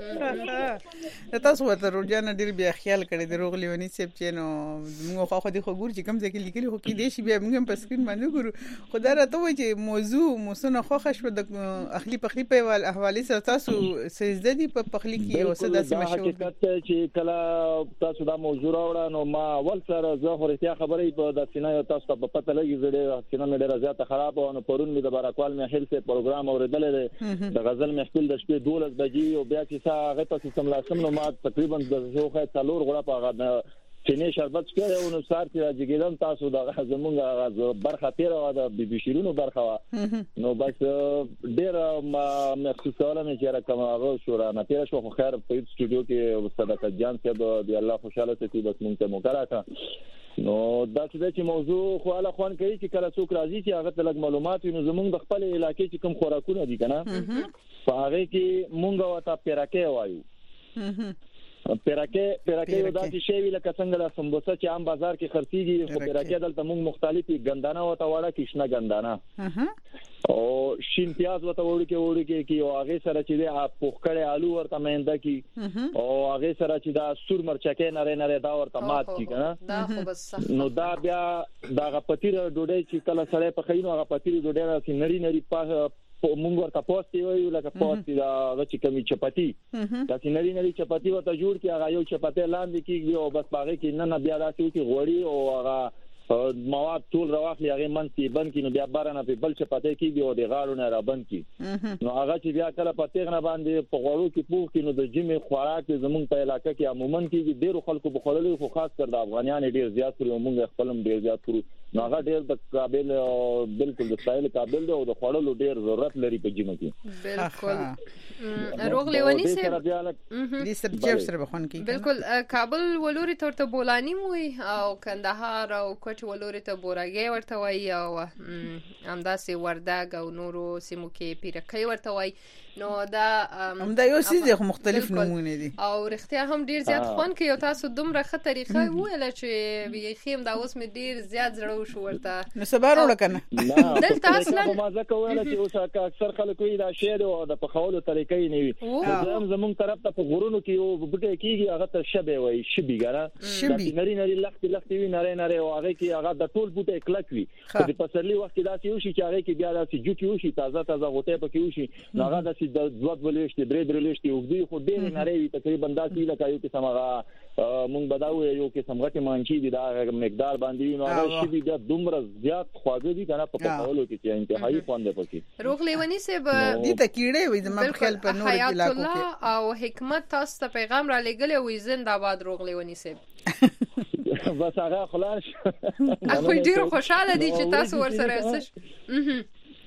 دی تاسو ورته روزانه ډیر بیا خیال کړی د روغ لیونی سپ چې نو موږ خو دې خو ګور چې کوم ځکه لیکلي خو کې دې شي بیا موږ په سکرین باندې ګورو خو دا راته وایي چې موضوع موسونه خو خښ د اخلي پخلي په حواله سره تاسو سجده دي په پخلي کې او څه داسې مشهور دي حقیقت چې کله تاسو دا موضوع راوړل نو ما اول سره زه خورتیا خبرې په د سینې او تاسو په پته لګي زړه سینې مې ډېر زیات خراب او نو پرون مې د بارکوال محل څخه پروګرام اوریدل دي د غزل محفل د شپې 12 بجې او بیا چې هغه تاسو سملاسم نو ما تقریبا د زوخه څلور غړپ هغه چینه شربت کړو او نو سار چې راځګیدم تاسو د زمونږ برخه تیر او د بي شیرونو برخه نو بس ډیر محسوساله مې چې راکم هغه شو را نه تیر شو خو خیر په سټوډیو کې صدقت جان صاحب دی الله خوشاله سي بس مونږ ته مکراته نو دا چې موضوع خو الله خوان کوي چې کله څوک راځي چې هغه ته لږ معلومات نو زمونږ د خپل علاقې چې کوم خوراکونه دي کنه په هغه کې مونږ وتا پیراکه وایو پیراکه یو داسې شی وی لکه څنګه د سمبوسه چې عام بازار کې خرڅيږي خو پیراکه دلته موږ مختلفي ګندانه او تاوړه کښنه ګندانه او شین پیاز وته وړي کې او هغه سره چې د پوخکړې آلو ورته مینده کی او هغه سره چې دا سور مرچکې نری دا ورته مات کی کنه دا خو بس نو دا بیا دا غپتیر ډوډۍ چې کله سره په خینو هغه پتیر ډوډۍ راځي نری مونږ ورته پوسټي وایو لکه پوسټي دا چې کومي چپاتی دا چې نری چپاتی ورته جوړ کی هغه یو چپاتی لاندې کیږي او بس باغې کې نه بیا راځي چې غوړي او هغه مواد ټول راوخلي هغه منتي بند کینو بیا بارنه په بل چپاتی کیږي او د غاړو را بند کی نو هغه چې بیا کله په تیغنه باندې په غوړو کې پوښ کینو د جمی خوراک زمونږ په علاقې کې عموما کې ډیرو خلکو بخولل خو خاص کر د افغانیان ډیر زیات کړو موږ خپلم ډیر زیات کړو نو هغه ډیر د قابل بالکل د سایل قابل دی او د خړلو ډیر ضرورت لري په جمی کې بالکل روغ لیونی سره دې سب جيب سره بخون کې بالکل کابل ولوري تورته بولانی موي او کندهار او کوټ ولوري ته بورګي ورته وای او همداسې وردګ او نورو سیمو کې پیرکې ورته وای نو دا همدا یو څه مختلف نمونه دي او رښتیا هم ډیر زیات خوان کې او تاسو دومره ښه طریقه ویل چې بيخیم دا اوس مې ډیر زیات زړه شو ورته نو صبر وکړه دلته اصلا ما ځکه ویل چې اوس اکثر خلکو دا شی او د پخولو طریقې نه وي زموږ طرف ته په غورونو کې یو بټه کیږي هغه ته شبه وای شبي ګره نری لخت وی نری او هغه کې هغه د ټول بوټه کلک وي په پسرلی وخت کې دا چې وشي چې هغه کې بیا دا چې جوټي وشي تازه غوټه پکې وشي نو هغه د دوت ولېشتي درې لېشتي او دوی خو ډېر نری تقریبا داسې لکه یو کې سمغه مونږ بداو یو کې سمغه مانچی دي دا مقدار باندې نو هغه شي بیا دومره زیات خواږه دي کنه په پخولو کې چې انتهایی خوند پکې روغ لیونی سه دي تکیړې وي زما خیال په نور علاقو کې او حکمت تاسو ته پیغام را لګل او زنده‌باد روغ لیونی سه بس هغه خلاص اخو ډیر خوشاله دي چې تاسو ورسره اوسئ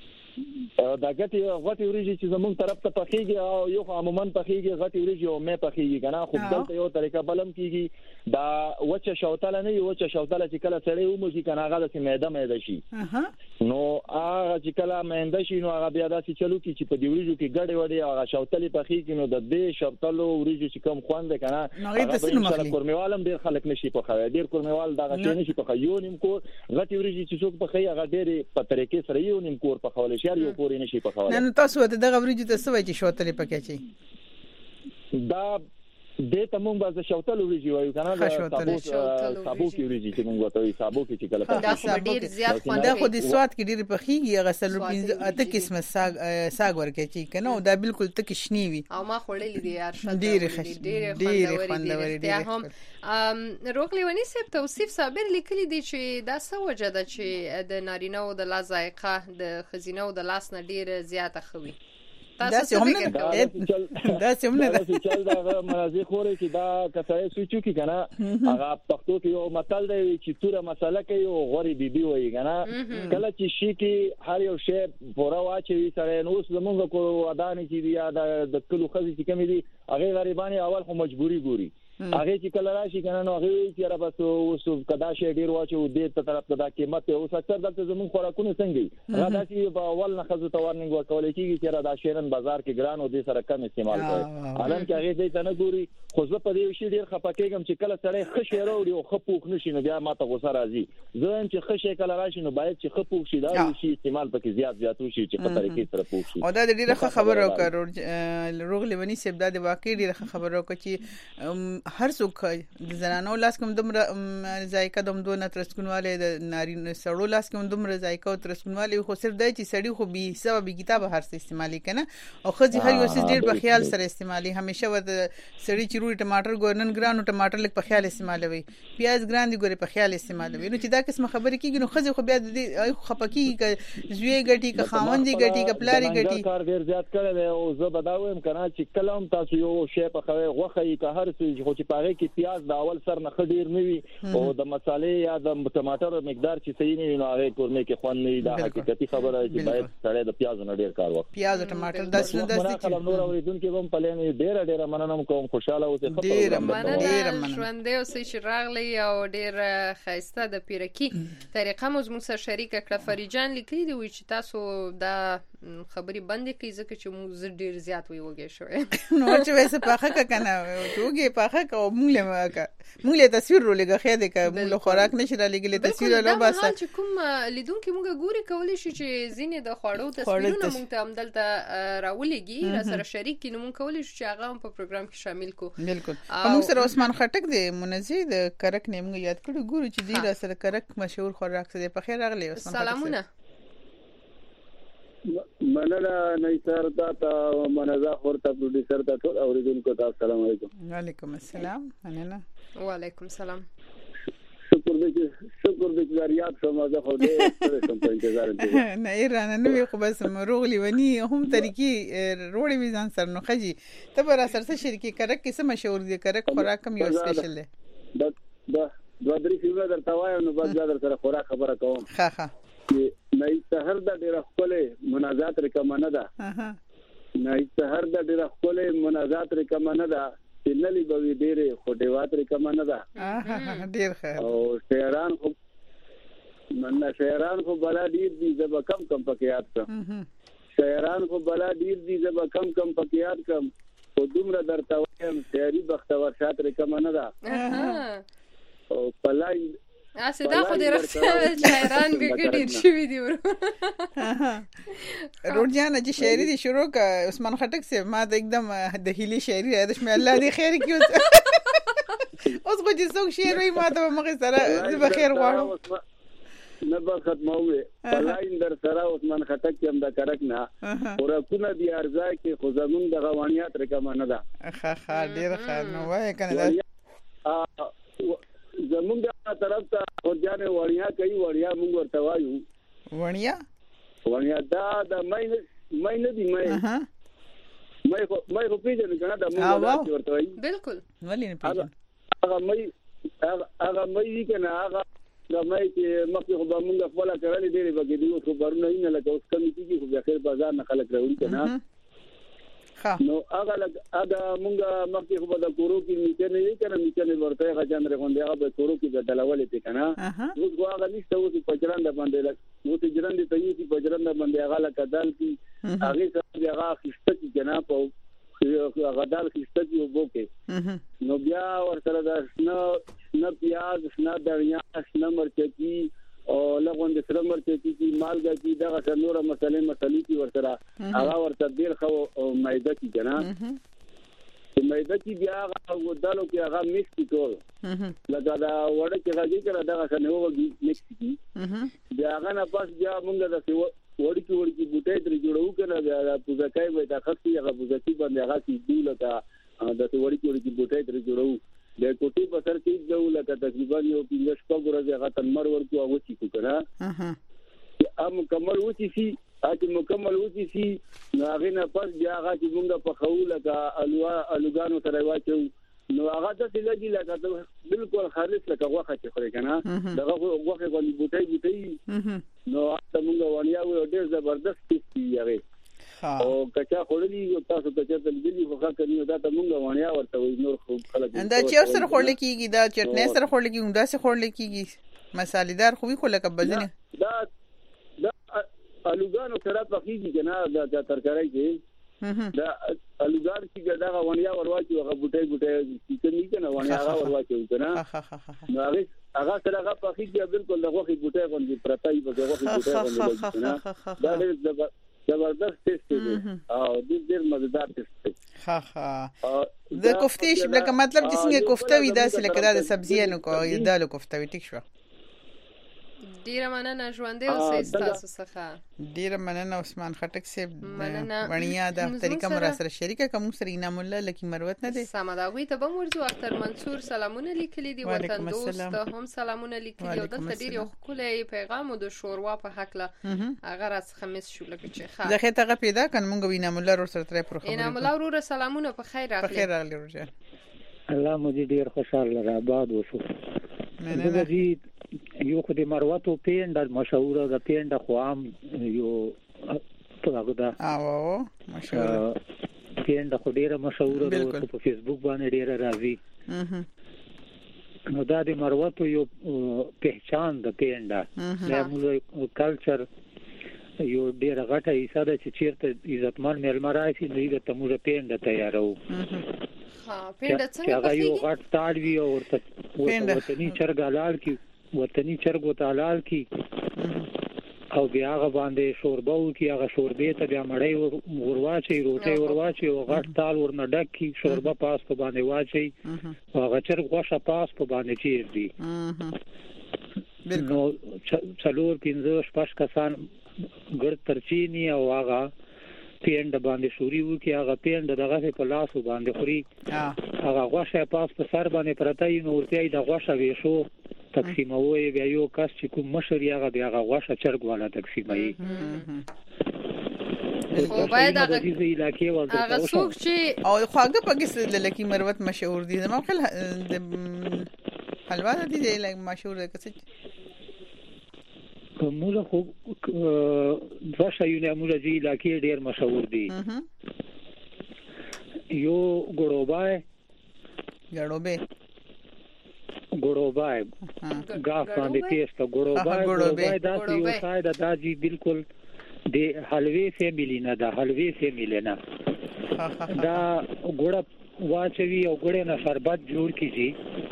دا غټي وريجي چې زموږ طرف ته پخېږي او یو عموما پخېږي غټي وريجي او مې پخېږي کنه خو دلته یو طریقه بلم کیږي دا وچه شوتاله نه یو وچه شوتاله چې کله سړی وموږي کنه هغه د مېده شي نو هغه چې کله مېده شي نو هغه بیا داسې چلو کی چې په دی وريجو کې ګډه وړي هغه شوتلې پخېږي نو د دې شوتلو وريجو چې کوم خوند کنه هغه کورمیوالم ډیر خلک نشي پخوي ډیر کورمیوال دا غشي نشي پخوي یو نیم کور غټي وريجي چې څوک پخوي هغه ډیر په طریقې سره یو نیم کور پخول شي یو کور پورې نشي پخولی. نو تاسو ته دغه وریجو ته څه وایي چې شوتلې پکې چي دا د تمون باز شوتل وریجی وایو کنه دا سابو کی وریجی چې موږ وته سابو کی چې کله دا ډیر زیات خوند دا خو د سواد کې ډیر پخېږي غسل روپین اته قسمه ساګ ورکه چی کنه دا بالکل تک شنی وي او ما خړلې دي یار شته ډیر خوندوري دي هم روغلیونی سپ توصیف صابر لیکلي دي چې دا څه وجه ده چې د نارینه او د لا ذائقه د خزینه او د لاس نه ډیر زیاته خوي. دا څه هم نه دا چې دا مرزي خوري چې دا کسای سوچو کې کنه هغه پښتو کې یو متل دی چې توره مساله کې یو غوري بیبي وایي کنه کله چې شي کې هر یو شی پورا واچي سره نو زمونږ کو ادانې چې دی د کلو خزي چې کمی دي هغه غریبانه اول خو مجبوري ګوري هغه چې کله راشي کنه نو هغه چې را بس اوس کدا شي ډیر واچو د ته طرف ته قیمت اوس اکثر دلته زمون خوراکونه څنګه هغه چې په اول نه خزو ته ورننګ ورکول کیږي چې را د شیرن بازار کې ګران او د سره کم استعمال کوي الان چې هغه دې ته نه ګوري خو زه په دې شي ډیر خپکېږم چې کله سره خشه راوړي او خپوخ نشي نو بیا ماته غوسه راځي زه چې خشه کله راشي نو باید چې خپوخ شي دا شي استعمال پکې زیات وشي چې په طریقې سره پوښ شي او دا ډیره خبره وکړو روغلیونی سپ دا د واقعي ډیره خبره وکړي چې هر څوک د زنانو لاس کوم دومره ذایقه دوم دونه ترسکونواله د نارینه سړو لاس کوم دومره ذایقه او ترسکونواله خو صرف دای چې سړی خو به حساب به کتاب هر څه استعمالي کنه او خو هر یو څه ډیر په خیال سره استعمالي همیشه ور سړی چې روړي ټماټر ګورنن ګرانو ټماټر لک په خیال استعمالوي پیاز ګران دي ګوري په خیال استعمالوي نو چې دا قسم خبره کیږي نو خو بیا د خپکی زوی غټي ک خاوندې غټي ک پلاری غټي کار ډیر زیات کړل او زه بداوم کنه چې کلم تاسو یو شی په خوي غوخه ک هر څه خو چې پاره کې پیاز د اول سر نه خډیر نوي او د مصالې یا د ټماټر مقدار چې صحیح نه وي نو هغه کورنۍ کې خوان نه دا حقیقتي خبره چې باید سره د پیاز نه ډیر کار وکړي پیاز او ټماټر د چې نور اوریدونکو هم پلان ډیر مننه کوم خوشاله اوسه ډیر مننه ژوند او سې راغلی او ډیر خاصه د پیرکی طریقه مو زموږ سره شریک کړه فریجان لیکلي دی چې تاسو دا خبري بندې کوي ځکه چې موږ ډیر زیات ویوږي شوې نو چې وسه پاخه کنه توګه پاخه کو موږ له تصویر رولګه خېده ک موږ خوراک نشي را لګلې تصویر له بس چې کوم لیدونکو موږ ګوري کولای شي چې زینې د خوړو تصویرونه موږ ته عمدلته راولېږي را سره شریک کینو موږ کولای شو چې هغه په پروګرام کې شامل کو بالکل موږ سره عثمان خټک دی منزي د کرک نه موږ یاد کړو ګورو چې دی را سره کرک مشهور خوراک څه دی په خیر راغلی عثمان سلامونه مننه نيسر تا منزه ورته پروډوسر ته ټول اوریدونکو ته السلام علیکم وعلیکم السلام مننه وعلیکم السلام شکر دې زریات سمازه خو دې سم په انتظار دي نه ایران نو خو بس روغلیونی هم طریقې روړې ویزان سر نو خجی ته بر سر څه شرکت کرک کې څه مشهور دي کرک خوراک کم یو سپیشل دی دا درې فیمه درته وایم نو بس در سره خوراک خبره کوم ها نه سحر د ډیره خپلې مناجات رقم نه ده نه سحر د ډیره خپلې مناجات رقم نه ده چې نلی به ډیره خټیوات رقم نه ده ډیر خیر او شهران خو مننه شهران خو بلا ډیر دي زب کم پکې یاد کړم شهران خو بلا ډیر دي زب کم پکې یاد کړم او دومره درته وایم شهري بختور شات رقم نه ده او پلای دا خو دې راځي شاعران به ګډیر شوی دی روډجان چې شاعري دي شروع کا عثمان خټک سے ما د एकदम د هلي شاعري راځي مې الله دې خیر کړي اوس خو چې څوک شعر وي ما ته مخه سره به خیر غواړم نه به ختموي پلاین در سره عثمان خټک هم د کرک نه ورکونه دی ارزا کې خو زمون د غوانیات رقم نه ده ښه ډیر ښه نو وای کنه زمون د طرف ته ورجانه وړیا کوي وړیا موږ ورته وایو وړیا دا د مې نه دی مې خو پیژنې کنه دا موږ ورته وایو بالکل ولې نه پیژنې هغه مې کنه هغه مې چې مخکې خو موږ خپل کړل ډېرې بګې دي خبرونه نه لکه اوس کمی کیږي خو بیا خیر بازار نه خلک راوړي کنه نو هغه مونږه مخکې خو د کورو کې میته نه کنه میته نه ورته غجان رغوندې هغه به کورو کې بدلولې ته کنه اوس هغه نشته اوس پچران د باندې لګ اوس جران دي ته یې پچران د باندې هغه لکدل کی هغه څه هغه خسته کی کنه په هغه دال خسته کی وبوکه نو بیا ورته د نه پیاز نه دریا نه مرچکی او لغون د سره مرچ کی مالګه کی دغه نور مسلې کی ورسره هغه ورته ډیر خو مایده کی کنه مایده کی بیا هغه ودالو کی هغه میکس کی ټول لکه دا وړه کې راځي کنه دغه څنګه وږي میکس کی بیا هغه نه پاس بیا مونږ د وړي بوټي تر جوړو کنه بیا پوزکای وای دا خاصي هغه پوزکی باندې هغه کی دی لکه د وړي بوټي تر جوړو د کوټي په سر کې جو لکه تقریبا یو 15 شپږ ورځې هغه تنمر ورکو او چې کو کنه ام مکمل وتی سي چې مکمل وتی سي هغه نه پس بیا هغه چې مونږ په خول لکه الوګانو سره واچو نو هغه د لګي لکه بالکل خالص لکه غوخه چې خوري کنه دغه غوخه باندې بوټي نو تاسو مونږ ونیا و ډېر زبردست دي هغه او کچا خورلي تاسو کچا تللی خو کوي دا ته مونږ ونیا ورته وي نور خو خلک دا چې سره خورل کیږي دا چټنی سره خورل کیږي دا سره خورل کیږي مصالحدار خو خو لکه بزنه دا الوګانو سره پخېږي کنه دا ترکارای کې دا الوګان چې دا ونیا ورواچي هغه بوټي چې نه کنه ونیا هغه ورواچي کنه نو هغه سره هغه پخېږي بالکل دغه بوټي باندې پرتای په دغه بوټي باندې دا ډېر زبردست ټیسټ دی او ډېر مزیدار ټیسټ دی د کوفتې لکه مطلب چې څنګه کوفته وي دا لکه د سبزیانو کوي دالو کوفته وي ټیک شو ډیره مننه ژوندې اوسې تاسو څخه ډیره مننه عثمان خټک صاحب ونیا د طریقه مر سره شریکه کوم سره انعام الله لکی مروت نه دي سمداوی ته به ورځو اختر منصور سلامونه لیکلي دي وطن دوست هم سلامونه لیکلي او دلته ډیر یو خولې پیغام د شوروا په حق له هغه راس خمیس شو لکه چې ښه زه خته پیدا کړم مونږ انعام الله ور سره تر پر خبرې انعام الله ور سلامونه په خیر راغلی په خیر راغلی ورجه الله مو ډیر خوشاله را آباد وشو مننه یو خو د مروتو پیند مشهور ده پیند خو هم یو څنګه ده او مشهور پیند خو ډیره مشهور ده په فیسبوک باندې ډیره راځي نو دا د مروتو یو پہچان ده پیند ده موږ کلچر یو ډیره غټه حصہ ده چې چیرته عزتمن مېلمه راشي نو یې ته موږ پیند تیارو پیند څنګه یو غټ تال وی او ورته چرګالال کی وطني چرګو تعال کی او بیا هغه باندې شوربه او کی هغه شوربه ته بیا مړی ورواچي روټي ورواچي او غټ تال ورنه ډک کی شوربه پاس په باندې واچي هغه چرګ غوښه پاس په باندې چیر دي نو څلور 15 شپږ کسان ګر ترچینی او هغه پیند باندې شوري وو کی هغه پیند دغه په لاس باندې خوري هغه غوښه پاس په سر باندې پرتای نو ورته د غوښه ویشو تقسیموي بیا یو کس چې کوم مشر یې هغه بیا غوښه چرګ والا تقسیموي خو باید هغه څوک چې او خواږه پکې لکه مروت مشهور دي زما خل حلوا دي لکه مشهور ده کڅ موږ خو دوشایونه موږ چې علاقې ډیر مشهور دي یو ګړوبای غاف باندې پیسته ګړوبای دا یو شاید دا جی بالکل د حلوی فیملی نه دا حلوی فیملی نه دا ګړه واچوي او ګړه نه شربت جوړ کیږي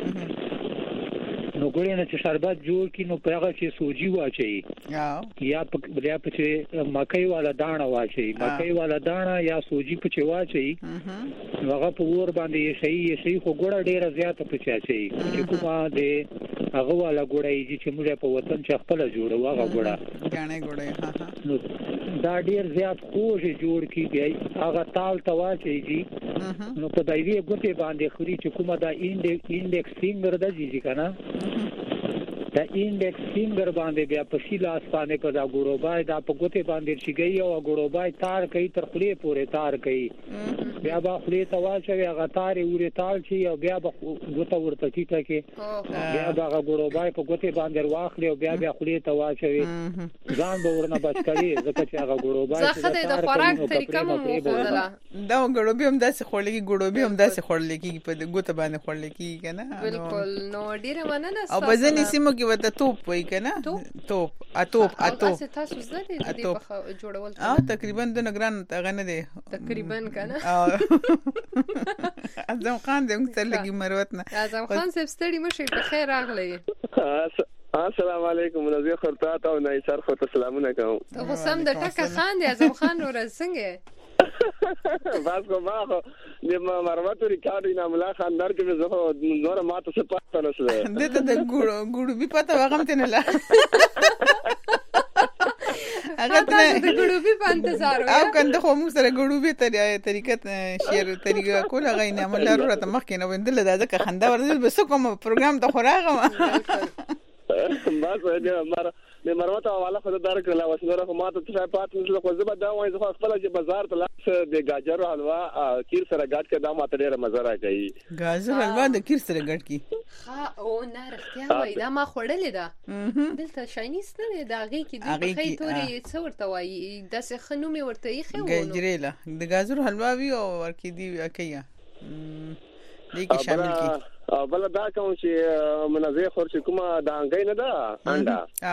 نو ګړه نه چې شربت جوړ کی نو په هغه چې سوجي واچي یا په چې مکئی والا دانه واچي مکئی والا دانه یا سوجي په چې واچي نو هغه په ور باندې شي خو ګړه ډیره زیاته په چاچي چې کومه د هغه والا ګړه چې موږ په وطن چې خپل جوړو هغه ګړه غاڼه ګړه نو دا ډیر زیات خوږ جوړ کی دی هغه تال تواچي نو په دایوي ګوتې باندې خوري چې کومه دا انډکس فینګر د جی کنه دا انډکس فینګر باندې بیا په سیلاس باندې په دا ګوروبای دا په ګوتې باندې شيږي او ګوروبای تار کوي تر خلې پورې تار کوي بیا به خلې تواچوي هغه تار وره تال شي او بیا به ګوته ورته کیته کې بیا به ګوروبای په ګوتې باندې واخلي او بیا خلې تواچوي ځان به ورنه بچ کوي ځکه چې هغه ګوروبای زخه د خوراک طریقه مو خودله دا ګوروبي هم داسې خورلګي ګوروبي هم داسې خورلګي په ګوته باندې خورلګي کنه بالکل نو ډیره مننه او بزنی سیمو کې وته توپ وای کنه توپ تاسو زده دي په جوړول تقریبا د نگران هغه نه دي تقریبا کنه اعظم خان دې موږ سره لګي مروت نه اعظم خان صاحب ستړي مشه په خیر راغلی السلام علیکم نظیر خرطا ته او نایسر خو ته سلامونه کوم ته خو سم د ټکه خان دی اعظم خان ور څنګه بس کو ما خو د مروت ریکارډ نه ملا خان در کې زه نور ما ته څه پاتې نه شو دته د ګوړو بي پته وغم ته نه لا هغه ته د ګوړو بي په انتظار او کنده خو موږ سره ګوړو بي طریقه شیر طریقه کوله غینه مله ورته مخکې نه وندل دا ځکه خنده ورته بس کوم پروګرام ته خوراغه بس د مروت حواله خو دار کړل او څنګه خو ماته څه پات نشله خو زه به دا وایي زه خپل چې بازار ته لاس د گاجر حلوا کیر سره ګاټ کې دا ماته ډیره مزه راکړي گاجر حلوا د کیر سره ګاټ کی ها او نه رښتیا وایي دا ما خوړلې ده دلته شاینیس نه دا غي کې د خې توري څو ورته وایي د څه خنومي ورته یې خو گاجريلا د گاجر حلوا وی او ورکې دی کیا دې کې شامل کی بل دا کوم چې منځه خور چې کومه د انګای نه ده انډا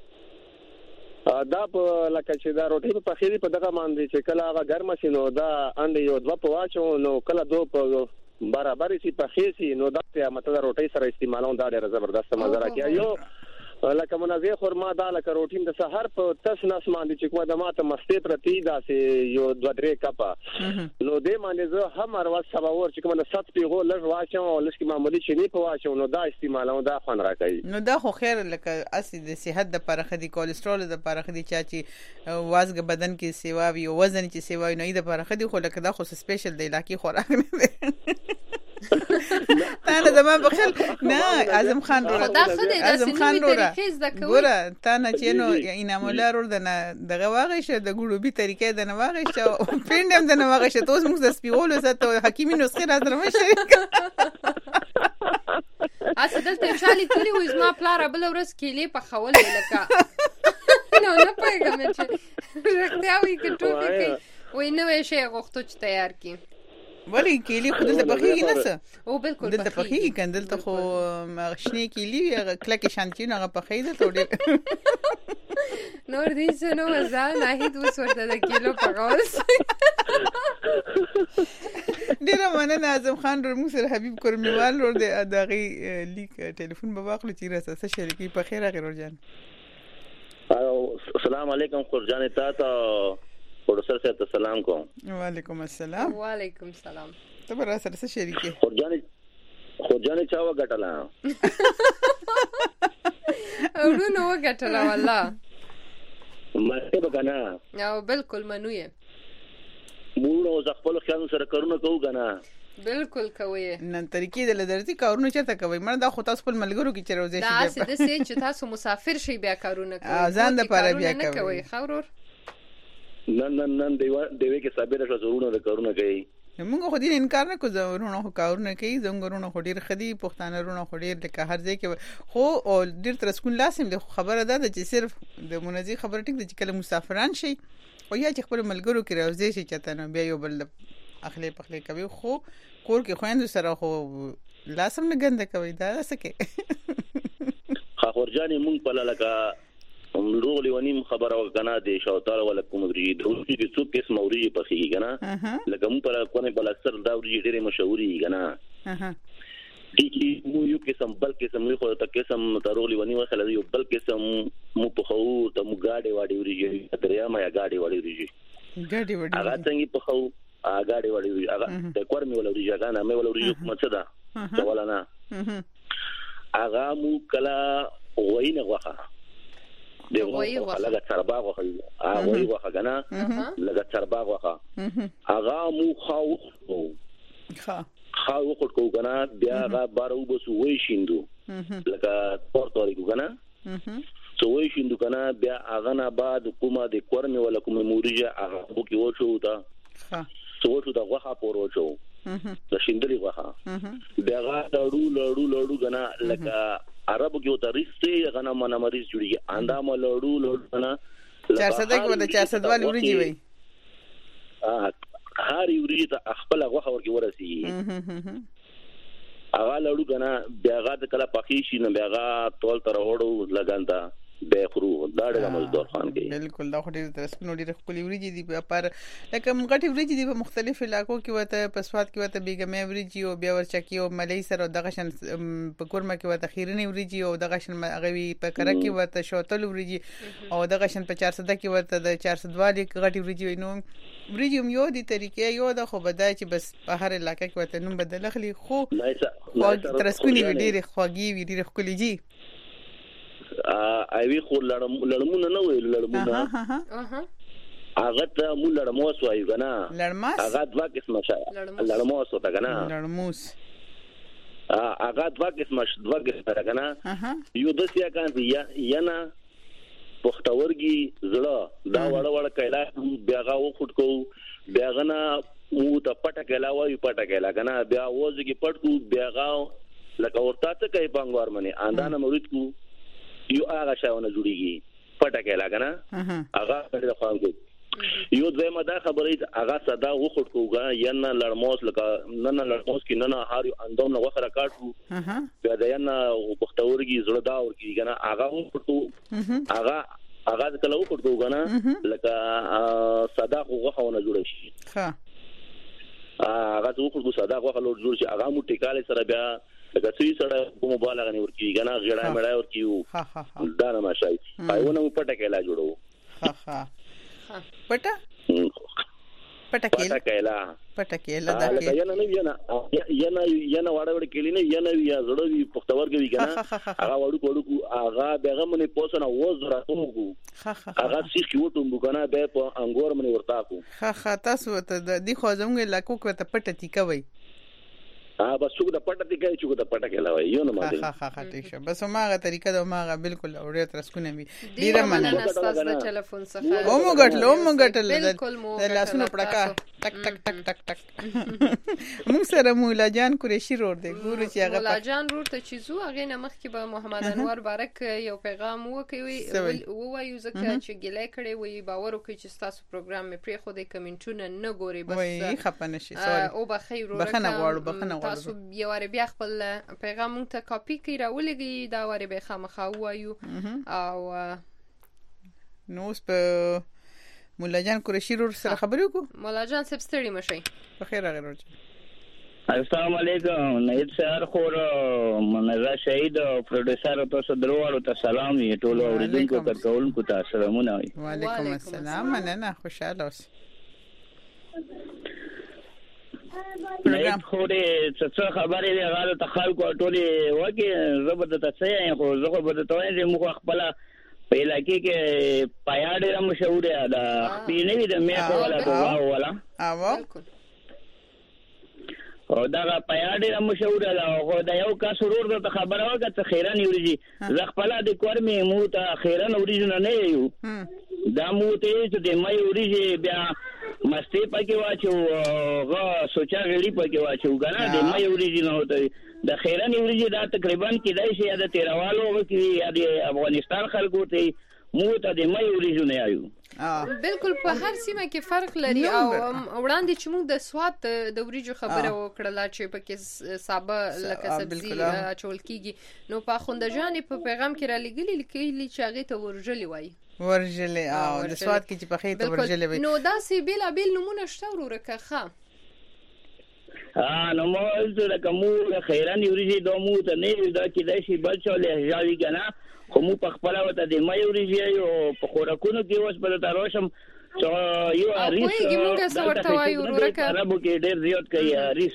او دا په لکه چې دا روټي په خېری په دغه باندې چې کله هغه ګرم شي نو دا انډا یو دوه په واچو نو کله دوه په برابر شي په خېسي نو دا ته مطلب روټي سره استعمالون دا ډېر زبردست مزه راکړي یو لکه منځه خور ما دا لکه روټین د سحر په تس نس باندې چې کومه د ماته مستې پرتی دا سه یو 2-3 کپا نو دې باندې زه هم هر وخت سبا ور چې کومه د 7 پیغو لږ واچم او لږ معمولی چینی په واچم نو دا استعمالون دا خوان راکړي نو دا خو خیر لکه اصلي د صحت د لپاره خدي کولیسټرول د لپاره خدي چې وازګ بدن کې سیوا وي وزن چې سیوا وي نو د لپاره خدي خو لکه دا خو سپیشل دی لاکي خوراک نه تانه زما بخل نه اعظم خان رو اعظم خان رو ګوره تانه چې نو انعام الله رو دغه واغې شه د ګړو بي طریقې د نه واغې شه پینډم د نه واغې شه توس موږ د سپیولو سره حکیمي نسخه راځره مشه اصل دلته شالي کلی و زما پلار بل ورځ کېلې په خولې لکه نو نه پېګم چې راځي وي کټو کې وې نو شي غوښتو چې تیار کی ولی کېلی خو دلته پخېږي نه څه او بالکل دلته پخېږي کنه دلته خو شنې کېلی هغه کلکه شانتین هغه پخې ده ټوډه نور دې څه نو ځان نه هیڅ وسورته د کیلو پغاوس ډیره مننه اعظم خان ور موږ سره حبیب کرمیوال ور دغه لیک ټلیفون به واخلو چې راځه شریکي په خیر غیر جان السلام علیکم خورجان تا پروفیسر صاحب ته سلام کوم وعلیکم السلام وعلیکم السلام ته بر سره شریکي خورجان چا وګټلا اورو نو وګټلا والله مته بګنا او بالکل منوي موږ خپل خیال سره کارونه کوو کنه بالکل کوي نن طریقې د لدرتي کارونه چته کوي مړه دا خو تاسو خپل ملګرو کې چروځي شي دا څه د سې چې تاسو مسافر شي بیا کارونه کوي ځان د پاره بیا کوي خورور نن دیوې کې صابره شو زرونه د کارونه کوي موږ خو دې انکار نه کوو زرونه خو کارونه کوي زنګورونه خو ډیر خدي پښتانه رونه خو ډیر لکه هر ځای کې خو او ډیر تر سکون لازم د خبره ده چې صرف د منځي خبره ټیک د چې کله مسافران شي او یا چې خپل ملګرو کې راوځي شي چته نو بیا یو بل اخلي پخلي کوي خو کور کې خويند سره خو لازم نه ګنده کوي دا سکه خورجاني مونږ په لکه روغلی ونیم خبره وکنه د شوتال ولا کوم وري د چې څو قسم وري په خيږي کنه لکه مونږ پر کومه بل اکثر دا وري ډېره مشهوري کنه دي مو یو قسم بل قسم یو خو ته قسم تروغلی ونیم خلل یو بل قسم مو په خو ته مو گاډي واډي وري دریا ما گاډي واډي وري گاډي واډي هغه څنګه په خو گاډي واډي وري هغه د کور می ولا وري ځګه نه مې ولا وري مڅدا ولا نه هغه مو کلا وینه غوخه دی لکه چرباغ وخه هغه وخه کنه لکه چرباغ وخه هغه مو خاو کو کنه بیا هغه بارو بس وې شیندو لکه پورتوري کنه سو وې شیندو کنه بیا هغه نه بعد کومه د کورمه ولا کومه موريجه هغه بو کې وچو تا سو وچو دا وخه پور وچو د شیندلي وخه بیا هغه لړو کنه لکه عربو کې وته ریسته غنا منه مریض جوړي اندا ملړو کنه 400 کې ولا 400 والی وريجي وي هاري وريجي ته خپل غوخه ورګي ورسي هغه لړو کنه بیا هغه کله پخې شي نه بیا هغه تول تر وړو لګاندا به خرو دا ډېر مزدور خان کې بالکل دا خو ډېر ترسکونو ډېر خولي وريجي دي پر لکه مغټي وريجي دي په مختلف علاقو کې وته په سواد کې وته بیګمې وريجي او بیا ورچکی او ملي سره دغه شن په کورما کې وته خیرنی وريجي او دغه شن غوي په کره کې وته شوتل وريجي او دغه شن په 400 کې وته د 400 والی غټي وريجي نو وريجي یو دي طریقې یو د خو بدای چې بس په هر علاقې کې وته نوم بدل خلی خو ترسکونی ډېر خوږي ډېر خولي جی ایوی خو لړمونه نه وي لړمونه هغه ته مو لړموس وایو کنه لړماس هغه دوا قسمه شای لړموس وته کنه لړموس هغه دوا قسمه کنه یو د سیا کان یا نه پختورګي زړه دا وړ کایلا بیاغه و خټکو بیاغه نه مو ته پټه کایلا وایو پټه کایلا کنه بیا وځي پټکو بیاغه لکه ورته ته کوي بنګوار منی اندانه مرید کو یو هغه شاونه جوړیږي پټه کایلا کنه هغه ډېر خوان کوي یو دغه دا خبرې هغه صدا و خټکوګا یا نه لړموس لکه نه لړموس کې نه هار یو اندوم نو وخره کاټو بیا دا نه پختورګي زړه دا ور کیږي کنه هغه و خټکو هغه کله و خټکوګا نه لکه صدا غوخونه جوړ شي ها هغه و خټکو صدا غوخه لور جوړ شي هغه مو ټیکاله سره بیا لکه څه سره کوم مبالغه نه ورکی کنه غړای مړای ورکیو دا نه ماشای پایونه پټه کېلا جوړو پټه کېلا دا کې یا نه واړه وړ کېلی نه یا نه یا زړه وی پختورګي کنه هغه وړو هغه دغه منې پوسنه وزره کوو هغه سیخ وټوم کنه به په انګور منې ورتا کو تاسو ته د دې خو زموږ لاکو کې ته پټه تی کوي بس څوک د پټه دی کوي چې د پټه کې لوي یو نه ماده ټیک شه بس ماغه طریقه دا ماغه بالکل اورې ترسکونه می ډیره مننه تاسو د ټلیفون څخه او موږ لاسونه پړکا ټک ټک ټک ټک ټک موږ سره مولا جان قریشی رور دی ګورو چې هغه مولا جان رور ته چیزو هغه نه مخ کې به محمد انور بارک یو پیغام وکوي وایو ځکه چې ګلې کړي وي باور وکړي چې تاسو پروګرام می پرې خو د کمنټونه نه ګوري بس وای خپنه شي سوري او بخیر بخنه غواړو تاسو یو واره بیا خپل پیغام مونږ ته کاپی کړئ راولګي دا واره به خامخا وایو او نو په مولا جان قریشی رور سره خبرې وکړو مولا جان سب ستړي مشي بخیر راغلی ورته السلام علیکم نید سر خور منزا شهید او پروډوسر تاسو درواړو ته سلام یې ټول اوریدونکو ته ټولونکو ته سلامونه وعلیکم السلام مننه خوشاله اوسئ پروګرام خو دې څه خبرې دی غواړم ته خلکو ټولې وکي زبر ته څه خو زه خو به ته وایي موږ خپل په علاقې کې پایاډ را مشهور ده خپې نه وي د مې کوله ولا او دا پایاډ را مشهور ده او دا یو کا سرور د خبره وکړه ته خیرن یوري زه خپل د کور مې مو ته خیرن اوریجن نه یو دا مو ته چې د مې اوریجن بیا مستی پکې واچو غا سوچا غړي پکې واچو غنا د مې اوریجن هوته د خیرن اوریجن دا تقریبا کېدای شي د تیروالو کې یا د افغانستان خلکو ته مو ته د مې اوریجن نه آیو بالکل په هر سیمه کې فرق لري او وړاندې چې موږ د سواد د وریجو خبره وکړه چې پکې سابه لکه سبزی چول کیږي نو په خوندجانې په پیغام کې را لګلی لیکلي چې هغه ته ورجلی وای ورجلی او د سواد کې چې په خې ته ورجلی وای نو دا سی بیل نمونه شته ورکه ښه نو مو زه کومه خیرن یوري دو مو ته نه دا کې دای شي بل څه له ځاوي کنه خو مو په خپل وته د مې یوري او په خوراکونو کې اوس په تاروشم چې یو اریس موږ څه ورته وایو ورکه عربو کې ډېر زیات کوي اریس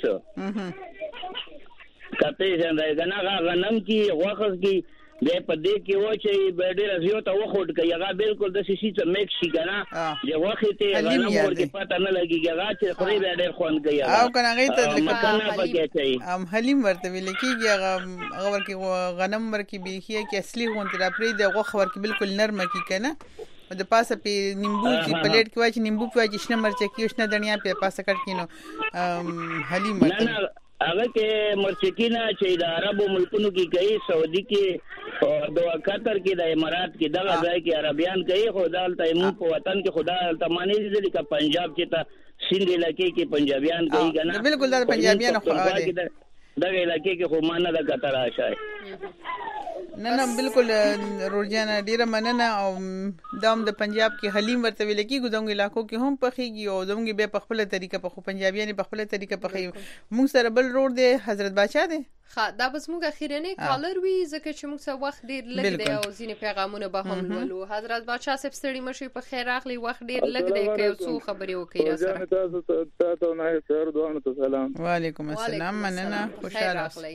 کته څنګه غنا غنم کې واخص کې د پدې کې و چې ډېر زیات وخت کوي هغه بالکل د سیسي ته میکس شي کنه چې وخت ته غنم ورګه پته نه لګي هغه چې خوري ډېر خوان کوي او کنه هغه ته مکانه پکې کوي حلیم ورته ویل کېږي هغه ورکه غنم ورکه بيخي کې اصلي غونډه را پرې د غوخ ورکه بالکل نرم کی کنه د پاسه په نیمبو چې پلیټ کې واچ نیمبو په واچ شنه مرچ کې شنه دنیا په پاسه کټ کینو حلیم ورته هغه کې مرچکینا چې د عربو ملکونو کې کوي سعودي کې او د قطر کې د امارات کې دغه ځای کې عربيان کوي خو دالته مو په وطن کې خدا تمانی دي چې پنجاب کې ته سند علاقې کې پنجابیان کوي کنه بالکل د پنجابیان خو دغه علاقې کې خو مانه د قطر آشای نه بالکل روزانه ډیره مننه او دام د پنجاب کې حلیم ورته ویل کېږي زموږ علاقو کې هم پخېږي او زموږ به په خپل طریقه په پنجابیان په خپل طریقه پخې موږ سره بل روډ دی حضرت بادشاہ دی دا بس موږ اخیرنی کالر وی ځکه چې موږ سره وخت ډیر لږ دی او ځینې پیغامونه به هم ولولو حضرت بادشاہ صاحب ستړي مشي په خیر اخلي وخت ډیر لږ دی که یو څو خبرې وکړي را سره تاسو نه سر دوه سلام وعلیکم السلام مننه خوشاله اوسئ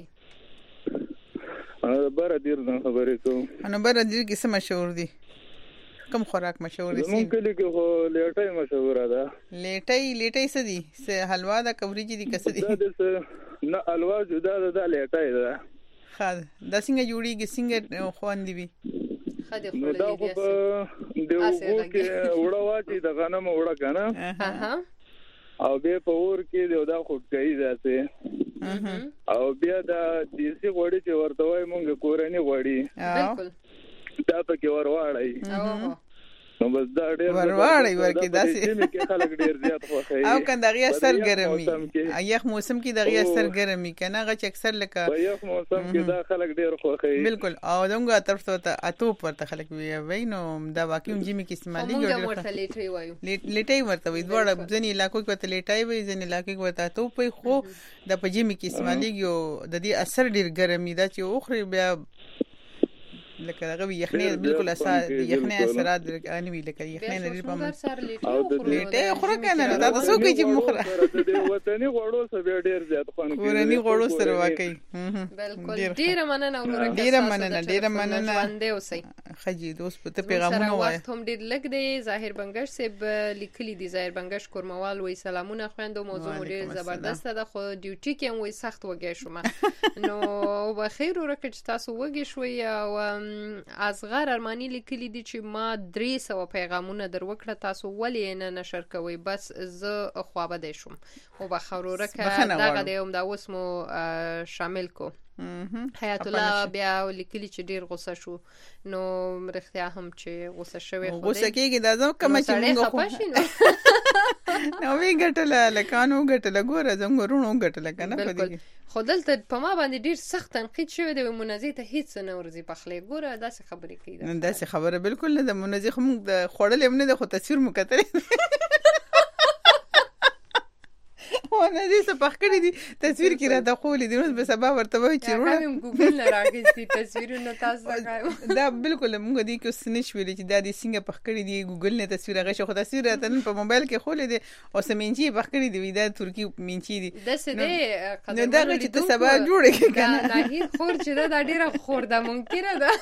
بره ډیر نه خبرې کوم انا بره ډیر کې څه مشهور دي کوم خوراک مشهور دي مونږ کلی کې خو لیټای مشهور ده لیټای څه دي څه حلوا ده کوریجی دي کس دي نه حلوا جدا ده لیټای ده خاص د څنګه جوړیږي څنګه خواندې وي خدای خو له دې د وګو کې وړه واچي د غنم وړه کنه او به په ور کې دا خټکای ذاته او بیا د دیسي غوړي چې ورته وای مونږ کورنی غوړي بالکل دا پکې ورواړی نو بس دا ډېر ورواړی ورکې داسې کې خلک ډېر زیات خوښي او کنه دغه سر ګرمي یخ موسم کې دغه سر ګرمي کنه غچ اکثر لکه یخ موسم کې دا خلک ډېر خوښي بالکل او دغه طرف ته اتوپ ورته خلک وی نو دا واقعي جمی کې استعمالي جوړ ورته لیټي وایو لیټي ورته وي دوړه ځنی علاقو کې ورته لیټي وي ځنی علاقو کې ورته اتوپ وي خو د پجمی کې استعمالي یو د دې اثر ډېر ګرمي دا چې اوخري بیا لکه هغه یخنی بالکل اثر یخنی اثرات انوي لکه یخنی لري په او د لیټه خو کنه دا څه کوي چې مخره د وطني غوړو سره ډېر زیات خوان کوي ورني غوړو سره واقعي بالکل ډیره مننه ورکه ډیره مننه باندې اوسئ خجی دوست په پیغامونه وای وخت هم ډیر لګ دی ظاهر بنگش صاحب لیکلي دی ظاهر بنگش کورموال وای سلامونه خويندو موضوع ډیر زبردست ده خو ډیوټي کې وای سخت وګی شوم نو بخیر ورکه چې تاسو وګی شوي او اصغر ارمانی لیکلی دي چې ما 300 پیغامونه در وکړه تاسو ولې نه نشر کوي بس زه خوابه دي شم او بخوروره که دغه دی هم دا اوس مو شامل کو حیات الله بیا لیکلی چې ډیر غوسه شو نو مرختیا هم چې غوسه شوی خو غوسه کېږي دا زم کوم چې موږ خو نو وی ګټل لکانو ګټل ګوره زم ورونو ګټل کنه بالکل خو دلته په ما باندې ډیر سخت تنقید شوی دی منازې ته هیڅ نه ورځي پخلې ګوره داسې خبرې کوي داسې خبره بالکل نه د منازې خو موږ د خوړل هم نه د خو تصویر مو کتل منازې څه پخکړې دي تصویر کې را د خولې دی نو به سبا ورته وای چې ورو هم ګوګل نه راغستې تصویرونه تاسو دا بالکل موږ دې کې سنش ویل چې دا دې څنګه پخکړې دي ګوګل نه تصویر هغه شو خو تصویر راته په موبایل کې خولې دي او سمینچی پخکړې دي دا ترکی مینچی دي دسه دې نو دا چې ته سبا جوړې کنه نه هیر خور چې دا ډیره خور ده ممکنه ده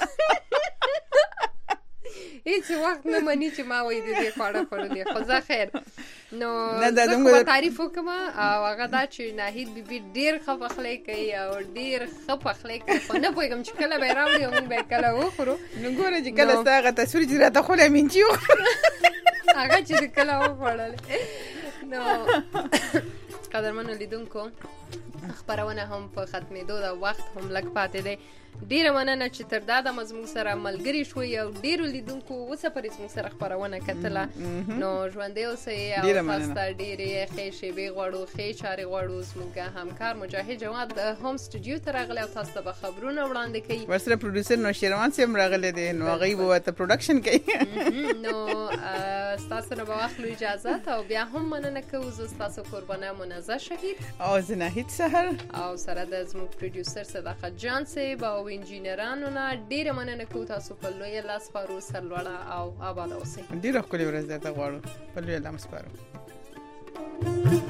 هیڅ وخت نه مني چې ما وې دې خواړه خورلې خو زه خیر نو زه تعریف وکم او هغه دا چې ناهید بیبي ډیر خپخلې کوي او ډیر خپخلې کوي خو نه پوهیږم چې کله به راوړي او به کله وخورو نو ګوره چې کله ستاسو تصویر چې راته خو له منچیو هغه چې کله وخورل نو قدرمنو لیدونکو خبرونه هم په ختمېدو دا وخت هم لږ پاتې دی ډیره مننه چې تر دا د مضمون سره ملګری شوي او ډیرو لیدونکو اوسه پرې زموږ سره خبرونه کتله نو ژوندی اوسئ او تاسو ته ډیرې ښې شیبې غواړو ښې چارې غواړو زموږ همکار مجاهد جواد هم سټوډیو ته راغلی او تاسو ته به خبرونه وړاندې کوي ورسره پروډوسر نوشیروان صاحب راغلی دی نو هغوی به ورته پروډکشن کوي نو ستاسو نه به واخلو اجازت او بیا هم مننه کوو زه ستاسو قربانه منزه شهید او زه ناهید سحر او سره د زموږ پروډوسر صداقت جان صاحب او انجینرانو نه ډیره مننه کوو تاسو په لویه لاس پارو سرلوړه او آباد اوسئ ډیره ښکلې ورځ درته غواړو په لویه لاس پارو